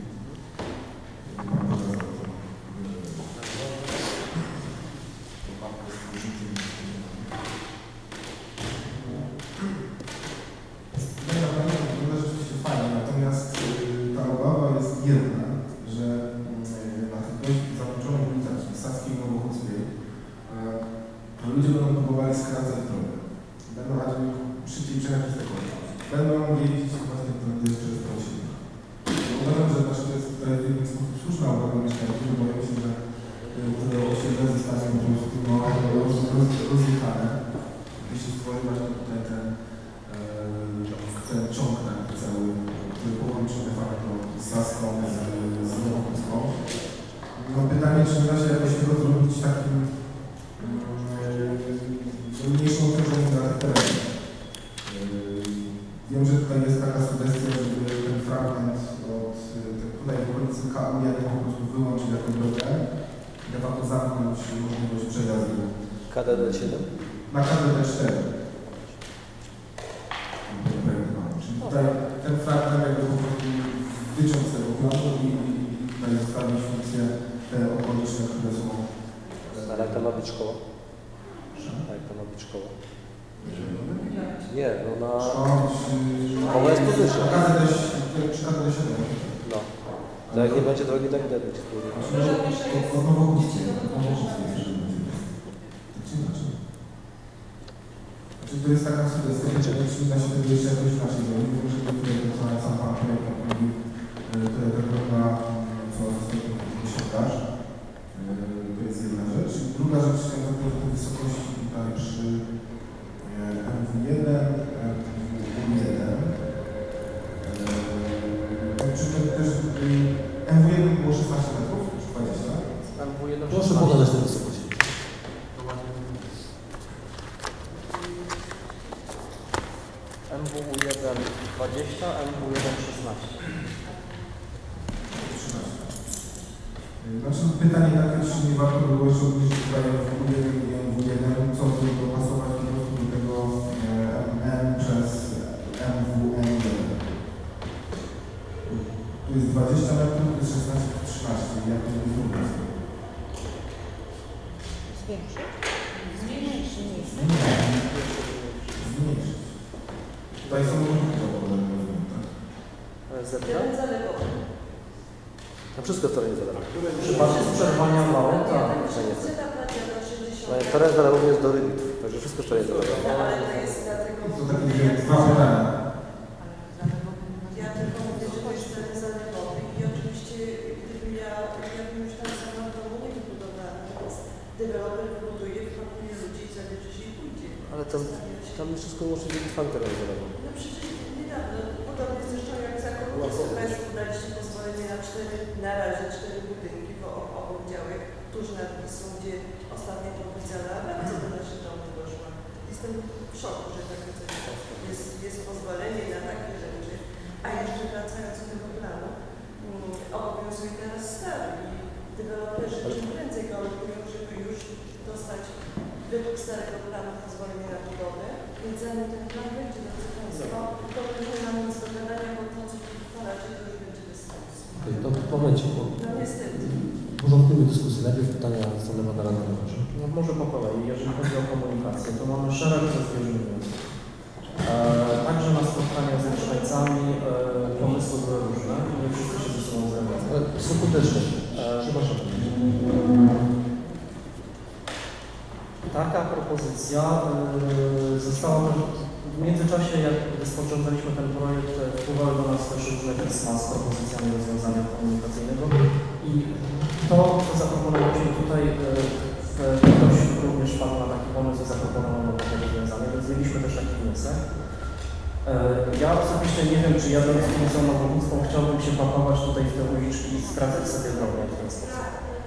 KDD7? Na KDD4. Czyli tutaj ten fragment jakby po prostu wyciąć z tego planu i tutaj zostawić funkcje te okoliczne, które są... Ale jak to ma być szkoła? A jak to ma być szkoła? Nie, no na... Szkoła jest powyższa. Przy KDD7. No. To jak nie będzie drogi, tak nie będzie. Od Nowochódzkiej. Czyli to jest taka sugestia, że da się tego jeszcze jakoś inaczej zrobić, bo żeby tutaj wykonać sam pan projekt, to jest droga, co zastępuje posiadasz. To jest jedna rzecz. Druga rzecz, to te wysokości tutaj przy MW1, MW1. Czy to też MW1 było 16 metrów, czy 20? MW1 proszę pokazać tę wysokość. MW1 20, MW1 16. Znaczy pytanie takie, czy nie warto było jeszcze obniżyć tutaj MW1, co by dopasować po prostu do tego MM przez MWN1. Tu jest 20 metrów, to jest 16, 13. Jak to jest zrównać? Zwiększyć? Zmniejszyć. Zmniejszyć. Tutaj są różne problemy, tak? Teren zalewowy. To wszystko w terenie zalewowe. W przypadku przerwania małe, tak. Edytacja na 60. teren zalewowy jest do Rybitów, także wszystko w terenie zalewowym. Ale to jest dlatego... To takie dwa pytania. Ja tylko mówię, że to jest teren zalewowy i oczywiście gdyby ja bym już tam sama w domu nie wybudowała, natomiast deweloper wybuduje, wpakuje ludzi i zabierze się i pójdzie. Ale tam wszystko musi być trwał teren zalewowy. No przecież niedawno, podobnie zresztą jak za komunistów Państwo daliście pozwolenie na razie 4 budynki, bo obok działek tuż nad Wisłą, gdzie ostatnio powiedziała, bardzo do naszej domu doszła. Jestem w szoku, że takie coś jest pozwolenie na takie rzeczy. A jeszcze wracając do tego planu, obowiązuje teraz stary i deweloperzy czym prędzej kalkulują, żeby już dostać według starego planu pozwolenie na budowę, więc zanim ten plan będzie, drodzy Państwo, to będzie nam nic do gadania, bo to, co uchwalacie, to już będzie bez sensu. To w momencie, bo No niestety. porządkujmy dyskusję. Najpierw pytania strony pana radnego. No może po kolei. Jeżeli chodzi o komunikację, to mamy szereg rozwiązań. Także na spotkaniach z mieszkańcami pomysły były różne, nie wszyscy się ze sobą zgadzają. Ale skutecznie. Przepraszam. Taka propozycja została w międzyczasie, jak rozpoczęliśmy ten projekt, wpływały do nas też różne pisma z propozycjami rozwiązania komunikacyjnego i to, co zaproponowaliśmy tutaj, ktoś również padł na taki pomysł i zaproponowano takie rozwiązanie, więc mieliśmy też taki wniosek. Ja osobiście nie wiem, czy jadąc ulicą Nowowódzką chciałbym się pakować tutaj w te uliczki i skracać sobie drogę w ten sposób.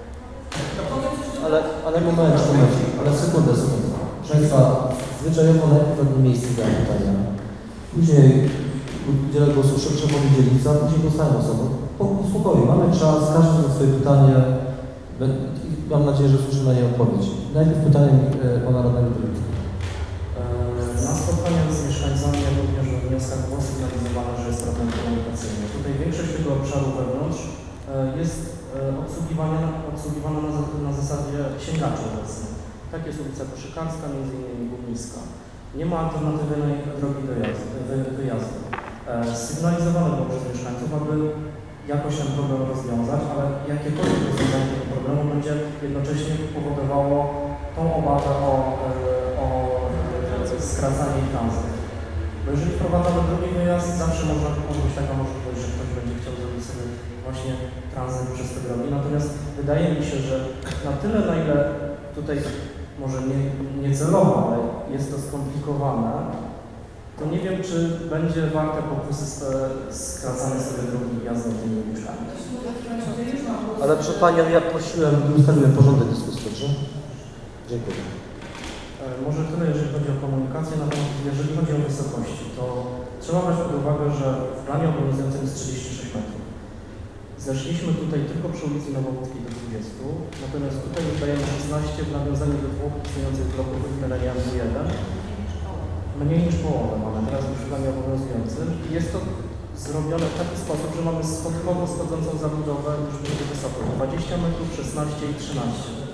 Ale moment, ale sekundę. Proszę Państwa, zwyczajowo najpierw w jednym miejscu dają pytania. Później udzielę głosu szefowi dzielnicy, a później dostają osobę. W spokoju, mamy czas, każdy ma swoje pytanie. Mam nadzieję, że słyszymy na nie odpowiedź. Najpierw pytanie pana radnego dyrektora. Na spotkaniach z mieszkańcami, jak również w wnioskach było sygnalizowane, że jest problem komunikacyjny. Tutaj większość tego obszaru wewnątrz jest obsługiwana na zasadzie księgaczy obecnych. Tak jest ulica Koszykarska, m.in. Górnicka. Nie ma alternatywnej drogi wyjazdu. Sygnalizowane było przez mieszkańców, aby jakoś ten problem rozwiązać, ale jakiekolwiek rozwiązanie tego problemu będzie jednocześnie powodowało tą obawę o skracanie i tranzyt. Bo jeżeli wprowadzamy drugi wyjazd, zawsze może być taka możliwość, że ktoś będzie chciał zrobić sobie właśnie tranzyt przez te drogi. Natomiast wydaje mi się, że na tyle, na ile tutaj może nie celowo, ale jest to skomplikowane, to nie wiem, czy będzie warte pokusy skracane sobie drogi jazdy tymi uliczkami. Ale proszę Panią, ja prosiłem, ustaliłem porządek dyskusji, dobrze? Dziękuję. Może tyle, jeżeli chodzi o komunikację, natomiast jeżeli chodzi o wysokości, to trzeba brać pod uwagę, że w planie obowiązującym jest 36 metrów. Zeszliśmy tutaj tylko przy ulicy Nowowódzkiej do 20, natomiast tutaj już dajemy 16 w nawiązaniu do 2 istniejących bloków w terenie MW1. Mniej niż połowę mamy teraz w planie obowiązującym. Jest to zrobione w taki sposób, że mamy schodkowo schodzącą zabudowę już będzie wysoko 20 metrów, 16 i 13.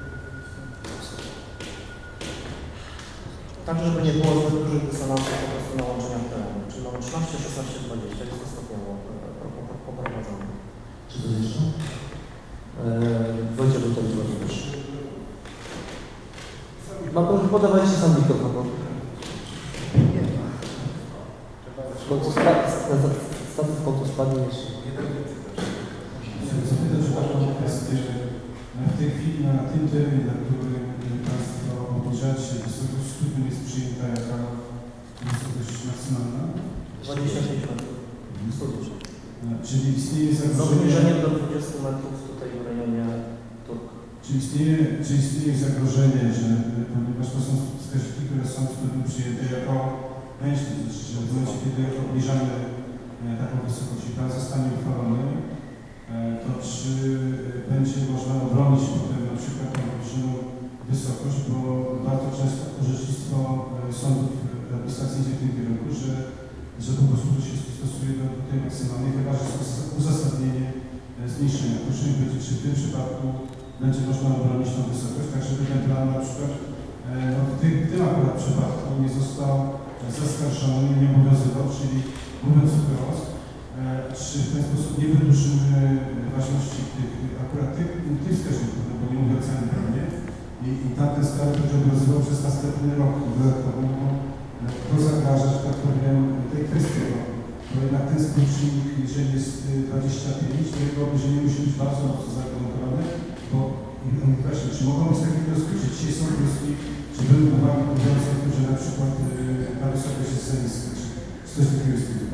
Tak, żeby nie było zbyt dużych dysonansów po prostu na łączeniach terenu. Czyli mamy 13, 16, 20, jest to stopniowo poprowadzone. Czy to jeszcze? Wojciech Butel, bardzo proszę. Podawajcie sam mikrofon. Status kontu spadnie jeszcze. Zapytać o taką kwestię, że w tej chwili na tym terenie, na którym Państwo obniżacie wysokość studni, jest przyjęta jaka wysokość maksymalna? 26 metrów. Czyli istnieje Z obniżeniem do 20 metrów tutaj w rejonie Turk. Czy istnieje zagrożenie, że ponieważ to są wskaźniki, które są w studni przyjęte jako ręczne, to znaczy, że w momencie, kiedy obniżamy taką wysokość i plan zostanie uchwalony, to czy będzie można obronić potem na przykład tą obniżoną wysokość, bo bardzo często orzecznictwo sądów administracyjnych w tym kierunku, że po prostu to się stosuje do tej maksymalnej, chyba że jest uzasadnienie zmniejszenia. Proszę mi powiedzieć, czy w tym przypadku będzie można obronić tą wysokość, tak żeby ten plan na przykład w tym akurat przypadku nie został zaskarżony, nie obowiązywał, czyli mówiąc wprost, czy w ten sposób nie wydłużymy ważności tych wskaźników, no bo nie mówię o całym planie i tamten sprawy będzie obowiązywał przez następny rok dodatkowo, to zagraża, że tak powiem, tej kwestii. Bo jednak ten współczynnik, jeżeli jest 25, to jego obniżenie musi być bardzo mocno zagwarantowane, bo właśnie, czy mogą być takie wnioski, że dzisiaj są wnioski, czy były uwagi mówiące o tym, że na przykład ta wysokość jest za niska, czy coś takiego jest w tym.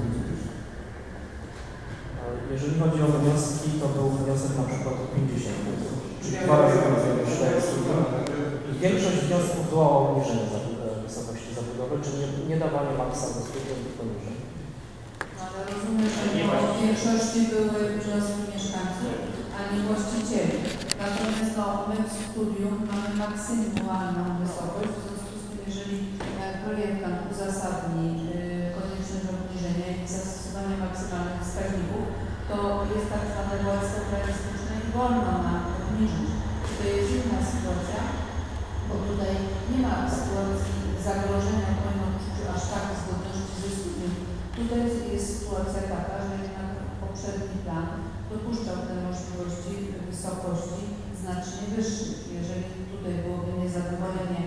Jeżeli chodzi o wnioski, to był wniosek na przykład o 50 metrów, czyli 2 razy więcej studium. Większość wniosków była o obniżenie wysokości zabudowy, czyli nie dawanie maksa do studium, tylko niżej. Ale rozumiem, że w większości były wnioski mieszkańców, a nie właścicieli. Natomiast my w studium mamy maksymalną wysokość, w związku z tym, jeżeli projektant uzasadni konieczność obniżenia i zastosowania maksymalnych wskaźników, to jest tak zwane władztwo realistyczne i wolno nam obniżyć. To jest inna sytuacja, bo tutaj nie ma sytuacji zagrożenia wojną czy aż tak zgodności ze studium. Tutaj jest sytuacja taka, że jednak poprzedni plan dopuszczał te możliwości wysokości znacznie wyższych. Jeżeli tutaj byłoby niezadowolenie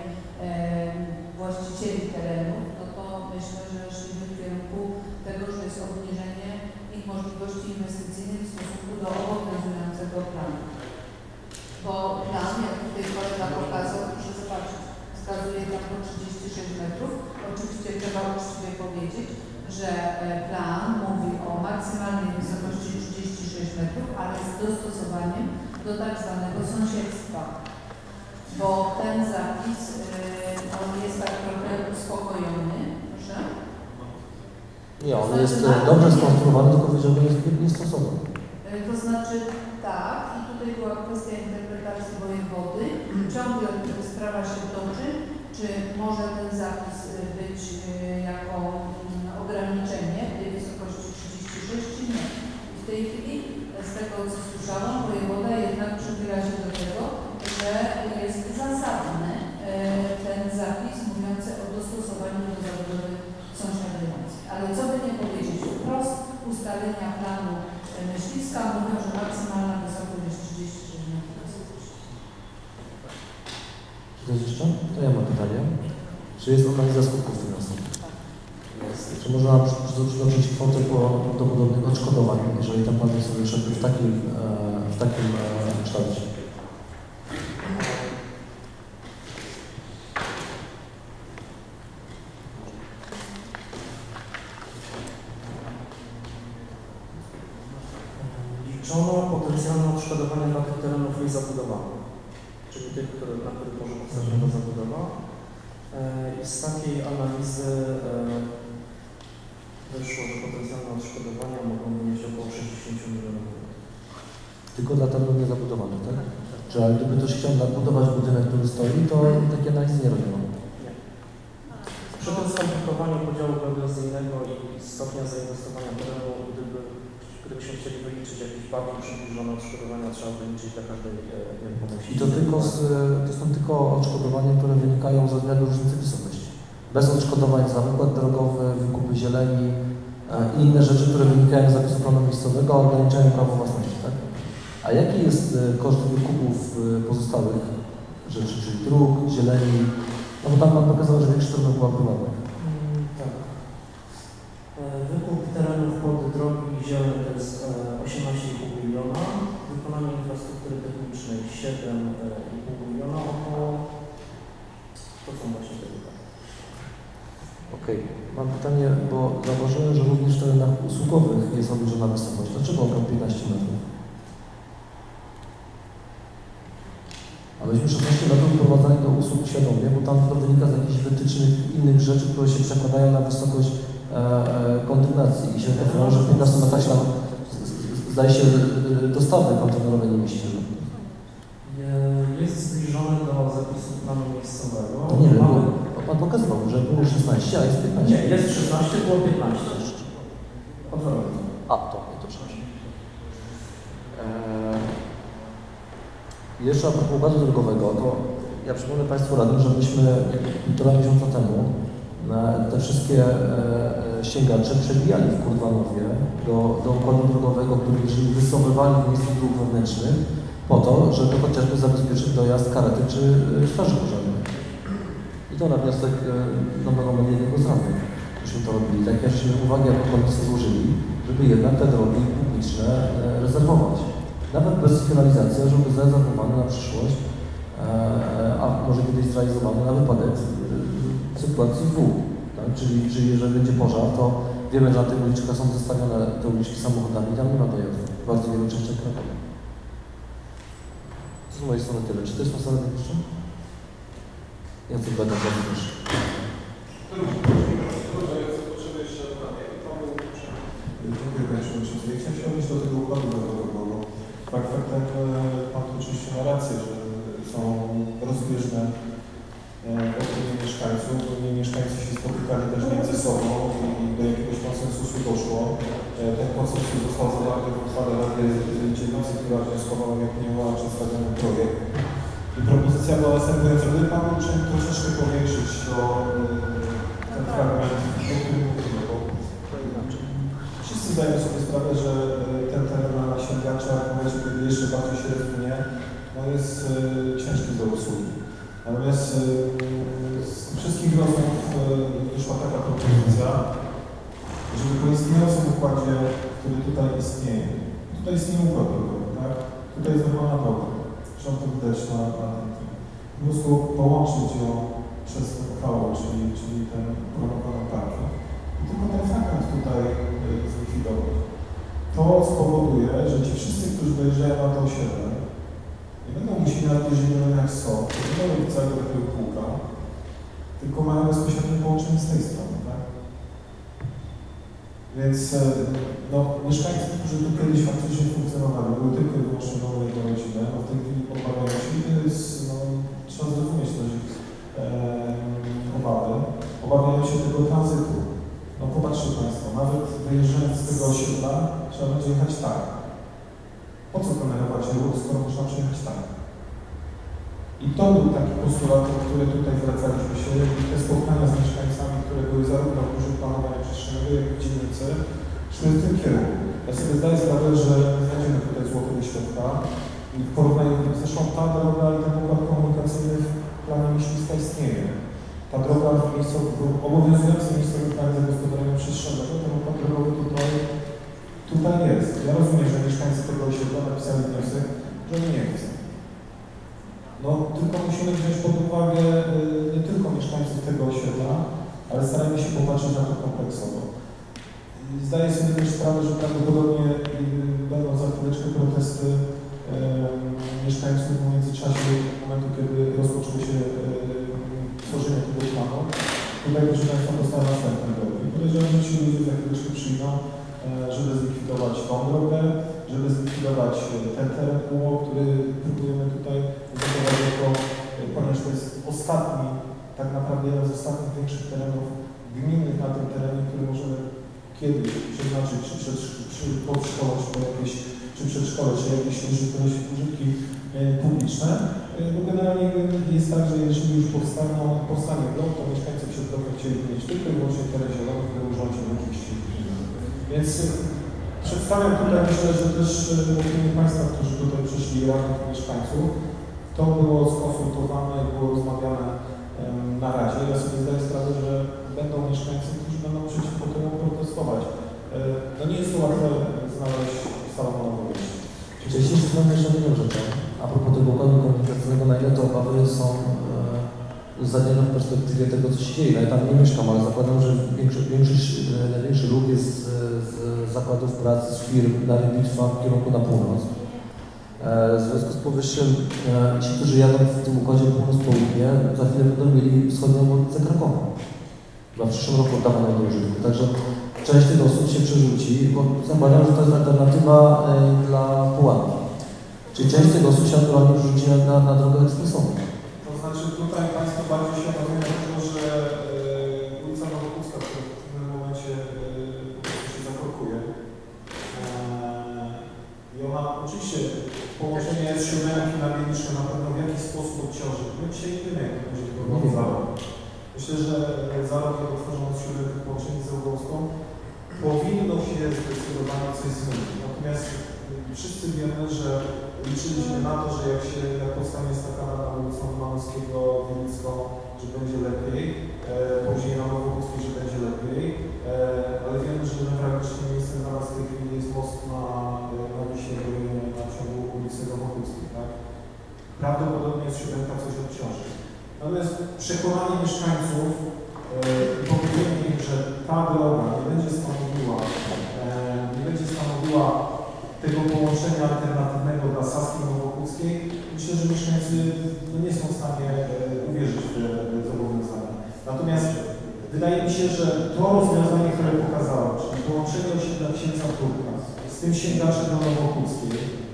właścicieli terenów, no to myślę, że szliby w kierunku tego, że jest obniżenie ich możliwości inwestycyjnych w stosunku do obowiązującego planu. Bo plan, jak tutaj kolega pokazał, proszę zobaczyć, wskazuje tam po 36 metrów. Oczywiście trzeba uczciwie powiedzieć, że plan mówi o maksymalnej wysokości 36 metrów, ale z dostosowaniem do tak zwanego sąsiedztwa. Bo ten zapis, on jest tak trochę uspokojony, proszę? Nie, on jest dobrze skonstruowany, tylko że on jest niestosowny. To znaczy tak, i tutaj była kwestia interpretacji wojewody. Ciągle sprawa się toczy, czy może ten zapis być jako ograniczenie tej wysokości 36, czy nie. I w tej chwili, z tego co słyszałam, wojewoda jednak przychyla się do tego, że jest zasadny ten zapis mówiący o dostosowaniu do zabudowy sąsiadującej. Ale co by nie powiedzieć, wprost ustalenia planu myśliwska mówią, że maksymalna wysokość jest 36 metrów. Czy to jest jeszcze? To ja mam pytanie. Czy jest analiza skutków finansowych? Czy można przytoczyć kwotę prawdopodobnych odszkodowań, jeżeli ten plan sobie szedł w takim kształcie? Liczono potencjalne odszkodowania dla tych terenów niezabudowanych, czyli tych, na których może powstać nowa zabudowa. I z takiej analizy wyszło, że potencjalne odszkodowania mogą wynieść około 60 milionów złotych. Tylko dla terenów niezabudowanych, tak? Czy gdyby ktoś chciał nabudować budynek, który stoi, to takie analizy nie robiono? Nie. Przy tym skomplikowaniu podziału geodezyjnego i stopnia zainwestowania terenu, gdybyśmy chcieli wyliczyć jakieś bardzo przybliżone odszkodowania, trzeba wyliczyć dla każdej nieruchomości. I to są tylko odszkodowania, które wynikają z odmiany różnicy wysokości. Bez odszkodowań za wykład drogowy, wykupy zieleni i inne rzeczy, które wynikają z zapisu planu miejscowego, a ograniczają prawo własności, tak? A jaki jest koszt wykupów pozostałych rzeczy, czyli dróg, zieleni? No bo tam pan pokazał, że większość terenów była prywatnych. Tak. Wykup terenów pod drogi zielone to jest 18,5 miliona, wykonanie infrastruktury technicznej 7,5 miliona około. To są właśnie te wydatki. Okej. Mam pytanie, bo zauważyłem, że również w terenach usługowych jest obniżona wysokość. Dlaczego około 15 metrów? A myśmy 16 metrów wprowadzali do usług świadomie, bo tam to wynika z jakichś wytycznych innych rzeczy, które się przekładają na wysokość kondygnacji. I się okazało, że w 15 metrach się zdaje się dostawy kontenerowe nie mieści. Jest zbliżony do zapisu planu miejscowego. No nie wiem, pan pokazywał, że było 16, a jest 15. Nie, jest 16, było 15. Odwrotnie. A, to przepraszam. Jeszcze a propos układu drogowego, to ja przypomnę Państwu radnym, że myśmy 1,5 miesiąca temu te wszystkie ściągacze przebijali w Kurdwanowie do układu drogowego, który jeżeli wysowywali w miejscu dróg wewnętrznych, po to, żeby chociażby zabezpieczyć dojazd karety czy straży pożarnej. I to na wniosek numer jednego z radnych, żeśmy to robili. Takie uwagi jako komisję złożyli, żeby jednak te drogi publiczne rezerwować. Nawet bez finalizacji, żeby zarezerwowane na przyszłość, a może kiedyś zrealizowane na wypadek sytuacji W. Tak? Czyli jeżeli będzie pożar, to wiemy, że na tych uliczkach są zestawione te uliczki samochodami, tam nie ma dojazdu w bardzo wielu częściach Krakowa. Z mojej strony tyle. Czy to jest pasane jeszcze? Ja to będę bardzo proszę. Dziękuję Panie Przewodniczący. Ja chciałem się odnieść do tego układu drogowego. Faktem Pan tu oczywiście ma rację, że są rozbieżne odpowiedzi mieszkańców, bo mieszkańcy się spotykali też między sobą i do jakiegoś konsensusu doszło. Ten konsensus został zawarty w uchwale Rady Dzielnicy, która wnioskowała i opiniowała przedstawiony projekt. I propozycja była następująca. Gdyby Pan mógł troszeczkę powiększyć ten fragment, o którym mówimy, bo wszyscy zdają sobie sprawę, że ten teren na Sięgacza, w momencie, kiedy jeszcze bardziej się rozwinie, no jest ciężki do obsługi. Natomiast z wszystkich rozmów wyszła taka propozycja, żeby po istniejącym układzie, który tutaj istnieje, tutaj istnieje układ drogowy, tak? Tutaj jest normalna droga, zresztą to widać na tym. Po prostu połączyć ją przez to koło, czyli ten prowokowany parking. I tylko ten fragment tutaj zlikwidować. To spowoduje, że ci wszyscy, którzy dojeżdżają na to osiedle, nie będą musieli na tej zieleniach SOP, nie będą robić całego takiego kółka, tylko mają bezpośrednie połączenie z tej strony, tak? Więc no, mieszkańcy, którzy tu kiedyś faktycznie funkcjonowali, były tylko i wyłącznie nowe jednorodzinne, no w tej chwili obawiają się, i to jest, no, trzeba zrozumieć też obawy, obawiają się tego tranzytu. No popatrzcie Państwo, nawet wyjeżdżając z tego osiedla, trzeba będzie jechać tak. Po co generować ruch, skoro można przejechać tak? I to był taki postulat, o który tutaj zwracaliśmy się, i te spotkania z mieszkańcami, które były zarówno w Biurze Planowania Przestrzennego, jak i w dzielnicy, szły w tym kierunku. Ja sobie zdaję sprawę, że znajdziemy tutaj złotego środka i w porównaniu, zresztą ta droga i ten układ komunikacyjny w planie myślistwa istnieje. Ta droga w obowiązującym miejscowym planie zagospodarowania przestrzennego, ten układ drogowy tutaj jest. Ja rozumiem, że mieszkańcy tego osiedla napisali wniosek, że nie chcą. No, tylko musimy wziąć pod uwagę nie tylko mieszkańców tego osiedla, ale starajmy się popatrzeć na to kompleksowo. Zdaję sobie też sprawę, że prawdopodobnie będą za chwileczkę protesty mieszkańców w międzyczasie do momentu, kiedy rozpoczęło się tworzenie tego planu. Tutaj, proszę Państwa, powstały następne drogi. Podejrzewam, że ci ludzie za chwileczkę przyjdą, żeby zlikwidować tą drogę, żeby zlikwidować ten teren kóło, który próbujemy tutaj zachować jako, ponieważ to jest ostatni, tak naprawdę jeden z ostatnich większych terenów gminnych na tym terenie, który możemy kiedyś przeznaczyć, czy podszkolać, czy przedszkole, czy jakieś użytki publiczne, bo generalnie jest tak, że jeżeli już powstanie blok, to mieszkańcy przed blokiem chcieli mieć tylko i wyłącznie teren zielony, który urządził jakieś. Więc przedstawiam tutaj, myślę, że też opinię Państwa, którzy tutaj przyszli, radnych mieszkańców, to było skonsultowane, było rozmawiane na Radzie. Ja sobie zdaję sprawę, że będą mieszkańcy, którzy będą przeciwko temu protestować. No nie jest to łatwe znaleźć salonową wejście. Jeśli wspomnę jeszcze jedną rzeczą, a propos tego układu komunikacyjnego, na ile te obawy są uzasadnione w perspektywie tego, co się dzieje. No ja tam nie mieszkam, ale zakładam, że największy ruch jest z zakładów pracy, z firm na rybnictwa w kierunku na północ. W związku z powyższym ci, którzy jadą w tym układzie północ-południe, za chwilę będą mieli wschodnią obwodnicę Krakowa. W przyszłym roku oddawana do użytku. Także część tych osób się przerzuci, bo zakładam, że to jest alternatywa dla Pułapki. Czyli część tych osób się naturalnie przerzuci na drogę ekspresową. To znaczy tutaj Państwo bardziej się obawiają tego, że ulica Nowochódzka, która w tym momencie po prostu się zakorkuje. I ona oczywiście połączenie z siódemki na Wieliczkę na pewno w jakiś sposób odciąży. My dzisiaj nie wiemy, jak to będzie wyglądało za rok. Myślę, że za rok, jak otworzą z siódemki połączenie z Ełgowską, powinno się zdecydowanie coś zmienić. Natomiast wszyscy wiemy, że liczyliśmy na to, że jak powstanie staka na ulicą Manowskiego, Wielicką, że będzie lepiej, później na Nowochódzkiej, że będzie lepiej, ale wiemy, że newralgicznym miejscem dla nas w tej chwili jest most na Wiśle na ciągu ulicy Nowochódzkiej, tak? Prawdopodobnie jest 7 coś odciąży. Natomiast przekonanie mieszkańców i powiedzenie im, że ta droga nie będzie stanowiła tego połączenia alternatywnego dla Saskiej i Nowochódzkiej, myślę, że mieszkańcy nie są w stanie uwierzyć w te zobowiązania. Natomiast wydaje mi się, że to rozwiązanie, które pokazałem, czyli połączenie osiedla Księdza Turka z tym sięgaczem do Nowochódzkiej,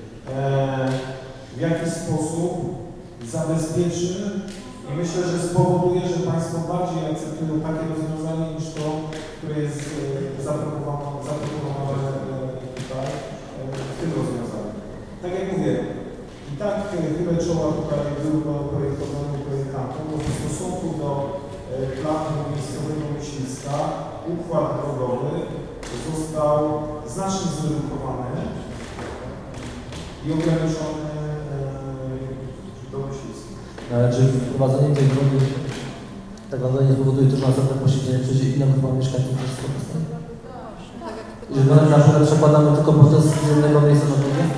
w jakiś sposób zabezpieczy i myślę, że spowoduje, że Państwo bardziej akceptują takie rozwiązanie niż to, które jest zaproponowane tutaj w tym rozwiązaniu. Tak jak mówię, i tak chylę czoła tutaj było projektowanemu projektantom, bo w stosunku do planu miejscowego Myśliwska układ drogowy został znacznie zredukowany i ograniczony do Myśliwska. Ale czy wprowadzenie tej drogi tak naprawdę nie spowoduje też następne posiedzenie przejdzie inną grupą mieszkańców też z tego stanu? Jeżeli my na przykład przekładamy tylko protest z jednego miejsca na drugie?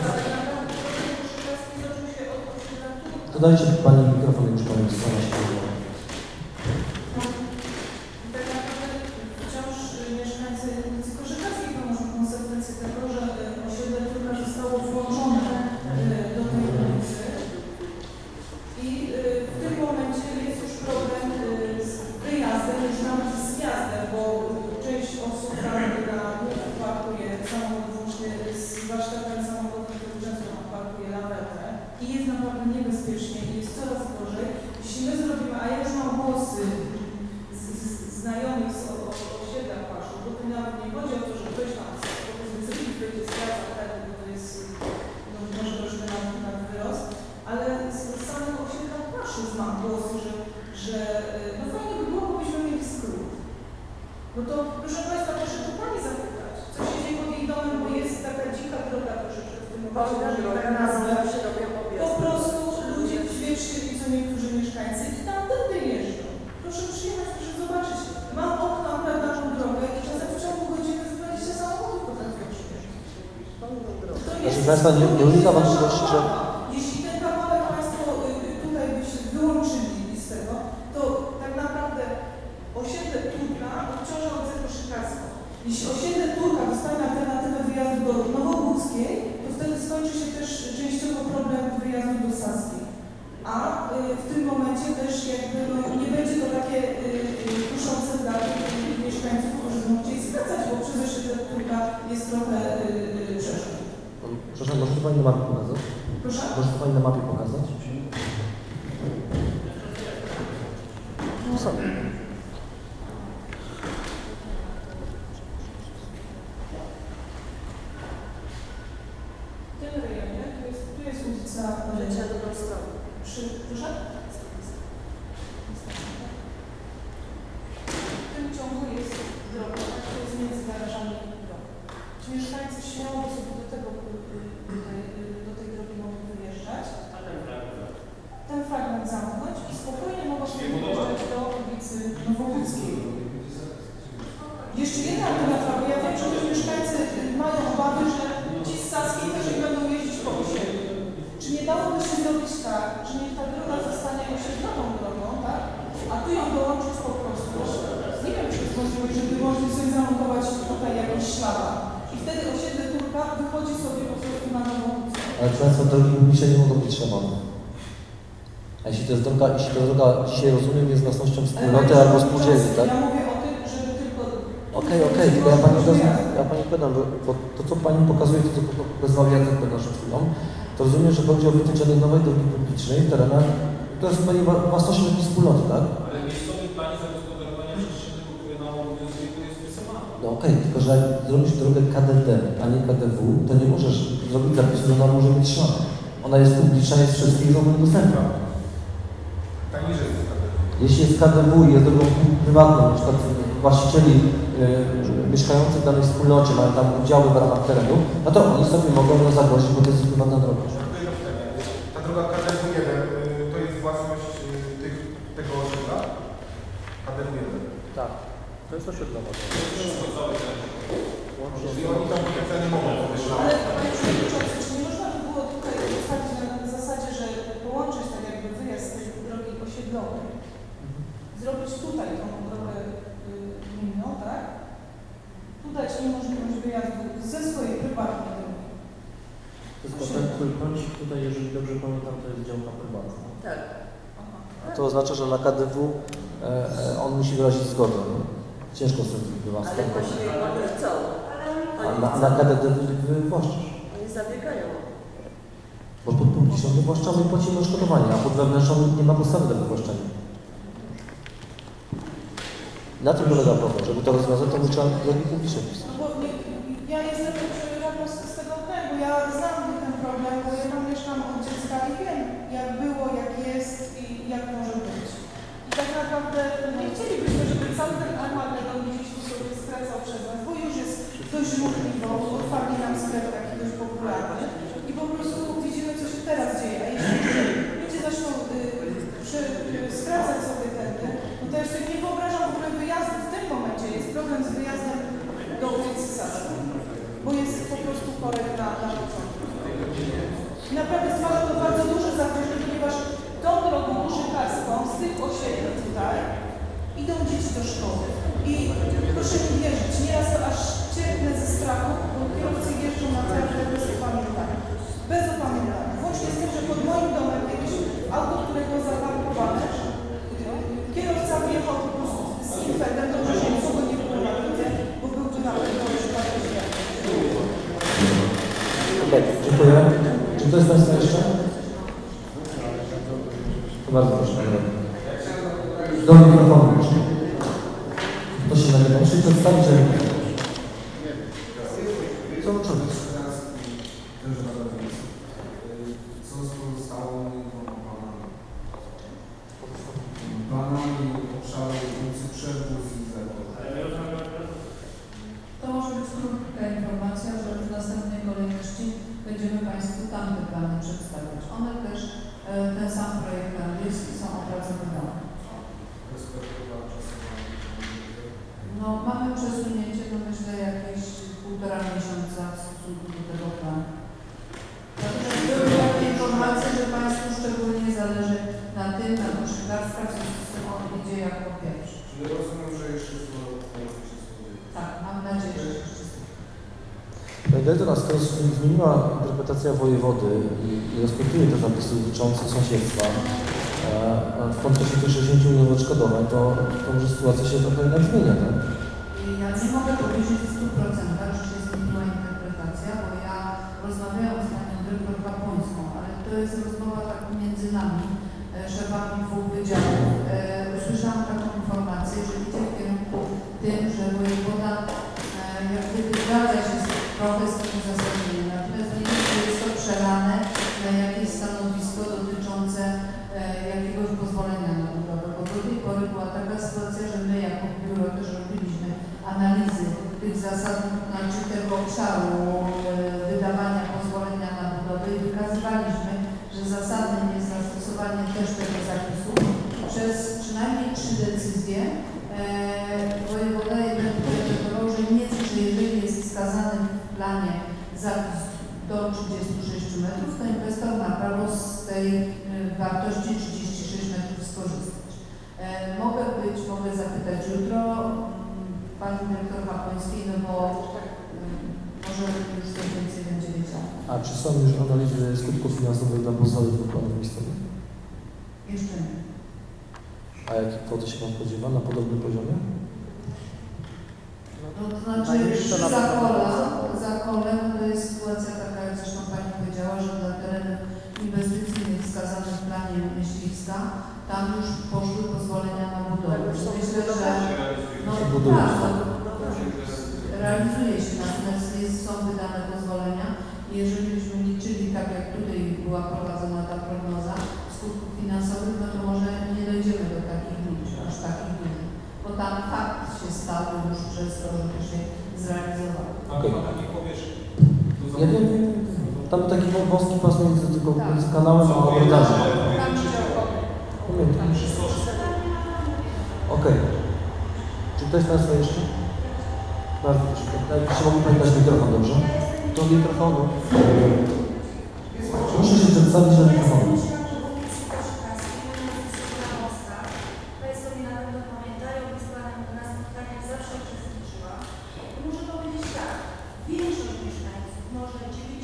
To dajcie Pani mikrofon, już Pani strona się powiedziała. Tak naprawdę wciąż mieszkańcy ulicy Korzykowskiej ponoszą konsekwencje tego, że osiedle Turka zostało włączone do tej ulicy. I w tym momencie jest już problem z wyjazdem, już nawet z wjazdem, bo część osób tam parkuje samochód włącznie z warsztatem samochodowym, który często parkuje lawetę i jest naprawdę niebezpiecznie i jest coraz gorzej. Jeśli my zrobimy, a ja już mam głosy znajomych z osiedla Paszów, bo tu nawet nie chodzi o to, że ktoś tam powiedzmy z Rigi będzie sprawdzał wtedy, bo to jest może troszkę na wyrost, ale z samego osiedla Paszów mam głosy, że no fajnie by było, byśmy mieli skrót. No to proszę Państwa, proszę to Pani zapytać, co się dzieje pod jej domem, bo jest taka dzika droga troszeczkę w tym momencie, taka nazwa. Po prostu ludzie świetnie widzą niektórzy mieszkańcy i tam tędy jeżdżą. Proszę przyjechać, proszę zobaczyć. Mam okno na naszą drogę i czasem w ciągu godziny z 20 samochodów potrafią przyjechać. Proszę Państwa, nie ulega wątpliwości, że... Jeśli ten kawałek Państwo tutaj byście wyłączyli z tego, to tak naprawdę osiedle Turka odciąża ulicę Koszykarską. Jeśli osiedle Turka dostanie alternatywę wyjazdu do Nowochódzkiej, to wtedy skończy się też częściowo problem wyjazdu do Saskiej. A w tym momencie też jakby nie będzie to takie kuszące dla tych mieszkańców, którzy będą chcieli skracać, bo przez osiedle Turka jest trochę przeszkód. Proszę, może to Pani na mapie pokazać? Proszę? Może to Pani na mapie pokazać? No sobie. W tym rejonie tu jest ulica Życia Dobrostanu. Proszę? W tym ciągu jest droga, to jest między garażami i drogą. Ci mieszkańcy śmiało sobie do tej drogi mogą wyjeżdżać. Ten fragment zamknąć i spokojnie mogą sobie wyjeżdżać do ulicy Nowochódzkiej. Jeszcze jedna alternatywa, bo ja wiem, że też mieszkańcy mają obawy, że ci z Saskiej też nie będą jeździć po osiedlu. Czy nie dałoby się zrobić tak, że niech ta droga zostanie osiedlową drogą, tak? A ty ją dołączyć po prostu. Nie wiem, czy jest możliwe, żeby można sobie zamontować tutaj jakiś szlaba. I wtedy osiedle Turka wychodzi sobie po prostu na Nowochódzką. Ale proszę Państwa, drogi publiczne nie mogą być szlabanem. A jeśli to jest droga, dzisiaj rozumiem, jest własnością wspólnoty albo spółdzielni, tak? Ja mówię o tym, żeby tylko... Okej, tylko ja Pani pytam, bo to co Pani pokazuje, to tylko bez wariantów tego przed chwilą, to rozumiem, że chodzi o wytyczenie nowej drogi publicznej w terenach, to jest Pani własnością jakiejś wspólnoty, tak? Ale miejscowy planie zagospodarowania przestrzennego, które nam obowiązuje, jest rysowany. No okej, tylko że jak zrobisz drogę KDD, a nie KDW, to nie możesz zrobić zapisu, że ona może mieć szlanek. Ona jest publiczna, jest wszystkim żądem dostępna. Tak niżej jest KDW. Jeśli jest KDW i jest drogą prywatną, na przykład właścicieli mieszkających w danej wspólnocie mają tam udziały w ramach terenu, no to oni sobie mogą ją zagrozić, bo to jest prywatna droga. tego osiedla? KDW1. Tak, to jest osiedlowa. Czyli oni tam potencjalnie mogą pomyśleć. Ale Panie Przewodniczący, czy nie można by było tutaj ustawić na zasadzie, że połączyć tak jakby wyjazd z tej drogi osiedlowej, zrobić tutaj tą drogę gminną, tak? Tu dać im możliwość wyjazdu ze swojej prywatnej drogi. Tylko ten trójkącik tutaj, jeżeli dobrze pamiętam, to jest działka prywatna. Tak. A to oznacza, że na KDW on musi wyrazić zgodę. No? Ciężko z tym bywa. Ale właśnie oni chcą. A na KDW wywłaszczasz. Oni zabiegają. Bo pod publiczną wywłaszczamy i płacimy odszkodowanie, a pod wewnętrzną nie ma podstawy do wywłaszczenia. Na tym polega problem. Żeby to rozwiązać, to trzeba drogi publiczne wpisać. No bo ja jestem radną z tego okręgu, ja znam ten problem, bo ja tam mieszkam od dziecka i wiem, jak było, jak jest i jak może być. I tak naprawdę nie chcielibyśmy, żeby cały ten Armagedon gdzieś tu sobie skracał przez nas, bo już jest dość ruchliwo, otwarli nam sklep taki dość popularny i po prostu widzimy, co się teraz dzieje. A jeśli ludzie zaczną skracać sobie tędy, no to ja sobie nie wyobrażam w ogóle wyjazdu. W tym momencie jest problem z wyjazdem do ulicy Saskiej, bo jest po prostu korek na początku. Naprawdę sprawia to bardzo duże zagrożenie, ponieważ tą drogą uszykarską z tych osiedli tutaj idą dzieci do szkoły. I proszę mi wierzyć, nieraz to aż cierpnę ze strachu, bo kierowcy jeżdżą naprawdę bez opamiętania. Bez opamiętania. Włącznie z tym, że pod moim domem jakieś auto, które było zaparkowane, kierowca wjechał po prostu z impetem, dobrze, że nikogo nie było na drodze, bo byłby na pewno już bardzo źle. Dziękuję. Czy ktoś z Państwa jeszcze? To bardzo proszę. Do mikrofonu proszę. To się nagrywa. Muszę przedstawić, że... Co to jest? Co z pozostałą planami obszaru ulicy Przewóz i Zakład? To może być krótka informacja, że w następnej kolejności będziemy Państwu tamte plany przedstawiać. One też, ten sam projekt angielski są opracowywane. No mamy przesunięcie, no myślę jakieś 1,5 miesiąca w stosunku do tego planu. Dlatego były takie informacje, że Państwu szczególnie zależy na tym, na koszykarstwach, w tym on idzie jako pierwszy. Czyli rozumiem, że jeszcze w tym roku się spodziewać. Tak, mam nadzieję, że jeszcze Pani dyrektor, skoro zmieniła interpretacja wojewody i respektuje te zapisy dotyczące sąsiedztwa w kontekście tych 60 milionów odszkodowań, to może sytuacja się trochę jednak zmienia, tak? Ja nie mogę powiedzieć w 100%, że się zmieniła interpretacja, bo ja rozmawiałam z panią dyrektor Kapońską, ale to jest rozmowa tak między nami, szefami dwóch wydziałów. Usłyszałam taką informację, że idzie w kierunku tym, że wojewoda jak gdyby zgadza się trochę z tym uzasadnieniem. Natomiast nie wiem, czy jest to przelane na jakieś stanowisko dotyczące jakiegoś pozwolenia na budowę, bo do tej pory była taka sytuacja, że my jako biuro też robiliśmy analizy tych zasad, znaczy tego obszaru wydawania pozwolenia na budowę i wykazywaliśmy, że zasadnym jest zastosowanie też tego zapisu. Przez przynajmniej 3 decyzje wojewoda jednak interpretował, że jeżeli jest wskazany w planie zapis do 36 metrów, to inwestor ma prawo z tej wartości 36 metrów skorzystać. Mogę zapytać jutro pani dyrektor Kapońskiej, no bo może już coś więcej będzie wiedziała. A czy są już analizy skutków finansowych dla pozostałych planów miejscowych? Jeszcze nie. A jakie kwoty się Pan spodziewa na podobnym poziomie? No, to znaczy Zakole, to jest sytuacja taka, jak zresztą Pani powiedziała, że dla terenów inwestycyjnych wskazanych w planie myśliwska, tam już poszły pozwolenia na budowę. Myślę, że no, realizuje się, natomiast są wydane pozwolenia i jeżeli byśmy liczyli tak, jak tutaj była prowadzona ta prognoza skutków finansowych, no to może nie dojdziemy do takich liczb, aż takich liczb. Bo tam fakt się stał już przez to, że to się zrealizowało. Okay. Ja wiem, tam taki wąski pas między kanałem a korytarzem. Pamiętam. Okej. Czy ktoś z Państwa jeszcze? Bardzo proszę. Jakbyście mogli Pani dać mikrofon, dobrze? Do mikrofonu. Proszę się przedstawić do mikrofonu. Państwo mi na pewno pamiętają, z Panem na spotkaniach zawsze uczestniczyła. I muszę powiedzieć tak, większość mieszkańców, może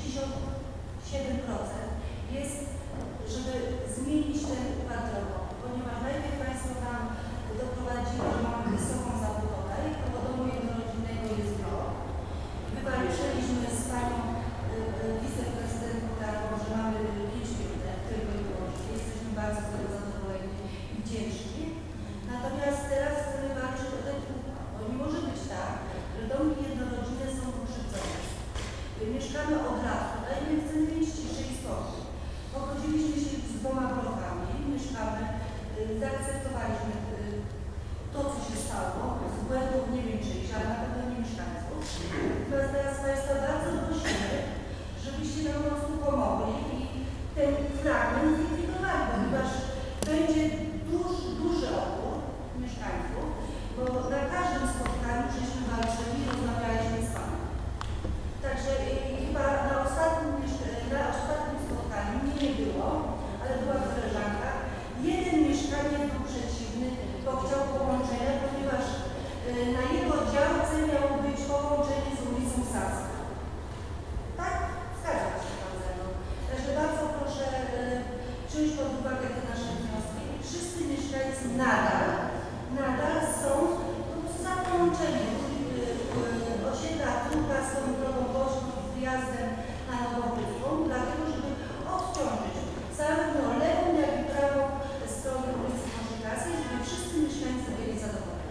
97% jest, żeby zmienić ten układ drogowy, ponieważ najpierw Państwo nam doprowadzili, że mamy wysoką zabudowę i koło domu jednorodzinnego jest blok. Wywalczyliśmy z Panią wiceprezydentką, że mamy 5 pięter, tylko i wyłącznie. Jesteśmy bardzo z tego zadowoleni i wdzięczni. Natomiast teraz chcemy walczyć o ten układ, bo nie może być tak, że domy jednorodzinne są pokrzywdzone. Mieszkamy od lat tutaj i chcemy mieć ciszę i spokój. Pogodziliśmy się z 2 blokami, mieszkamy, zaakceptowaliśmy to, co się stało, z błędów nie wiem czyjś, ale na pewno nie mieszkańców. Natomiast teraz Państwa bardzo prosimy, żebyście nam po prostu pomogli i ten fragment zlikwidowali, ponieważ będzie duży opór mieszkańców, bo na każdym spotkaniu żeśmy walczyli i rozmawialiśmy z Panem. Także chyba na ostatnim spotkaniu mnie nie było, ale była koleżanka. Jeden mieszkaniec był przeciwny, bo chciał połączenia, ponieważ na jego działce miało być połączenie z ulicą Sarską. Tak? Zgadzam się Pan ze mną. Także bardzo proszę wziąć pod uwagę te nasze wnioski. Wszyscy mieszkańcy nadal są za połączeniem osiedla Trójka z tą drogą boczną z wjazdem na Nowobódzką, dlatego żeby odciążyć zarówno lewą, jak i prawą stronę ulicy Koszykarskiej, żeby wszyscy mieszkańcy byli zadowoleni.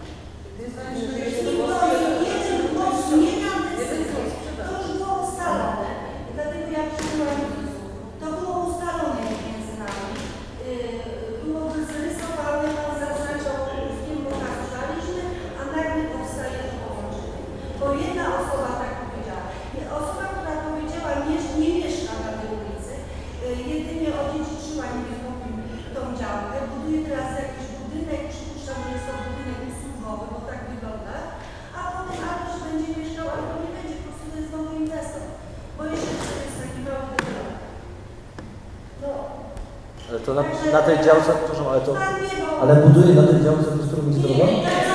To już było ustalone, dlatego jak przybyłam, to było ustalone między nami. Było zrysowane, Pan zaznaczał, z kim pokazaliśmy, a nagle powstaje to połączenie. Bo jedna osoba tak powiedziała. Osoba, która powiedziała, nie mieszka na tej ulicy, jedynie odziedziczyła, nie wiem, tą działkę, buduje teraz jakiś budynek, przypuszczam, że jest to budynek usługowy, bo tak wygląda, a potem albo się będzie mieszkał, albo nie będzie, po prostu to jest nowy inwestor. Bo jeszcze to jest taki mały deweloper. No. Ale to na tej działce, przepraszam, ale buduje na tej działce, z którą jest droga?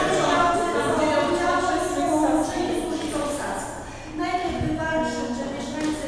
Najpierw wywalczył, że mieszkańcy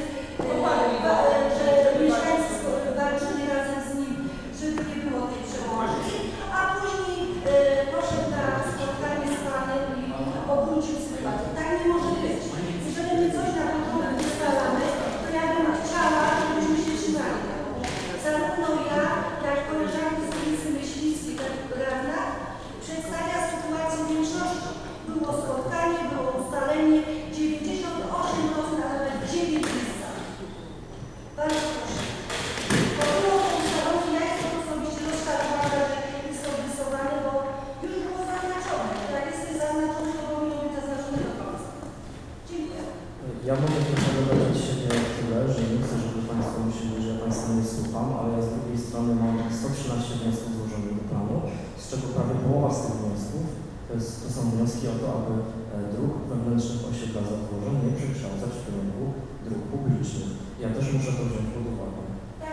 walczyli razem z nim, żeby nie było tej przełączki, a później poszedł na spotkanie z Panem i obrócił sytuację. Tak nie może być. Jeżeli my coś na początku ustalamy, to ja bym chciała, żebyśmy się trzymali. Zarówno ja, jak koleżanki z ulicy Myśliwskiej, jak radna, przedstawia sytuację większości. Było spotkanie, było ustalenie 98%, a nawet 9%. Bardzo proszę. Bo było to ustalone, ja jestem osobiście rozczarowana, że jest to wyrysowane, bo już było zaznaczone. Jak jest zaznaczone, to powinno być zaznaczone do końca. Dziękuję. Ja mogę tylko dodać siebie tyle, że nie chcę, żeby Państwo myśleli, że ja Państwa nie słucham, ale ja z drugiej strony mam 113 wniosków złożonych do planu, z czego prawie połowa z tych wniosków to są wnioski o to, aby dróg wewnętrznych osiedla Zatworzeń nie przekształcać w kierunku dróg publicznych. Ja też muszę to wziąć pod uwagę.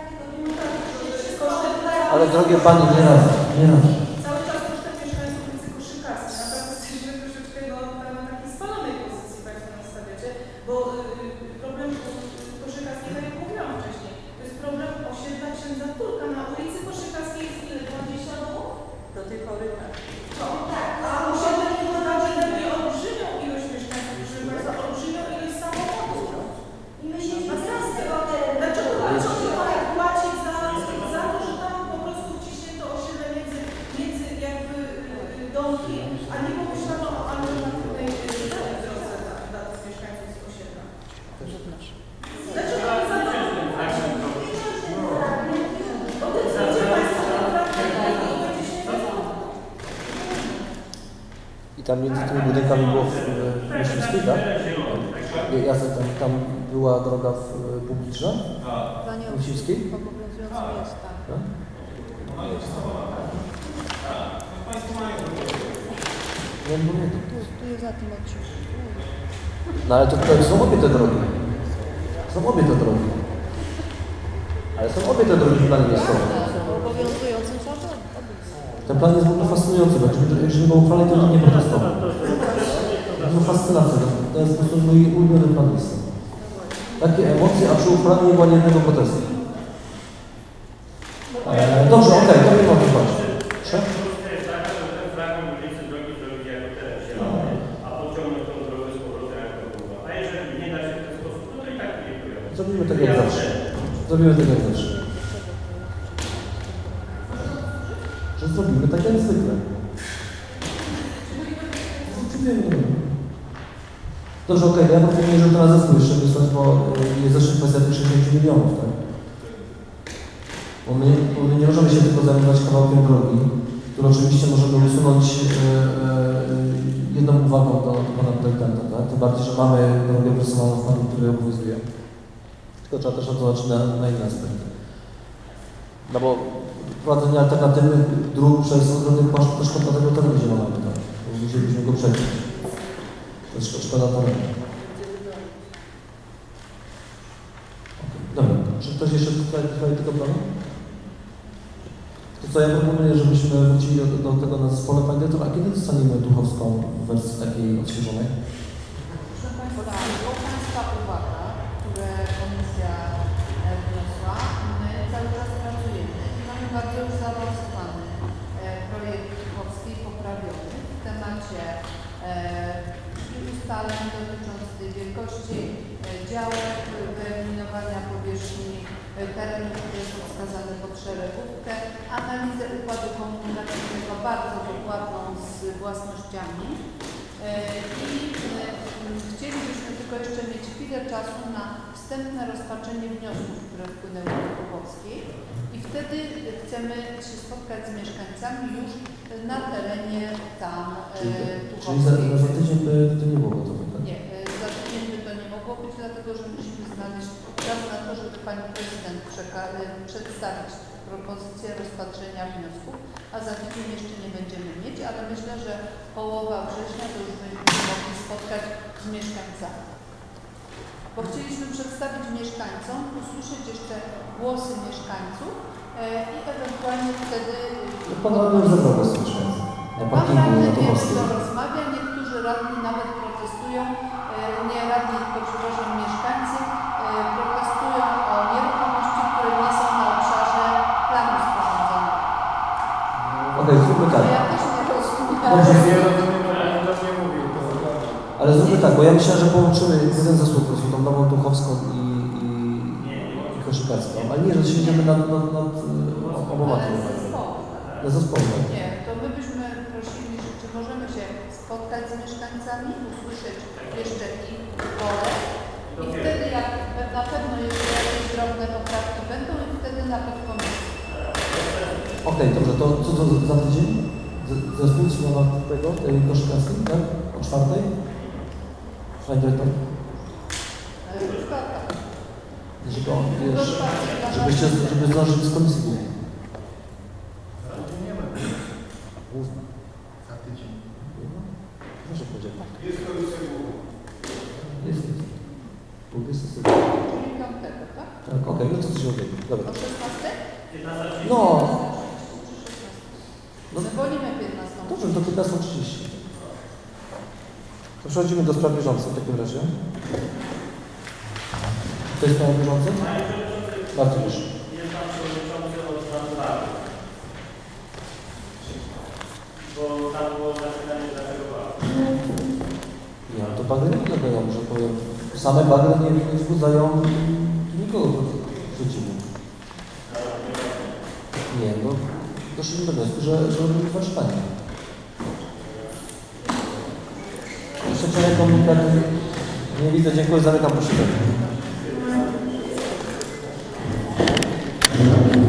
Ale drogie Panie, nie raz. Cały czas kosztem mieszkańców ulicy Koszykarskiej. Naprawdę jesteśmy troszeczkę na takiej spalonej pozycji Państwo nas stawiacie, bo problem Koszykarskiej, tak jak mówiłam wcześniej, to jest problem osiedla księdza Turka. Na ulicy Koszykarskiej jest ile? 20 domów? Do tej pory tak. No, tak. A osiedle nie olbrzymią ilość mieszkańców, proszę Państwa, olbrzymią ilość samochodów. I my się nie z tego terenu. Dlaczego płacić za to, że tam po prostu wciśnięto osiedle między jakby domki, a nie pomyślano o alternatywnej drodze dla tych mieszkańców z osiedla? Dlaczego za to? I tam między tymi budynkami było w Myśliwskiej, tak? Tam była droga publiczna? W Myśliwskiej? Obowiązujący jest, tak. Państwo mają Tu jest za tym odcinku. No ale to są obie te drogi. Są obie te drogi. Ale są obie te drogi w planie miejscowym. Obowiązującym są to. Ten plan jest w ogóle fascynujący, bo jeżeli go uchwalę, to nikt nie protestował. To fascynacja. To jest po prostu mój ulubiony plan miejscowy. Takie emocje, a przy uchwalaniu nie było ani jednego protestu. Dobrze, okej, to nie ma to patrzeć. Zrobimy tak jak zawsze. Zrobimy tak jak zawsze. Że zrobimy tak jak zwykle. Dobrze, okej, ja proponuję, że teraz zespół jeszcze wysłać, bo jest jeszcze kwestia tych 60 milionów, tak? Bo my nie możemy się tylko zajmować kawałkiem drogi, który oczywiście możemy usunąć jedną uwagą do pana projektanta, tak? Tym bardziej, że mamy drogę personalną w planu, który obowiązuje. Tylko trzeba też zobaczyć na inne aspekty. No bo prowadzenie alternatywnych dróg przez ogromnych kosztów to szkoda tego terenu zielonego, tak? Bo musielibyśmy go przejść. To jest szkoda terenu. Dobra, czy ktoś jeszcze tutaj tego planu? To co ja proponuję, żebyśmy wrócili do tego na zespole. Pani dyrektor, a kiedy dostaniemy Tuchowską w wersji takiej odświeżonej? Proszę Państwa, była Państwa uwaga, które Komisja wniosła. My cały czas pracujemy i mamy bardzo już zaawansowany projekt Tuchowskiej poprawiony w temacie ustaleń dotyczących wielkości działek, wyeliminowania powierzchni terenów, które są wskazane pod szeregówkę, analizę układu komunikacyjnego bardzo dokładną z własnościami i chcielibyśmy tylko jeszcze mieć chwilę czasu na wstępne rozpatrzenie wniosków, które wpłynęły do Tuchowskiej i wtedy chcemy się spotkać z mieszkańcami już na terenie tam Tuchowskiej. Czyli za tydzień by to nie było gotowe, tak? Nie, za tydzień by to nie mogło być, dlatego że musimy znaleźć czas na to, żeby Pani Prezydent przedstawić propozycję rozpatrzenia wniosków, a za tydzień jeszcze nie będziemy mieć, ale myślę, że połowa września to już będziemy mogli spotkać z mieszkańcami. Bo chcieliśmy przedstawić mieszkańcom, usłyszeć jeszcze głosy mieszkańców i ewentualnie wtedy... Pan radny zebrał głos mieszkańców na parkingu na Tuchowskiej. Rozmawia, niektórzy radni nawet protestują, nie radni, tylko przepraszam, mieszkańcy protestują o nieruchomości, które nie są na obszarze planu sporządzonego. Okej, zróbmy tak. Ja też nie rozumiem. Ale zróbmy tak, bo ja myślałem, że połączymy jeden zespół, to są tą nową Tuchowską i Koszykarską, ale nie, że siedziemy nad oboma tymi. Na zespołu. Nie, to my byśmy prosili, że czy możemy się spotkać z mieszkańcami, usłyszeć jeszcze ich wolę i wtedy jak na pewno jeszcze jakieś drobne poprawki będą i wtedy na podkomisji. Okej, dobrze, to co to za tydzień? Zespół zmiana tej Koszykarskiej, tak? O 4:00? Pani dyrektor? Żeby zdążyć z komisji głównej. Za tydzień. Proszę powiedzieć. Jest komisja główna. Jest. Czyli 5, tak? Tak, okej, no to coś odejdzie. Dobra. O 16? No. Zwolnimy 15. Dobrze, do 15:30. To przechodzimy do spraw bieżących w takim razie. To jest sprawa bieżąca? Bardzo proszę. Jest Pan Przewodniczący od Zanzibaru. Bo tam było zapytanie, dlaczego bagry. Nie, to bagry nie podlegają, że powiem. Same bagry nie wzbudzają nikogo przeciwnie. Nie, no doszliśmy do wniosku, że robimy dwa czytania. Przeciwne komunikaty nie widzę, dziękuję, zamykam posiedzenie.